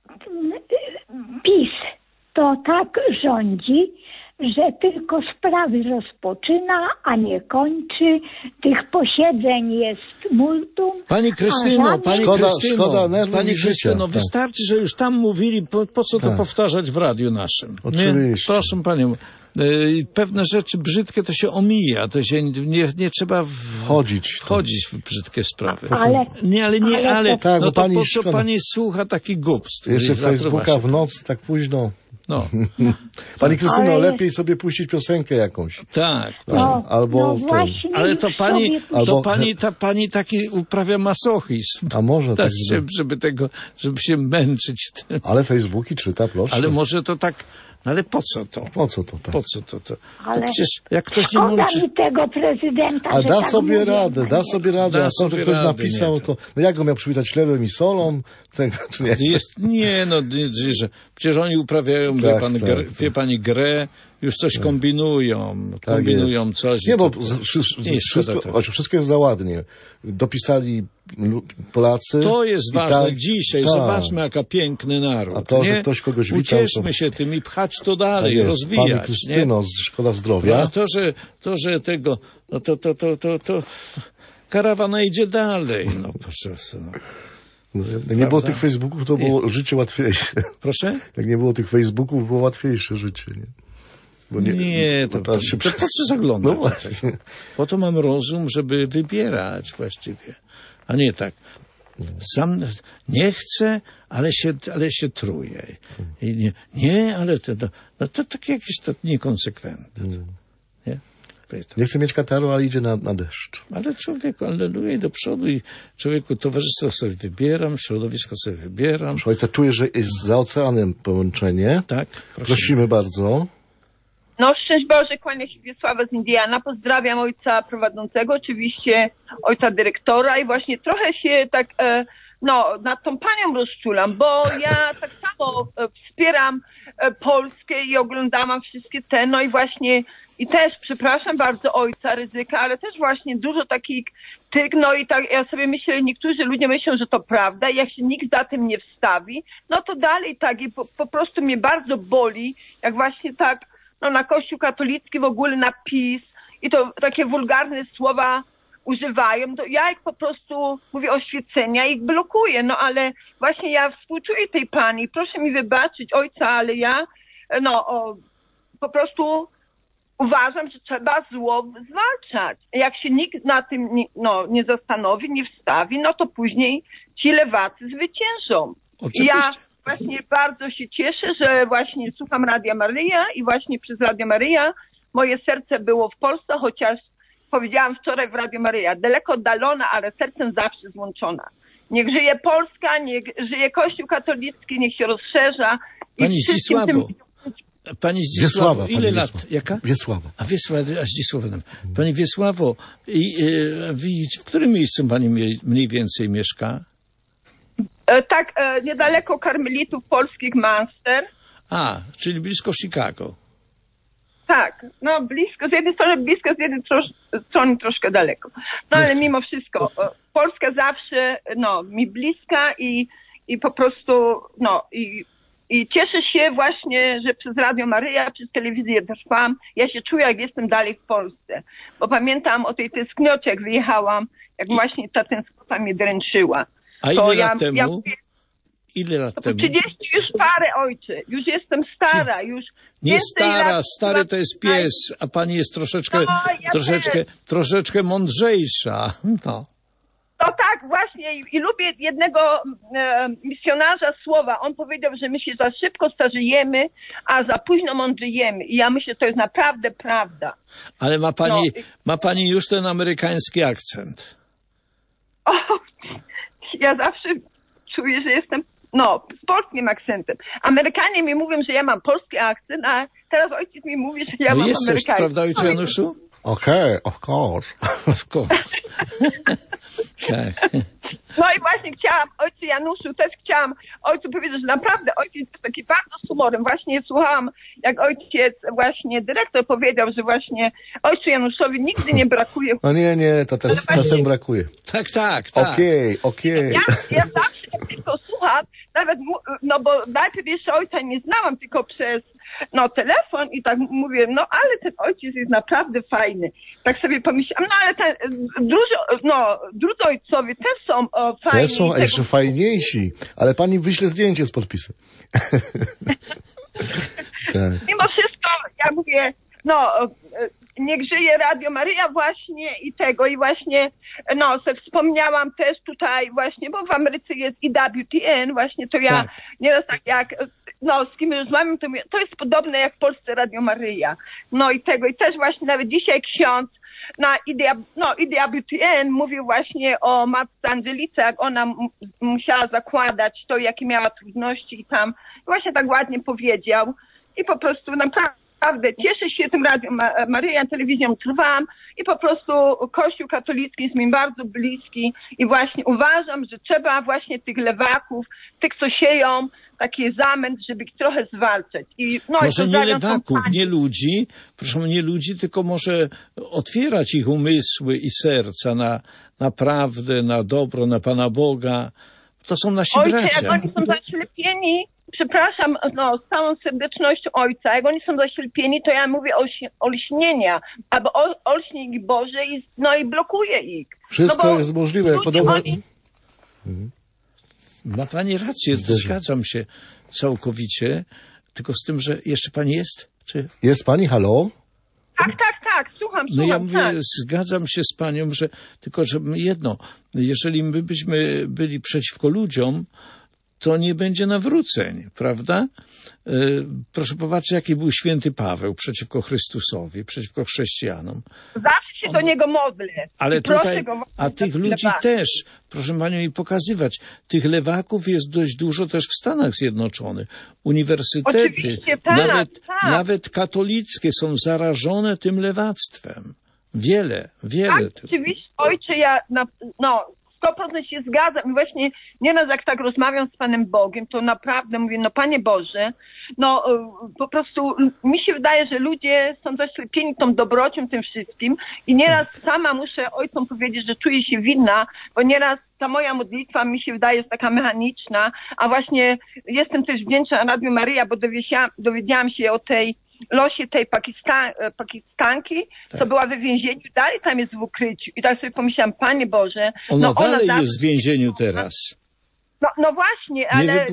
PiS to tak rządzi, że tylko sprawy rozpoczyna, a nie kończy. Tych posiedzeń jest multum. Pani Krystyno, Pani Krystyno, wystarczy, że już tam mówili, po co to powtarzać w radiu naszym? Oczywiście. Proszę Panią, pewne rzeczy brzydkie to się omija, to się nie trzeba wchodzić w brzydkie sprawy. Ale to po co Pani słucha takich głupstw? Jeszcze Facebooka w noc, tak późno. Pani Krystyno, lepiej sobie puścić piosenkę jakąś. Tak. Ale to pani taki uprawia masochizm. A może tak. Żeby się męczyć. Ale Facebooki czyta, proszę. Ale może to tak Ale po co to? Po co to? Tak? Po co to? To Ale przecież jak ktoś nie szkoda mączy... mi tego prezydenta, A że da tak sobie mówią, radę, da sobie radę. Da A to, że sobie ktoś radę, napisał, nie, to... No jak go miał przywitać chlebem i solą? Tego, czy nie? Że przecież oni uprawiają, wie pani, grę, już coś kombinują coś. Nie, bo wszystko jest za ładnie. Dopisali Polacy. To jest ważne tak, dzisiaj. Tak. Zobaczmy, jaka piękny naród. A to, nie? że ktoś kogoś witał, Ucieszmy się tym i pchać to dalej, tak rozwijać. Pani Krystyno, szkoda zdrowia. No, a że tego, no to karawana idzie dalej. No, proszę. Jak nie było tych Facebooków, to było życie łatwiejsze. Proszę? Jak nie było tych Facebooków, było łatwiejsze życie, nie? Bo to po co zaglądać? No właśnie. Po to mam rozum, żeby wybierać właściwie. A nie tak. Sam nie chcę, ale się truję. I ale to takie jakieś to niekonsekwentne. Nie? Nie chcę mieć kataru, ale idzie na deszcz. Ale człowieku, alleluja do przodu i człowieku towarzystwo sobie wybieram, środowisko sobie wybieram. Proszę ojca, czuję, że jest za oceanem połączenie. Tak, prosimy bardzo. No, szczęść Boże, kłania się Wiesława z Indiana. Pozdrawiam ojca prowadzącego, oczywiście ojca dyrektora i właśnie trochę się tak, nad tą panią rozczulam, bo ja tak samo wspieram Polskę i oglądałam wszystkie te, no i właśnie i też, przepraszam bardzo ojca Ryzyka, ale też właśnie dużo takich no i tak, ja sobie myślę, niektórzy ludzie myślą, że to prawda i jak się nikt za tym nie wstawi, no to dalej tak i po prostu mnie bardzo boli, jak właśnie tak, na Kościół katolicki w ogóle na PiS i to takie wulgarne słowa używają, to ja ich po prostu mówię oświecenia, ich blokuję, no ale właśnie ja współczuję tej pani, proszę mi wybaczyć ojca, ale ja po prostu uważam, że trzeba zło zwalczać. Jak się nikt na tym nie zastanowi, nie wstawi, no to później ci lewacy zwyciężą. Oczywiście. Ja właśnie bardzo się cieszę, że właśnie słucham Radia Maryja i właśnie przez Radio Maryja moje serce było w Polsce, chociaż powiedziałam wczoraj w Radio Maryja, daleko oddalona, ale sercem zawsze złączona. Niech żyje Polska, niech żyje Kościół katolicki, niech się rozszerza. Pani Zdzisławo, ile lat? Jaka? Wiesława. A Zdzisława. Pani Wiesławo, w którym miejscu pani mniej więcej mieszka? Tak, niedaleko Karmelitów Polskich Manster. A, czyli blisko Chicago. Tak, no blisko, z jednej strony blisko, z jednej strony troszkę daleko. No ale mimo wszystko, Polska zawsze, mi bliska i po prostu, i cieszę się właśnie, że przez Radio Maryja, przez telewizję trwam. Ja się czuję, jak jestem dalej w Polsce. Bo pamiętam o tej tęsknocie, jak wyjechałam, jak właśnie ta tęsknota mnie dręczyła. A ile lat temu? Ile lat temu? 30 już parę, ojcze. Już jestem stara, już. Nie stara, stary to jest pies, a pani jest troszeczkę mądrzejsza. No. No tak, właśnie. I lubię jednego misjonarza słowa. On powiedział, że my się za szybko starzejemy, a za późno mądrzejemy. I ja myślę, że to jest naprawdę prawda. Ale ma pani już ten amerykański akcent. O, ja zawsze czuję, że jestem z polskim akcentem. Amerykanie mi mówią, że ja mam polski akcent, a teraz ojciec mi mówi, że ja mam amerykański. Prawda, ojcze Januszu? Okej, of course. Of course. Tak. No i właśnie ojcu Januszu, też chciałam ojcu powiedzieć, że naprawdę ojciec jest taki bardzo z humorem. Właśnie słuchałam, jak ojciec, właśnie dyrektor powiedział, że właśnie ojcu Januszowi nigdy nie brakuje. No nie, to też czasem brakuje. Tak. Okej. Ja zawsze jak tylko słucham, nawet, bo najpierw jeszcze ojca nie znałam, tylko przez telefon i tak mówię, ale ten ojciec jest naprawdę fajny. Tak sobie pomyślałam, ale drudzy ojcowie też są fajni. Też są, a jeszcze fajniejsi. Ale pani wyśle zdjęcie z podpisem. Tak. Mimo wszystko, ja mówię, niech żyje Radio Maryja właśnie i właśnie, wspomniałam też tutaj właśnie, bo w Ameryce jest i WTN właśnie, to ja nieraz tak jak, z kim rozmawiam, to jest podobne jak w Polsce Radio Maryja. I też właśnie nawet dzisiaj ksiądz na IDWTN mówił właśnie o matce Angelice, jak ona musiała zakładać to, jakie miała trudności i tam właśnie tak ładnie powiedział. i po prostu naprawdę cieszę się tym Radiem Maryja, telewizją trwam i po prostu Kościół katolicki jest mi bardzo bliski i właśnie uważam, że trzeba właśnie tych lewaków, tych co sieją taki zamęt, żeby ich trochę zwalczać. Może nie lewaków, nie ludzi, proszę, nie ludzi, tylko może otwierać ich umysły i serca na prawdę, na dobro, na Pana Boga. To są nasi bracia. Jak oni są zaślepieni, przepraszam, z całą serdecznością ojca, jak oni są zaślepieni, to ja mówię olśnienia, albo olśnik Boże i blokuje ich. Wszystko jest możliwe. Ma Pani rację, zgadzam się całkowicie, tylko z tym, że jeszcze Pani jest? Czy... Jest Pani, halo? Tak, słucham. No ja mówię, zgadzam się z Panią, że tylko, że jedno, jeżeli my byśmy byli przeciwko ludziom, to nie będzie nawróceń, prawda? Proszę popatrzeć, jaki był święty Paweł przeciwko Chrystusowi, przeciwko chrześcijanom. Zawsze się do niego modlę. Ale tutaj, a tych ludzi też, proszę Panią, i pokazywać, tych lewaków jest dość dużo też w Stanach Zjednoczonych. Uniwersytety, nawet katolickie są zarażone tym lewactwem. Wiele. Tak, oczywiście, ojcze, ja 100% się zgadzam. I właśnie nieraz jak tak rozmawiam z Panem Bogiem, to naprawdę mówię, Panie Boże, po prostu mi się wydaje, że ludzie są zaślepieni tą dobrocią, tym wszystkim i nieraz sama muszę ojcom powiedzieć, że czuję się winna, bo nieraz ta moja modlitwa mi się wydaje jest taka mechaniczna, a właśnie jestem też wdzięczna Radiu Maryja, bo dowiedziałam się o tej losie tej Pakistanki, co była we więzieniu, dalej tam jest w ukryciu. I tak sobie pomyślałam, Panie Boże... Ona dalej jest w więzieniu teraz. No właśnie, ale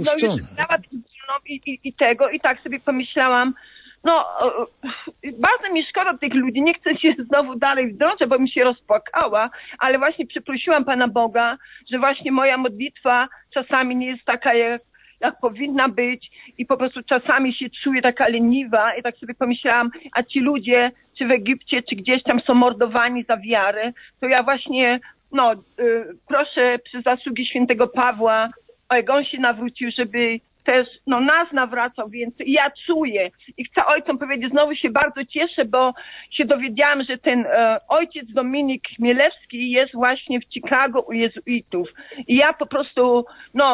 i tak sobie pomyślałam, bardzo mi szkoda tych ludzi, nie chcę się znowu dalej wdrążać, bo mi się rozpłakała, ale właśnie przeprosiłam Pana Boga, że właśnie moja modlitwa czasami nie jest taka, jak powinna być i po prostu czasami się czuję taka leniwa i tak sobie pomyślałam, a ci ludzie, czy w Egipcie, czy gdzieś tam są mordowani za wiarę, to ja właśnie, proszę przez zasługi świętego Pawła, jak on się nawrócił, żeby też nas nawracał więcej. I ja czuję i chcę ojcom powiedzieć, znowu się bardzo cieszę, bo się dowiedziałam, że ten ojciec Dominik Chmielewski jest właśnie w Chicago u jezuitów. I ja po prostu,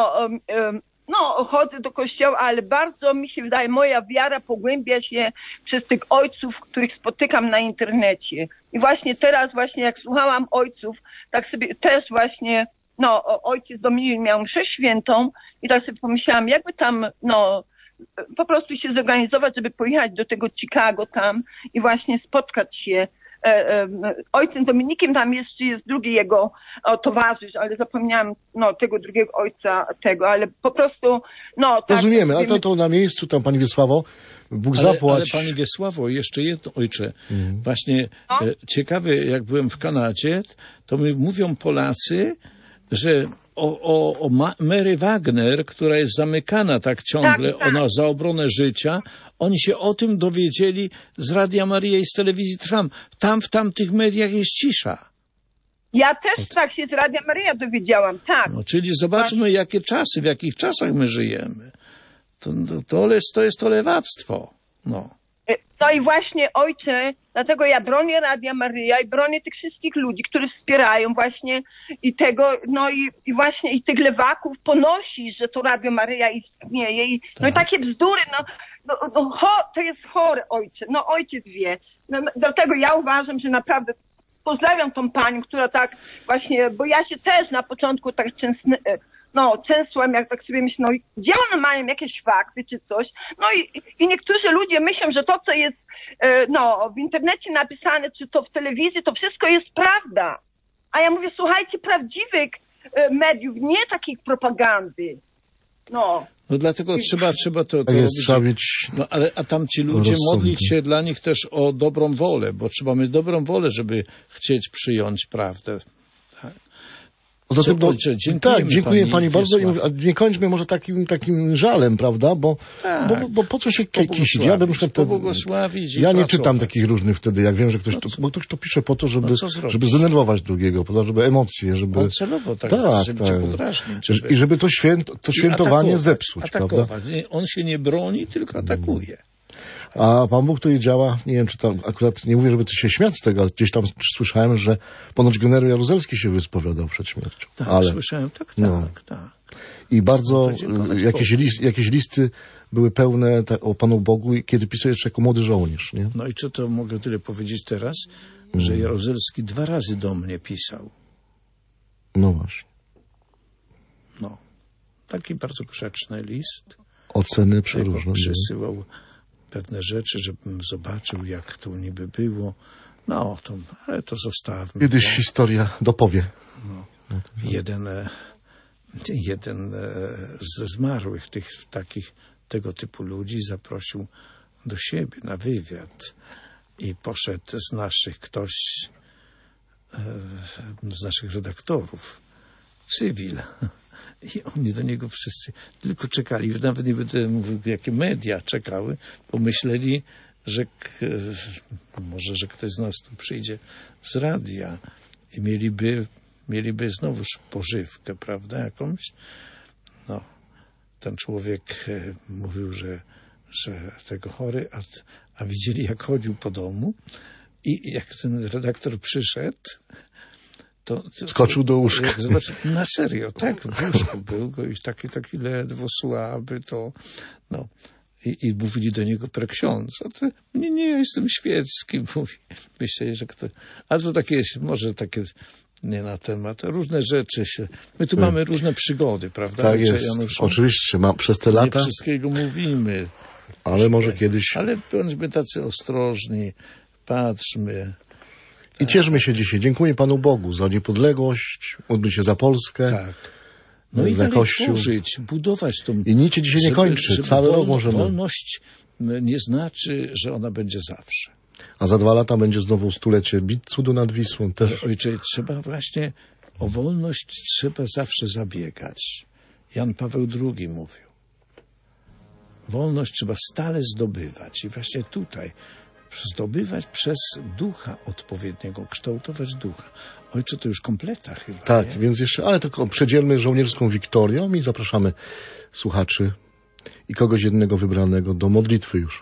chodzę do kościoła, ale bardzo mi się wydaje, moja wiara pogłębia się przez tych ojców, których spotykam na internecie. I właśnie teraz, jak słuchałam ojców, tak sobie też właśnie, ojciec Dominik miał mszę świętą i tak sobie pomyślałam, jakby tam, po prostu się zorganizować, żeby pojechać do tego Chicago tam i właśnie spotkać się. Ojcem Dominikiem tam jeszcze jest drugi jego towarzysz, ale zapomniałam tego drugiego ojca ale po prostu rozumiemy, ale to na miejscu tam Pani Wiesławo, Bóg zapłać. Ale Pani Wiesławo, jeszcze jedno, ojcze, właśnie ciekawe, jak byłem w Kanadzie, to mówią Polacy, że o Mary Wagner, która jest zamykana tak ciągle, ona za obronę życia, oni się o tym dowiedzieli z Radia Maryja i z telewizji Trwam. Tam w tamtych mediach jest cisza. Ja też tak się z Radia Maryja dowiedziałam, tak. Czyli zobaczmy, jakie czasy, w jakich czasach my żyjemy. To jest to lewactwo. No i właśnie, ojcze, dlatego ja bronię Radia Maryja i bronię tych wszystkich ludzi, którzy wspierają właśnie i tego, i właśnie i tych lewaków ponosi, że to Radio Maryja istnieje i takie bzdury, to jest chore, ojcze, ojciec wie. Dlatego ja uważam, że naprawdę pozdrawiam tą panią, która tak właśnie, bo ja się też na początku tak częstłem, jak tak sobie myślę, gdzie one mają jakieś fakty czy coś. I niektórzy ludzie myślą, że to, co jest w internecie napisane, czy to w telewizji, to wszystko jest prawda. A ja mówię, słuchajcie, prawdziwych mediów, nie takich propagandy. Dlatego trzeba to robić. A tam ci ludzie modlić się dla nich też o dobrą wolę, bo trzeba mieć dobrą wolę, żeby chcieć przyjąć prawdę. Zatem, dziękuję Pani bardzo. Nie kończmy może takim żalem, prawda? Bo po co się kisić? Ja nie czytam takich różnych wtedy, jak wiem, że ktoś to pisze po to, żeby zdenerwować drugiego, żeby emocje, żeby... celowo żeby cię podrażnić. I żeby to świętowanie zepsuć, atakować. Prawda? On się nie broni, tylko atakuje. A Pan Bóg tutaj działa, nie wiem, czy tam akurat, nie mówię, żeby ty się śmiać z tego, ale gdzieś tam słyszałem, że ponoć generał Jaruzelski się wyspowiadał przed śmiercią. Tak, ale, słyszałem, tak. I bardzo No jakieś listy były pełne o Panu Bogu, kiedy pisał jeszcze jako młody żołnierz, nie? No i czy to mogę tyle powiedzieć teraz, że Jaruzelski 2 razy do mnie pisał. No właśnie. No. Taki bardzo grzeczny list. Oceny przeróżne. Przesyłał pewne rzeczy, żebym zobaczył, jak to niby było. No, ale to zostawmy. Kiedyś historia dopowie. No. Jeden ze zmarłych tego typu ludzi zaprosił do siebie na wywiad i poszedł ktoś z naszych redaktorów, cywil. I oni do niego wszyscy tylko czekali. Nawet nie będę mówił, jakie media czekały. Pomyśleli, że może, że ktoś z nas tu przyjdzie z radia i mieliby znowuż pożywkę, prawda, jakąś. No, ten człowiek mówił, że tego chory, a widzieli, jak chodził po domu i jak ten redaktor przyszedł, to skoczył do łóżka. Jak zobaczył, na serio, tak, w łóżku był go i taki ledwo słaby, to no. I mówili do niego preksiądz, a to nie, ja jestem świecki, mówi. Myślę, że kto... Ale to takie, może takie nie na temat, różne rzeczy się... My tu mamy różne przygody, prawda? Tak jest, Januszu? oczywiście, przez te lata... Nie wszystkiego mówimy. Ale może kiedyś... Ale bądźmy tacy ostrożni, patrzmy... I cieszmy się dzisiaj. Dziękuję Panu Bogu za niepodległość, módlmy się za Polskę, tak. No i za Kościół. Tworzyć, budować tą... I nic się dzisiaj nie kończy. Cały rok możemy... Wolność nie znaczy, że ona będzie zawsze. A za 2 lata będzie znowu 100-lecie cudu nad Wisłą też. Ojcze, trzeba właśnie o wolność trzeba zawsze zabiegać. Jan Paweł II mówił. Wolność trzeba stale zdobywać. I właśnie tutaj zdobywać przez ducha odpowiedniego, kształtować ducha. Ojcze, to już kompleta chyba. Tak, nie? więc jeszcze, ale tylko przedzielmy żołnierską wiktorią i zapraszamy słuchaczy i kogoś jednego wybranego do modlitwy już.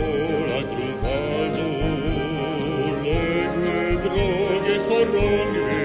Chorągwie